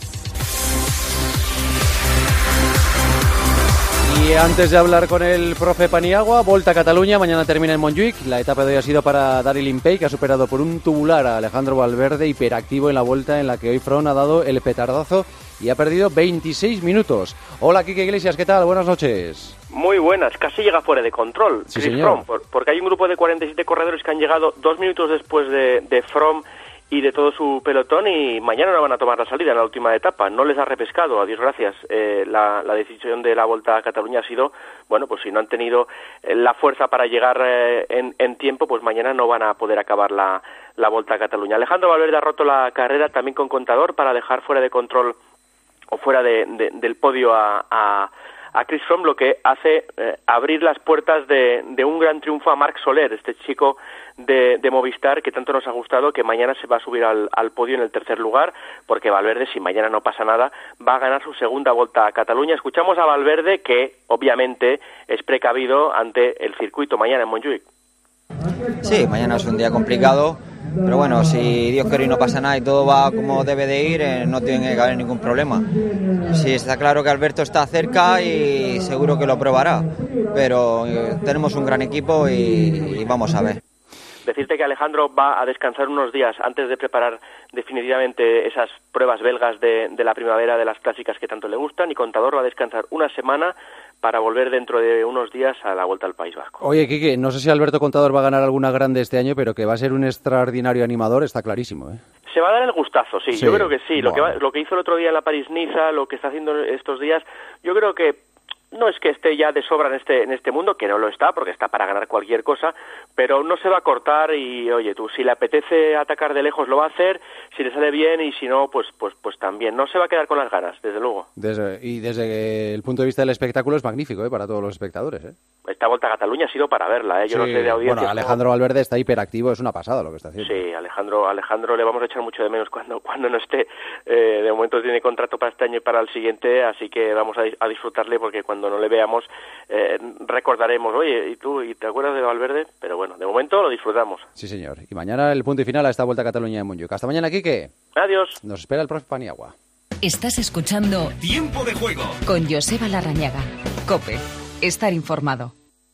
Y antes de hablar con el profe Paniagua, Volta a Cataluña, mañana termina en Montjuïc. La etapa de hoy ha sido para Daryl Impey, que ha superado por un tubular a Alejandro Valverde, hiperactivo en la vuelta en la que hoy Froome ha dado el petardazo y ha perdido 26 minutos. Hola, Quique Iglesias, ¿qué tal? Buenas noches. Muy buenas, casi llega fuera de control, sí, Chris Froome, porque hay un grupo de 47 corredores que han llegado 2 minutos después de Froome y de todo su pelotón, y mañana no van a tomar la salida en la última etapa. No les ha repescado, a Dios gracias. La decisión de la Volta a Cataluña ha sido, bueno, pues si no han tenido la fuerza para llegar en tiempo, pues mañana no van a poder acabar la Volta a Cataluña. Alejandro Valverde ha roto la carrera también con contador para dejar fuera de control o fuera del podio a Chris Froome, lo que hace abrir las puertas de un gran triunfo a Marc Soler, este chico de Movistar que tanto nos ha gustado, que mañana se va a subir al podio en el tercer lugar, porque Valverde, si mañana no pasa nada, va a ganar su segunda Volta a Cataluña. Escuchamos a Valverde, que obviamente es precavido ante el circuito mañana en Montjuïc. Sí, mañana es un día complicado, pero bueno, si Dios quiere y no pasa nada y todo va como debe de ir, no tiene que haber ningún problema. Sí, está claro que Alberto está cerca y seguro que lo probará, pero tenemos un gran equipo y vamos a ver. Decirte que Alejandro va a descansar unos días antes de preparar definitivamente esas pruebas belgas de la primavera, de las clásicas que tanto le gustan, y Contador va a descansar una semana para volver dentro de unos días a la Vuelta al País Vasco. Oye, Quique, no sé si Alberto Contador va a ganar alguna grande este año, pero que va a ser un extraordinario animador está clarísimo, ¿eh? Se va a dar el gustazo, sí. Yo creo que sí. Lo que hizo el otro día en la París-Niza, lo que está haciendo estos días, yo creo que no es que esté ya de sobra en este mundo, que no lo está, porque está para ganar cualquier cosa, pero no se va a cortar y, oye, tú, si le apetece atacar de lejos lo va a hacer, si le sale bien, y si no, pues también. No se va a quedar con las ganas, desde luego. Desde el punto de vista del espectáculo es magnífico, para todos los espectadores, ¿eh? Esta Volta a Cataluña ha sido para verla, Yo no sé de audiencia. Bueno, Alejandro Valverde está hiperactivo, es una pasada lo que está haciendo. Sí, Alejandro le vamos a echar mucho de menos cuando no esté. De momento tiene contrato para este año y para el siguiente, así que vamos a disfrutarle, porque cuando no le veamos recordaremos, oye, ¿y te acuerdas de Valverde? Pero bueno, de momento lo disfrutamos. Sí, señor. Y mañana el punto y final a esta Volta a Cataluña en Montjuïc. Hasta mañana, Quique. Adiós. Nos espera el profe Paniagua. Estás escuchando Tiempo de Juego con Joseba Larrañaga. COPE. Estar informado.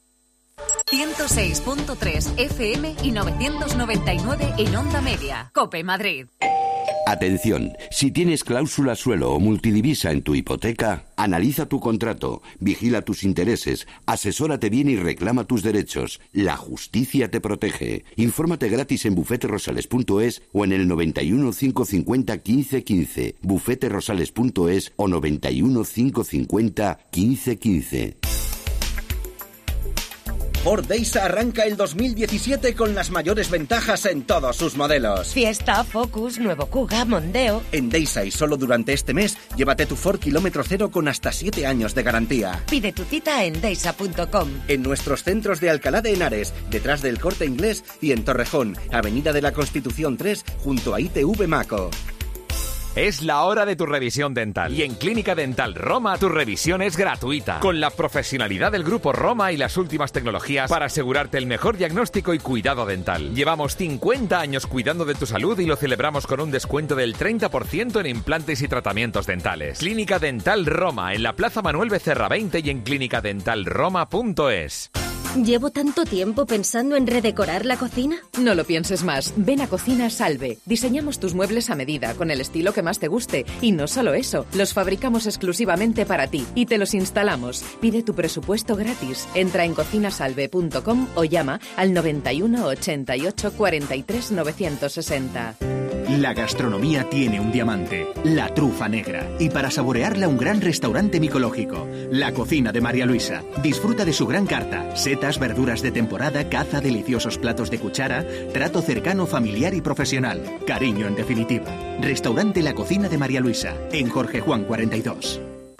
106.3 FM y 999 en Onda Media. COPE Madrid. Atención, si tienes cláusula suelo o multidivisa en tu hipoteca, analiza tu contrato, vigila tus intereses, asesórate bien y reclama tus derechos. La justicia te protege. Infórmate gratis en bufeterosales.es o en el 91 550 15 15, bufeterosales.es o 91 550 15 15. Ford Deisa arranca el 2017 con las mayores ventajas en todos sus modelos. Fiesta, Focus, nuevo Kuga, Mondeo. En Deisa y solo durante este mes, llévate tu Ford kilómetro cero con hasta 7 años de garantía. Pide tu cita en deisa.com. En nuestros centros de Alcalá de Henares, detrás del Corte Inglés, y en Torrejón, Avenida de la Constitución 3, junto a ITV Maco. Es la hora de tu revisión dental. Y en Clínica Dental Roma, tu revisión es gratuita. Con la profesionalidad del Grupo Roma y las últimas tecnologías para asegurarte el mejor diagnóstico y cuidado dental. Llevamos 50 años cuidando de tu salud y lo celebramos con un descuento del 30% en implantes y tratamientos dentales. Clínica Dental Roma, en la Plaza Manuel Becerra 20 y en clinicadentalroma.es. ¿Llevo tanto tiempo pensando en redecorar la cocina? No lo pienses más. Ven a Cocina Salve. Diseñamos tus muebles a medida, con el estilo que más te guste. Y no solo eso, los fabricamos exclusivamente para ti y te los instalamos. Pide tu presupuesto gratis. Entra en cocinasalve.com o llama al 91 88 43 960. La gastronomía tiene un diamante, la trufa negra. Y para saborearla, un gran restaurante micológico, La Cocina de María Luisa. Disfruta de su gran carta, setas, verduras de temporada, caza, deliciosos platos de cuchara, trato cercano, familiar y profesional. Cariño en definitiva. Restaurante La Cocina de María Luisa, en Jorge Juan 42.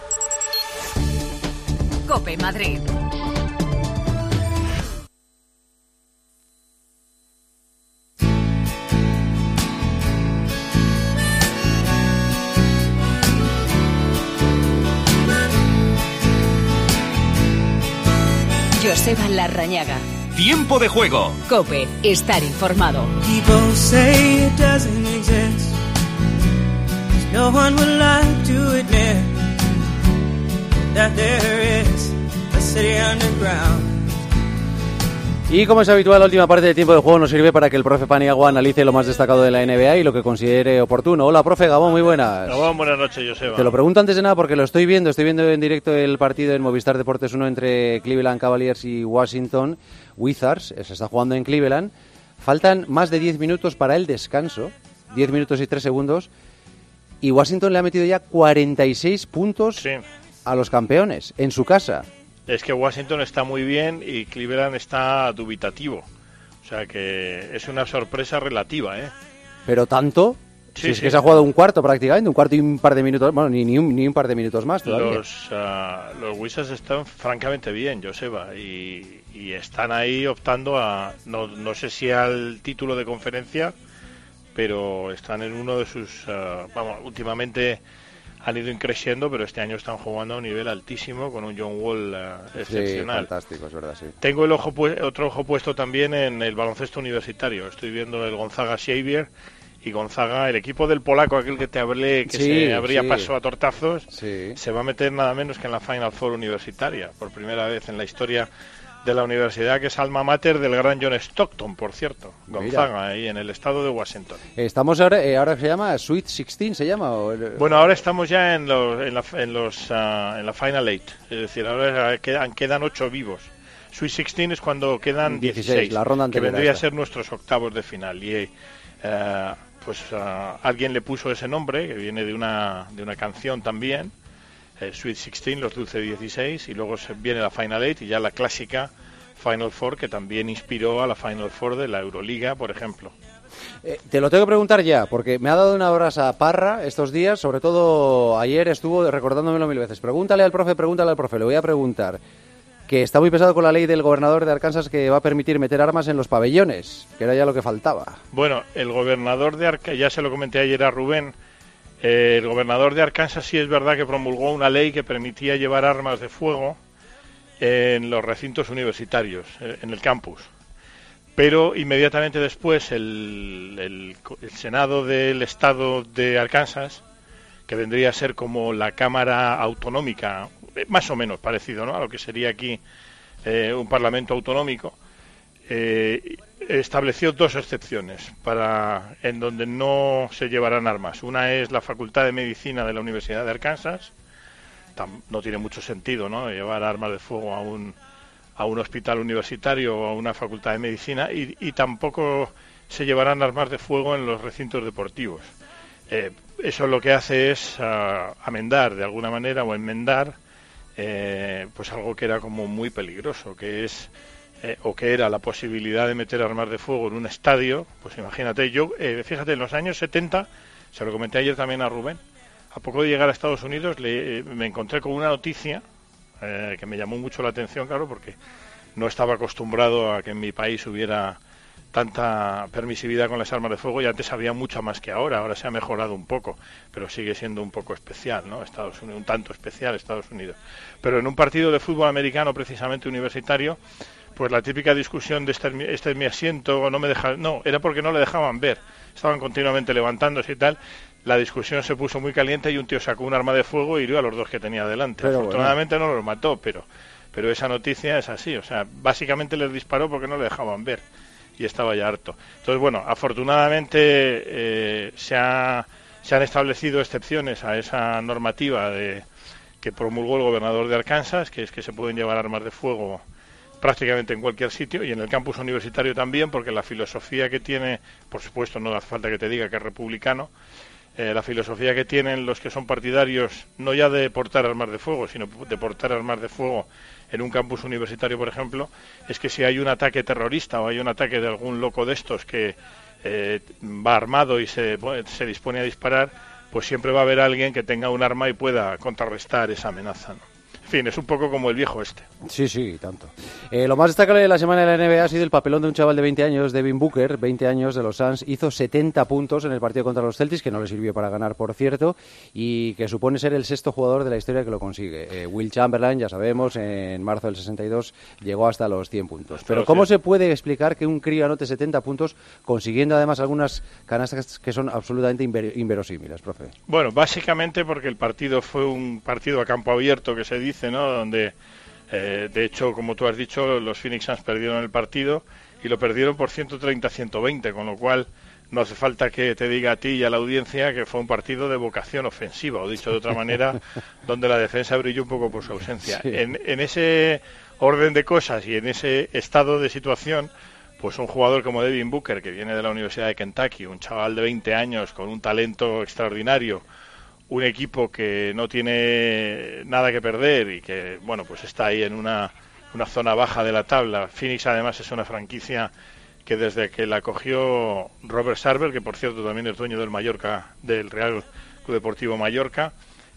COPE Madrid. Joseba Larrañaga. Tiempo de juego. COPE. Estar informado. People say it doesn't exist. No one would like to admit that there is a city underground. Y como es habitual, la última parte del tiempo de juego nos sirve para que el profe Paniagua analice lo más destacado de la NBA y lo que considere oportuno. Hola, profe Gabón, muy buenas. Gabón, buenas noches, Joseba. Te lo pregunto antes de nada porque lo estoy viendo en directo el partido en Movistar Deportes 1 entre Cleveland Cavaliers y Washington Wizards. Se está jugando en Cleveland. Faltan más de 10 minutos para el descanso, 10 minutos y 3 segundos, y Washington le ha metido ya 46 puntos a los campeones en su casa. Es que Washington está muy bien y Cleveland está dubitativo. O sea que es una sorpresa relativa, ¿eh? ¿Pero tanto? Sí, es que se ha jugado un cuarto prácticamente, un cuarto y un par de minutos, bueno, ni un par de minutos más todavía. Los Wizards están francamente bien, Joseba, y están ahí optando a, no sé si al título de conferencia, pero están en uno de sus, últimamente han ido creciendo, pero este año están jugando a un nivel altísimo con un John Wall excepcional. Sí, fantástico, es verdad, sí. Tengo el otro ojo puesto también en el baloncesto universitario. Estoy viendo el Gonzaga Xavier y Gonzaga, el equipo del polaco, aquel que te hablé, que se abría paso a tortazos, se va a meter nada menos que en la Final Four universitaria, por primera vez en la historia de la universidad, que es alma mater del gran John Stockton, por cierto. Gonzaga, ahí en el estado de Washington. Estamos ahora se llama Sweet 16, ¿se llama? Bueno, ahora estamos ya en la Final 8, es decir, ahora quedan 8 vivos. Sweet 16 es cuando quedan 16, la ronda anterior, que vendría a ser nuestros octavos de final. Y alguien le puso ese nombre, que viene de una canción también, Sweet 16, los Dulce 16, y luego viene la Final 8 y ya la clásica Final Four, que también inspiró a la Final Four de la Euroliga, por ejemplo. Te lo tengo que preguntar ya, porque me ha dado una brasa Parra estos días, sobre todo ayer estuvo recordándomelo 1000 veces. Pregúntale al profe, le voy a preguntar, que está muy pesado con la ley del gobernador de Arkansas que va a permitir meter armas en los pabellones, que era ya lo que faltaba. Bueno, el gobernador de Arkansas, ya se lo comenté ayer a Rubén, el gobernador de Arkansas sí es verdad que promulgó una ley que permitía llevar armas de fuego en los recintos universitarios, en el campus. Pero inmediatamente después el Senado del Estado de Arkansas, que vendría a ser como la Cámara Autonómica, más o menos parecido, ¿no?, a lo que sería aquí un Parlamento autonómico, estableció 2 excepciones en donde no se llevarán armas. Una es la Facultad de Medicina de la Universidad de Arkansas. No tiene mucho sentido, ¿no?, llevar armas de fuego a un hospital universitario o a una facultad de medicina, y tampoco se llevarán armas de fuego en los recintos deportivos. Eso lo que hace es amendar de alguna manera, o enmendar pues algo que era como muy peligroso, que es o que era la posibilidad de meter armas de fuego en un estadio, pues imagínate, yo, fíjate, en los años 70, se lo comenté ayer también a Rubén, a poco de llegar a Estados Unidos me encontré con una noticia que me llamó mucho la atención, claro, porque no estaba acostumbrado a que en mi país hubiera tanta permisividad con las armas de fuego, y antes había mucha más que ahora se ha mejorado un poco, pero sigue siendo un poco especial, ¿no? Estados Unidos, un tanto especial Estados Unidos. Pero en un partido de fútbol americano, precisamente universitario, pues la típica discusión de este es mi asiento, no, era porque no le dejaban ver, estaban continuamente levantándose y tal. La discusión se puso muy caliente y un tío sacó un arma de fuego y hirió a los dos que tenía delante. Pero afortunadamente no los mató, pero esa noticia es así, o sea, básicamente les disparó porque no le dejaban ver y estaba ya harto. Entonces, bueno, afortunadamente se han establecido excepciones a esa normativa que promulgó el gobernador de Arkansas, que es que se pueden llevar armas de fuego prácticamente en cualquier sitio, y en el campus universitario también, porque la filosofía que tiene, por supuesto no hace falta que te diga que es republicano, la filosofía que tienen los que son partidarios no ya de portar armas de fuego, sino de portar armas de fuego en un campus universitario, por ejemplo, es que si hay un ataque terrorista o hay un ataque de algún loco de estos que va armado y se dispone a disparar, pues siempre va a haber alguien que tenga un arma y pueda contrarrestar esa amenaza, ¿no? En fin, es un poco como el viejo este. Sí, tanto. Lo más destacable de la semana de la NBA ha sido el papelón de un chaval de 20 años, Devin Booker, 20 años, de los Suns. Hizo 70 puntos en el partido contra los Celtics, que no le sirvió para ganar, por cierto, y que supone ser el sexto jugador de la historia que lo consigue. Will Chamberlain, ya sabemos, en marzo del 62 llegó hasta los 100 puntos. Pero ¿cómo se puede explicar que un crío anote 70 puntos consiguiendo además algunas canastas que son absolutamente inverosímiles, profe? Bueno, básicamente porque el partido fue un partido a campo abierto, que se dice, ¿no? Donde, de hecho, como tú has dicho, los Phoenix Suns perdieron el partido y lo perdieron por 130-120, con lo cual no hace falta que te diga a ti y a la audiencia que fue un partido de vocación ofensiva, o dicho de otra manera, donde la defensa brilló un poco por su ausencia. Sí. En ese orden de cosas y en ese estado de situación, pues un jugador como Devin Booker, que viene de la Universidad de Kentucky, un chaval de 20 años con un talento extraordinario, un equipo que no tiene nada que perder y que, bueno, pues está ahí en una zona baja de la tabla. Phoenix, además, es una franquicia que desde que la cogió Robert Sarver, que por cierto también es dueño del Mallorca, del Real Club Deportivo Mallorca,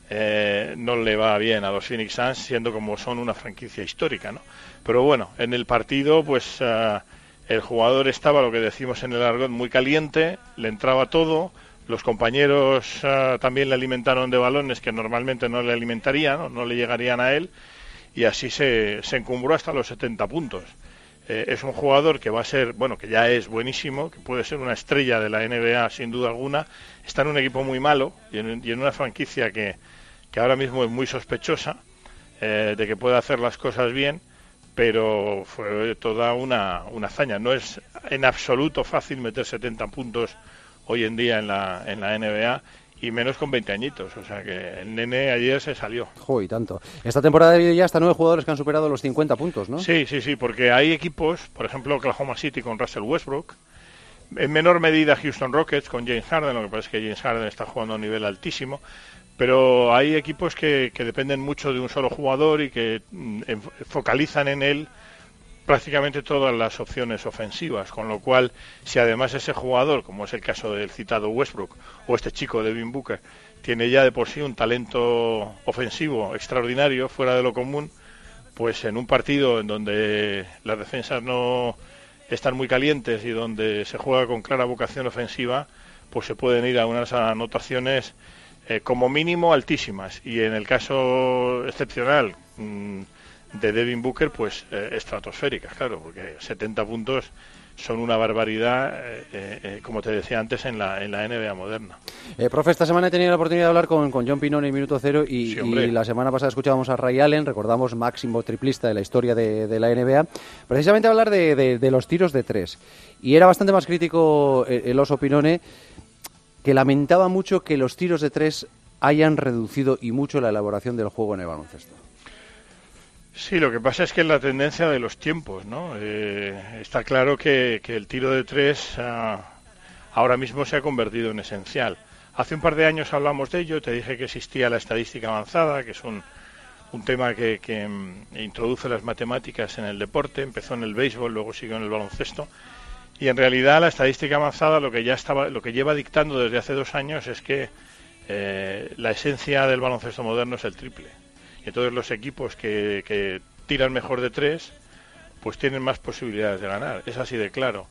no le va bien a los Phoenix Suns, siendo como son una franquicia histórica, ¿no? Pero bueno, en el partido, pues el jugador estaba, lo que decimos en el argot, muy caliente, le entraba todo. Los compañeros también le alimentaron de balones que normalmente no le alimentarían, no le llegarían a él, y así se encumbró hasta los 70 puntos. Es un jugador que va a ser, bueno, que ya es buenísimo, que puede ser una estrella de la NBA sin duda alguna. Está en un equipo muy malo y en una franquicia que ahora mismo es muy sospechosa de que pueda hacer las cosas bien, pero fue toda una hazaña. No es en absoluto fácil meter 70 puntos hoy en día en la NBA, y menos con 20 añitos, o sea que el nene ayer se salió. ¡Jo, y tanto! Esta temporada ha habido ya hasta 9 jugadores que han superado los 50 puntos, ¿no? Sí, porque hay equipos, por ejemplo Oklahoma City con Russell Westbrook, en menor medida Houston Rockets con James Harden, lo que pasa es que James Harden está jugando a un nivel altísimo, pero hay equipos que dependen mucho de un solo jugador y que focalizan en él prácticamente todas las opciones ofensivas, con lo cual, si además ese jugador, como es el caso del citado Westbrook o este chico Devin Booker, tiene ya de por sí un talento ofensivo extraordinario, fuera de lo común, pues en un partido en donde las defensas no están muy calientes y donde se juega con clara vocación ofensiva, pues se pueden ir a unas anotaciones como mínimo altísimas, y en el caso excepcional de Devin Booker, pues estratosféricas, claro, porque 70 puntos son una barbaridad, como te decía antes, en la NBA moderna. Profe, esta semana he tenido la oportunidad de hablar con John Pinone en Minuto Cero y la semana pasada escuchábamos a Ray Allen, recordamos, máximo triplista de la historia de la NBA, precisamente hablar de los tiros de tres. Y era bastante más crítico el oso Pinone, que lamentaba mucho que los tiros de tres hayan reducido y mucho la elaboración del juego en el baloncesto. Sí, lo que pasa es que es la tendencia de los tiempos, ¿no? Está claro que el tiro de tres ahora mismo se ha convertido en esencial. Hace un par de años hablamos de ello, te dije que existía la estadística avanzada, que es un tema que introduce las matemáticas en el deporte. Empezó en el béisbol, luego siguió en el baloncesto. Y en realidad la estadística avanzada lo que lleva dictando desde hace 2 años es que la esencia del baloncesto moderno es el triple. Y entonces los equipos que tiran mejor de 3, pues tienen más posibilidades de ganar. Es así de claro.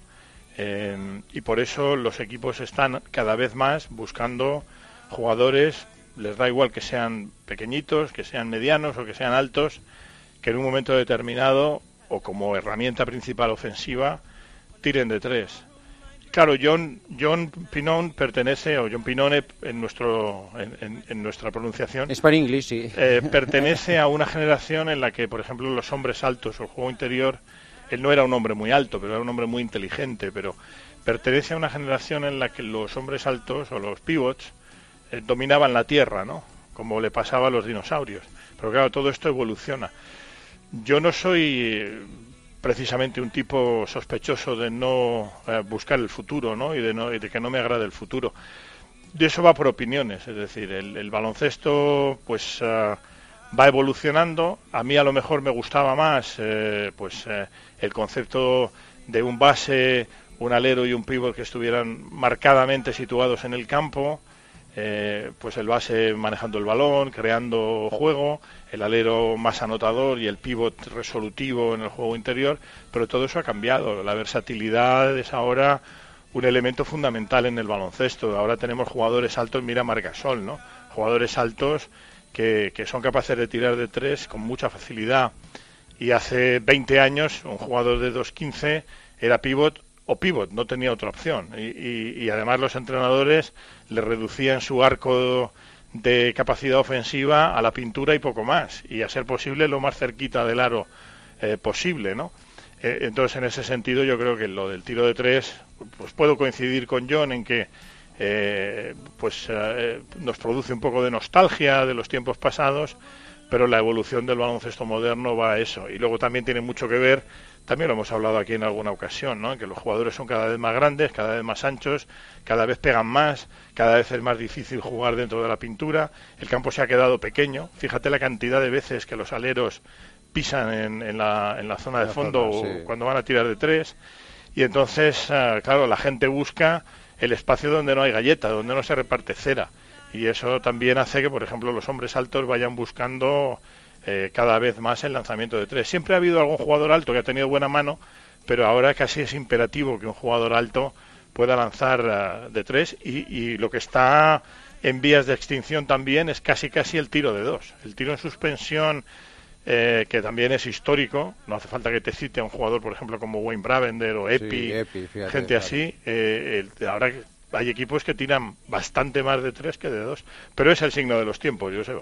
Y por eso los equipos están cada vez más buscando jugadores, les da igual que sean pequeñitos, que sean medianos o que sean altos, que en un momento determinado o como herramienta principal ofensiva tiren de 3. Claro, John Pinone pertenece, o John Pinone en nuestra pronunciación, Spanish English, sí. Pertenece a una generación en la que, por ejemplo, los hombres altos o el juego interior, él no era un hombre muy alto, pero era un hombre muy inteligente, pero pertenece a una generación en la que los hombres altos o los pivots dominaban la tierra, ¿no? Como le pasaba a los dinosaurios. Pero claro, todo esto evoluciona. Yo no soy precisamente un tipo sospechoso de no buscar el futuro, ¿no? Y de que no me agrade el futuro. De eso va por opiniones, es decir, el baloncesto pues va evolucionando. A mí a lo mejor me gustaba más el concepto de un base, un alero y un pívot que estuvieran marcadamente situados en el campo. Pues el base manejando el balón, creando juego, el alero más anotador y el pívot resolutivo en el juego interior, pero todo eso ha cambiado. La versatilidad es ahora un elemento fundamental en el baloncesto. Ahora tenemos jugadores altos, mira Margasol, ¿no? Jugadores altos que son capaces de tirar de 3 con mucha facilidad. Y hace 20 años un jugador de 2'15" era pívot o pívot, no tenía otra opción. Y además los entrenadores le reducían su arco de capacidad ofensiva a la pintura y poco más, y a ser posible lo más cerquita del aro posible, ¿no? Entonces, en ese sentido, yo creo que lo del tiro de 3, pues puedo coincidir con John en que nos produce un poco de nostalgia de los tiempos pasados, pero la evolución del baloncesto moderno va a eso. Y luego también tiene mucho que ver, también lo hemos hablado aquí en alguna ocasión, ¿no? Que los jugadores son cada vez más grandes, cada vez más anchos, cada vez pegan más, cada vez es más difícil jugar dentro de la pintura, el campo se ha quedado pequeño. Fíjate la cantidad de veces que los aleros pisan en la zona de fondo sí, cuando van a tirar de 3, y entonces, claro, la gente busca el espacio donde no hay galleta, donde no se reparte cera, y eso también hace que, por ejemplo, los hombres altos vayan buscando cada vez más el lanzamiento de 3. Siempre ha habido algún jugador alto que ha tenido buena mano, pero ahora casi es imperativo que un jugador alto pueda lanzar de 3, y lo que está en vías de extinción también es casi el tiro de 2. El tiro en suspensión, que también es histórico, no hace falta que te cite a un jugador, por ejemplo, como Wayne Bravender o Epi, fíjate, gente así. Ahora hay equipos que tiran bastante más de 3 que de 2, pero es el signo de los tiempos, Joseba.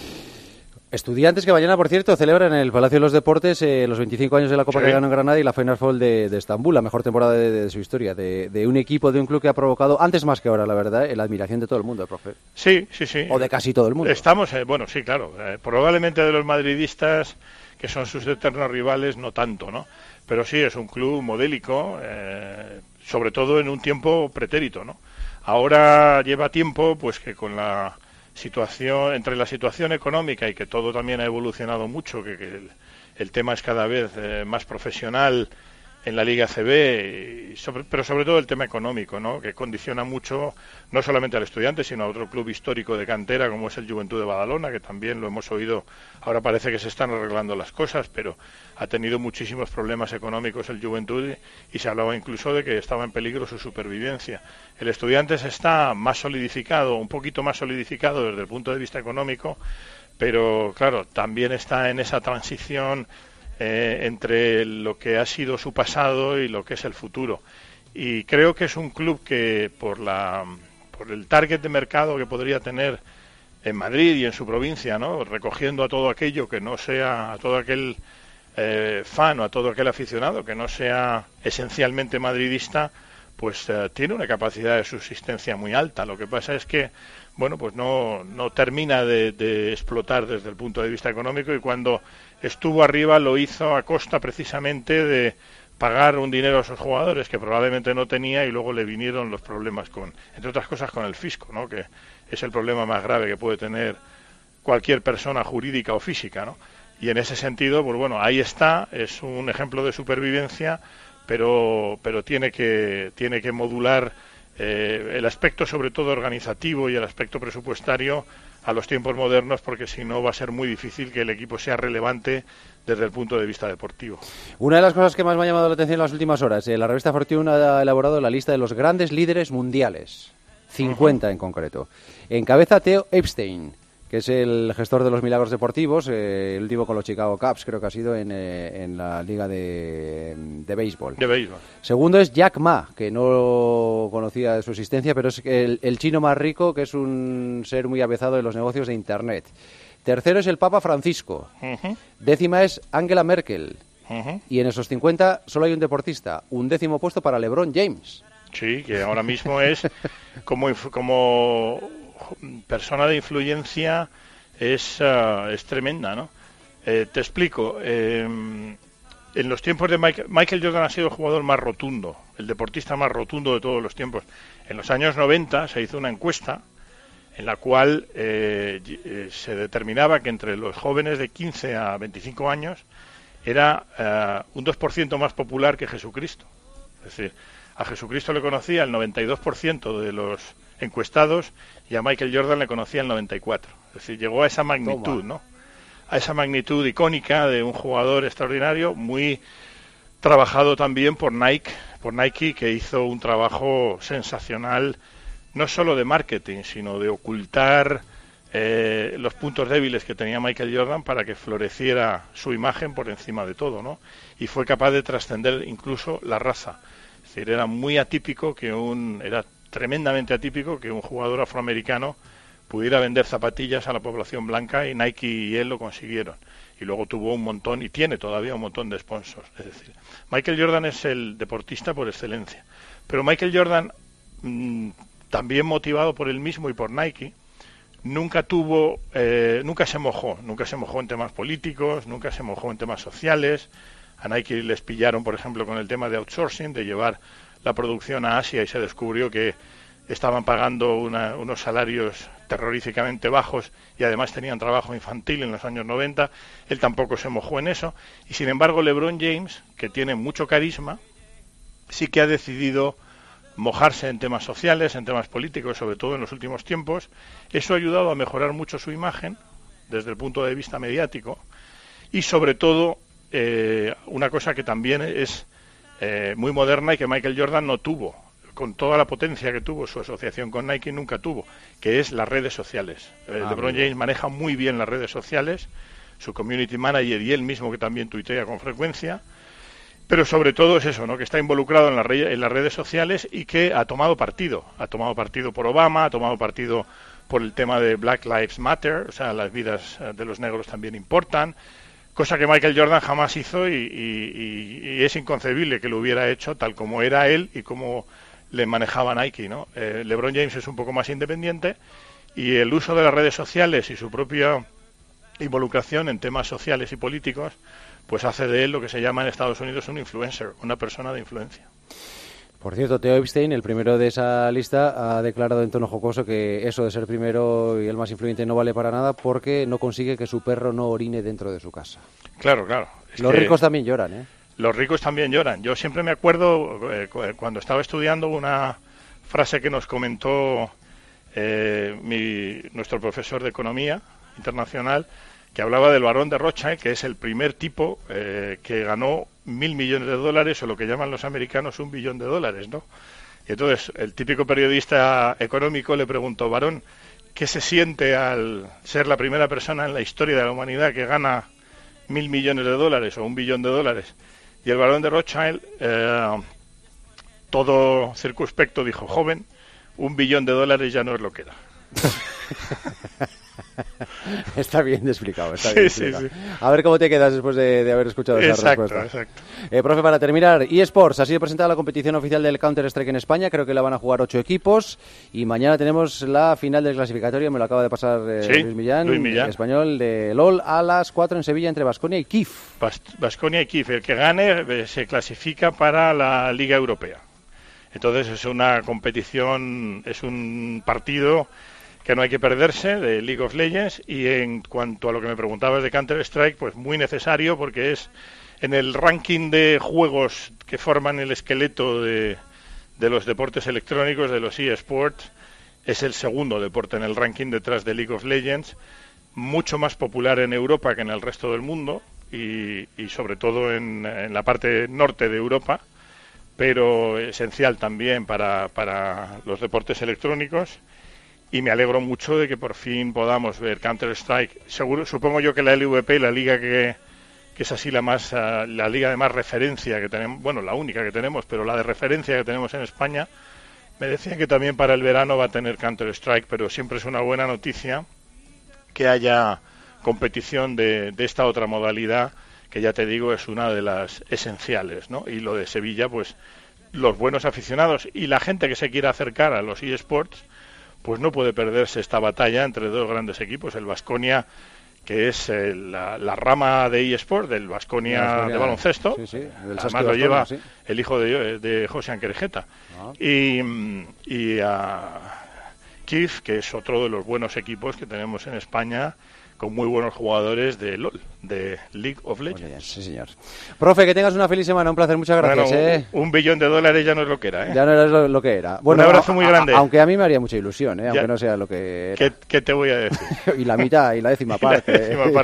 Estudiantes que mañana, por cierto, celebran en el Palacio de los Deportes los 25 años de la Copa que ganó en Granada y la Final Four de Estambul, la mejor temporada de su historia, de un equipo, de un club que ha provocado, antes más que ahora, la verdad, la admiración de todo el mundo, profe. Sí. O de casi todo el mundo. Estamos, bueno, sí, claro, probablemente de los madridistas, que son sus eternos rivales, no tanto, ¿no? Pero sí, es un club modélico, sobre todo en un tiempo pretérito, ¿no? Ahora lleva tiempo, pues que con la situación, entre la situación económica y que todo también ha evolucionado mucho, que el tema es cada vez más profesional en la Liga ACB, pero sobre todo el tema económico, ¿no? Que condiciona mucho no solamente al Estudiantes, sino a otro club histórico de cantera como es el Juventud de Badalona, que también lo hemos oído. Ahora parece que se están arreglando las cosas, pero ha tenido muchísimos problemas económicos el Juventud, y se hablaba incluso de que estaba en peligro su supervivencia. El Estudiantes está más solidificado, un poquito más solidificado desde el punto de vista económico, pero claro, también está en esa transición entre lo que ha sido su pasado y lo que es el futuro. Y creo que es un club que por el target de mercado que podría tener en Madrid y en su provincia, ¿no? Recogiendo a todo aquello que no sea, a todo aquel fan o a todo aquel aficionado que no sea esencialmente madridista, pues tiene una capacidad de subsistencia muy alta. Lo que pasa es que, bueno, pues no termina de explotar desde el punto de vista económico, y cuando estuvo arriba lo hizo a costa precisamente de pagar un dinero a esos jugadores que probablemente no tenía, y luego le vinieron los problemas entre otras cosas, con el fisco, ¿no? Que es el problema más grave que puede tener cualquier persona jurídica o física, ¿no? Y en ese sentido, pues bueno, ahí está, es un ejemplo de supervivencia, pero tiene que modular el aspecto sobre todo organizativo y el aspecto presupuestario a los tiempos modernos, porque si no va a ser muy difícil que el equipo sea relevante desde el punto de vista deportivo. Una de las cosas que más me ha llamado la atención en las últimas horas, la revista Fortune ha elaborado la lista de los grandes líderes mundiales, 50 en concreto. Encabeza Theo Epstein, que es el gestor de los milagros deportivos, el último con los Chicago Cubs, creo que ha sido en la liga de béisbol. De béisbol. Segundo es Jack Ma, que no conocía de su existencia, pero es el chino más rico, que es un ser muy avezado en los negocios de Internet. Tercero es el Papa Francisco. Décima es Angela Merkel. Y en esos 50 solo hay un deportista. Un 10º puesto para LeBron James. Sí, que ahora mismo es como persona de influencia es tremenda, ¿no? Te explico. En los tiempos de Michael Jordan ha sido el jugador más rotundo, el deportista más rotundo de todos los tiempos. En los años 90 se hizo una encuesta en la cual se determinaba que entre los jóvenes de 15 a 25 años era un 2% más popular que Jesucristo. Es decir, a Jesucristo le conocía el 92% de los encuestados y a Michael Jordan le conocía el 94%. Es decir, llegó a esa magnitud, ¿no? A esa magnitud icónica de un jugador extraordinario, muy trabajado también por Nike, que hizo un trabajo sensacional, no solo de marketing, sino de ocultar los puntos débiles que tenía Michael Jordan para que floreciera su imagen por encima de todo, ¿no? Y fue capaz de trascender incluso la raza. Es decir, era muy atípico era tremendamente atípico que un jugador afroamericano pudiera vender zapatillas a la población blanca, y Nike y él lo consiguieron. Y luego tuvo un montón, y tiene todavía un montón de sponsors. Es decir, Michael Jordan es el deportista por excelencia. Pero Michael Jordan, también motivado por él mismo y por Nike, nunca se mojó en temas políticos, nunca se mojó en temas sociales. A Nike les pillaron, por ejemplo, con el tema de outsourcing, de llevar la producción a Asia, y se descubrió que estaban pagando unos salarios terroríficamente bajos y además tenían trabajo infantil en los años 90. Él tampoco se mojó en eso, y sin embargo LeBron James, que tiene mucho carisma, sí que ha decidido mojarse en temas sociales, en temas políticos, sobre todo en los últimos tiempos. Eso ha ayudado a mejorar mucho su imagen desde el punto de vista mediático, y sobre todo una cosa que también es muy moderna y que Michael Jordan no tuvo, con toda la potencia que tuvo su asociación con Nike, nunca tuvo, que es las redes sociales. LeBron James maneja muy bien las redes sociales, su community manager y él mismo, que también tuitea con frecuencia, pero sobre todo es eso, ¿no? Que está involucrado en las redes sociales y que ha tomado partido por Obama, ha tomado partido por el tema de Black Lives Matter, o sea, las vidas de los negros también importan, cosa que Michael Jordan jamás hizo, y es inconcebible que lo hubiera hecho tal como era él y como le manejaba Nike, ¿no? LeBron James es un poco más independiente, y el uso de las redes sociales y su propia involucración en temas sociales y políticos pues hace de él lo que se llama en Estados Unidos un influencer, una persona de influencia. Por cierto, Theo Epstein, el primero de esa lista, ha declarado en tono jocoso que eso de ser primero y el más influyente no vale para nada porque no consigue que su perro no orine dentro de su casa. Claro. Los ricos también lloran, ¿eh? Los ricos también lloran. Yo siempre me acuerdo, cuando estaba estudiando, una frase que nos comentó nuestro profesor de Economía Internacional, que hablaba del barón de Rothschild, que es el primer tipo que ganó $1.000 millones, o lo que llaman los americanos $1 billón, ¿no? Y entonces el típico periodista económico le preguntó: barón, ¿qué se siente al ser la primera persona en la historia de la humanidad que gana $1.000 millones o $1 billón? Y el barón de Rothschild, todo circunspecto, dijo: joven, $1 billón ya no es lo que era. Está bien explicado, está bien explicado. Sí. A ver cómo te quedas después de haber escuchado esa respuesta. Exacto. Profe, para terminar, eSports ha sido presentada la competición oficial del Counter-Strike en España. Creo que la van a jugar 8 equipos y mañana tenemos la final del clasificatorio. Me lo acaba de pasar Luis Millán, español de LOL, a las 4 en Sevilla entre Baskonia y Kiev. Baskonia y Kiev. El que gane se clasifica para la Liga Europea. Entonces es una competición, es un partido que no hay que perderse, de League of Legends. Y en cuanto a lo que me preguntabas de Counter-Strike, pues muy necesario, porque es en el ranking de juegos que forman el esqueleto de los deportes electrónicos, de los eSports, es el segundo deporte en el ranking detrás de League of Legends, mucho más popular en Europa que en el resto del mundo y sobre todo en la parte norte de Europa, pero esencial también para los deportes electrónicos. Y me alegro mucho de que por fin podamos ver Counter-Strike. Supongo yo que la LVP, la liga que es así la liga de más referencia que tenemos, bueno, la única que tenemos, pero la de referencia que tenemos en España, me decían que también para el verano va a tener Counter-Strike, pero siempre es una buena noticia que haya competición de esta otra modalidad, que ya te digo es una de las esenciales, ¿no? Y lo de Sevilla, pues los buenos aficionados y la gente que se quiera acercar a los eSports, pues no puede perderse esta batalla entre dos grandes equipos, el Baskonia, que es la rama de eSport del Baskonia de baloncesto, además lo lleva el hijo de José Anquerejeta, y a Kiev, que es otro de los buenos equipos que tenemos en España, con muy buenos jugadores de LOL, de League of Legends. Sí, señor. Profe, que tengas una feliz semana, un placer, muchas gracias. Bueno, $1 billón ya no es lo que era, ¿eh? Ya no era lo que era. Bueno, un abrazo muy grande. Aunque a mí me haría mucha ilusión, aunque no sea lo que era. ¿Qué te voy a decir? Y la mitad, y la décima parte.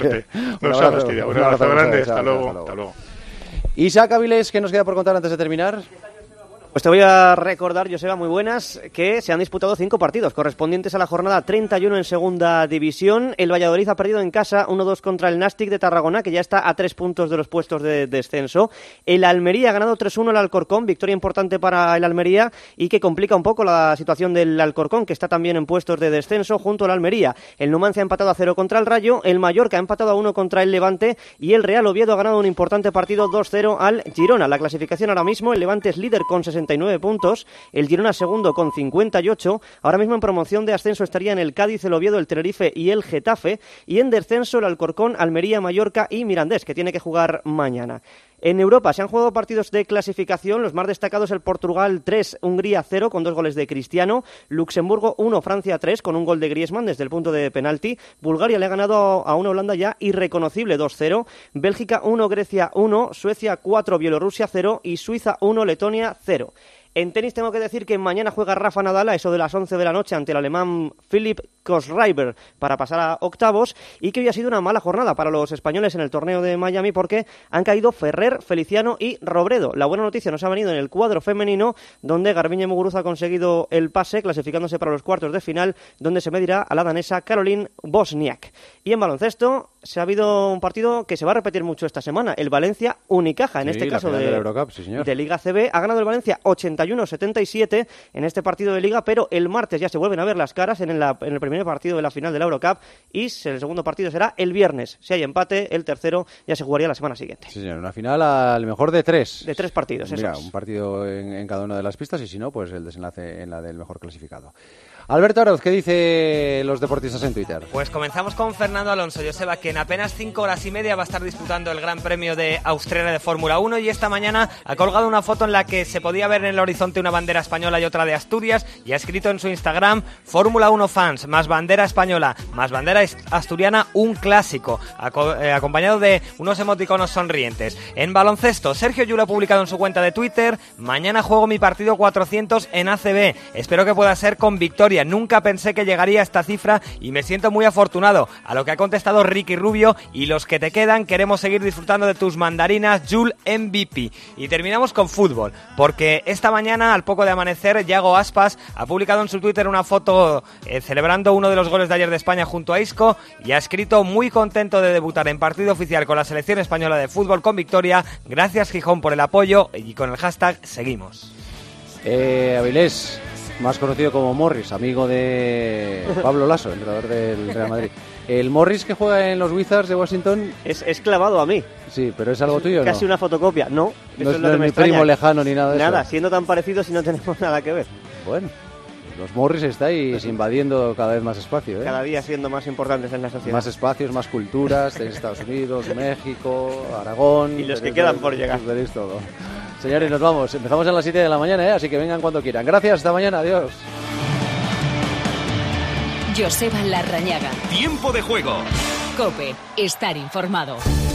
Un abrazo grande, hasta luego. Isaac Avilés, ¿qué nos queda por contar antes de terminar? Pues te voy a recordar, Joseba, muy buenas, que se han disputado 5 partidos correspondientes a la jornada 31 en segunda división. El Valladolid ha perdido en casa 1-2 contra el Nàstic de Tarragona, que ya está a 3 puntos de los puestos de descenso. El Almería ha ganado 3-1 al Alcorcón, victoria importante para el Almería y que complica un poco la situación del Alcorcón, que está también en puestos de descenso junto al Almería. El Numancia ha empatado a 0 contra el Rayo, el Mallorca ha empatado a 1 contra el Levante y el Real Oviedo ha ganado un importante partido 2-0 al Girona. La clasificación ahora mismo, el Levante es líder con 69 puntos, el Girona segundo con 58, ahora mismo en promoción de ascenso estarían el Cádiz, el Oviedo, el Tenerife y el Getafe, y en descenso el Alcorcón, Almería, Mallorca y Mirandés, que tiene que jugar mañana. En Europa se han jugado partidos de clasificación, los más destacados el Portugal 3, Hungría 0 con 2 goles de Cristiano, Luxemburgo 1, Francia 3 con un gol de Griezmann desde el punto de penalti, Bulgaria le ha ganado a una Holanda ya irreconocible 2-0, Bélgica 1, Grecia 1, Suecia 4, Bielorrusia 0 y Suiza 1, Letonia 0. En tenis tengo que decir que mañana juega Rafa Nadal a eso de las 11 de la noche ante el alemán Philipp Kohlschreiber para pasar a octavos y que hoy ha sido una mala jornada para los españoles en el torneo de Miami porque han caído Ferrer, Feliciano y Robredo. La buena noticia nos ha venido en el cuadro femenino donde Garbiñe Muguruza ha conseguido el pase clasificándose para los cuartos de final donde se medirá a la danesa Caroline Wozniak. Y en baloncesto se ha habido un partido que se va a repetir mucho esta semana, el Valencia-Unicaja, en este caso de la Eurocup, de Liga CB. Ha ganado el Valencia 81-77 en este partido de Liga, pero el martes ya se vuelven a ver las caras en el primer partido de la final de la Eurocup y el segundo partido será el viernes. Si hay empate, el tercero ya se jugaría la semana siguiente. Sí, señor, una final al mejor de 3. De 3 partidos, Mira, eso es. Un partido en cada una de las pistas y si no, pues el desenlace en la del mejor clasificado. Alberto Aroz, ¿qué dice los deportistas en Twitter? Pues comenzamos con Fernando Alonso, Joseba, que en apenas 5 horas y media va a estar disputando el Gran Premio de Australia de Fórmula 1 y esta mañana ha colgado una foto en la que se podía ver en el horizonte una bandera española y otra de Asturias y ha escrito en su Instagram: Fórmula 1 fans, más bandera española, más bandera asturiana, un clásico, acompañado de unos emoticonos sonrientes. En baloncesto, Sergio Llull ha publicado en su cuenta de Twitter: mañana juego mi partido 400 en ACB, espero que pueda ser con victoria. Nunca pensé que llegaría a esta cifra y me siento muy afortunado. A lo que ha contestado Ricky Rubio: y los que te quedan, queremos seguir disfrutando de tus mandarinas, Jul MVP. Y terminamos con fútbol, porque esta mañana, al poco de amanecer, Yago Aspas ha publicado en su Twitter una foto celebrando uno de los goles de ayer de España junto a Isco y ha escrito: muy contento de debutar en partido oficial con la selección española de fútbol con victoria. Gracias, Gijón, por el apoyo, y con el hashtag seguimos. Avilés, más conocido como Morris, amigo de Pablo Lasso, entrenador del Real Madrid. ¿El Morris que juega en los Wizards de Washington? Es clavado a mí. Sí, pero ¿es algo tuyo o no? Casi una fotocopia. No, no es lo que me ni extraña. Primo lejano ni nada de eso. Nada, siendo tan parecidos y no tenemos nada que ver. Bueno, los Morris estáis invadiendo cada vez más espacio, ¿eh? Cada día siendo más importantes en la sociedad. Más espacios, más culturas, tenéis Estados Unidos, México, Aragón... Y los que quedan por llegar. Tenéis todo. Señores, nos vamos. Empezamos a las 7 de la mañana, así que vengan cuando quieran. Gracias, hasta mañana. Adiós. Joseba Larrañaga. Tiempo de juego. COPE. Estar informado.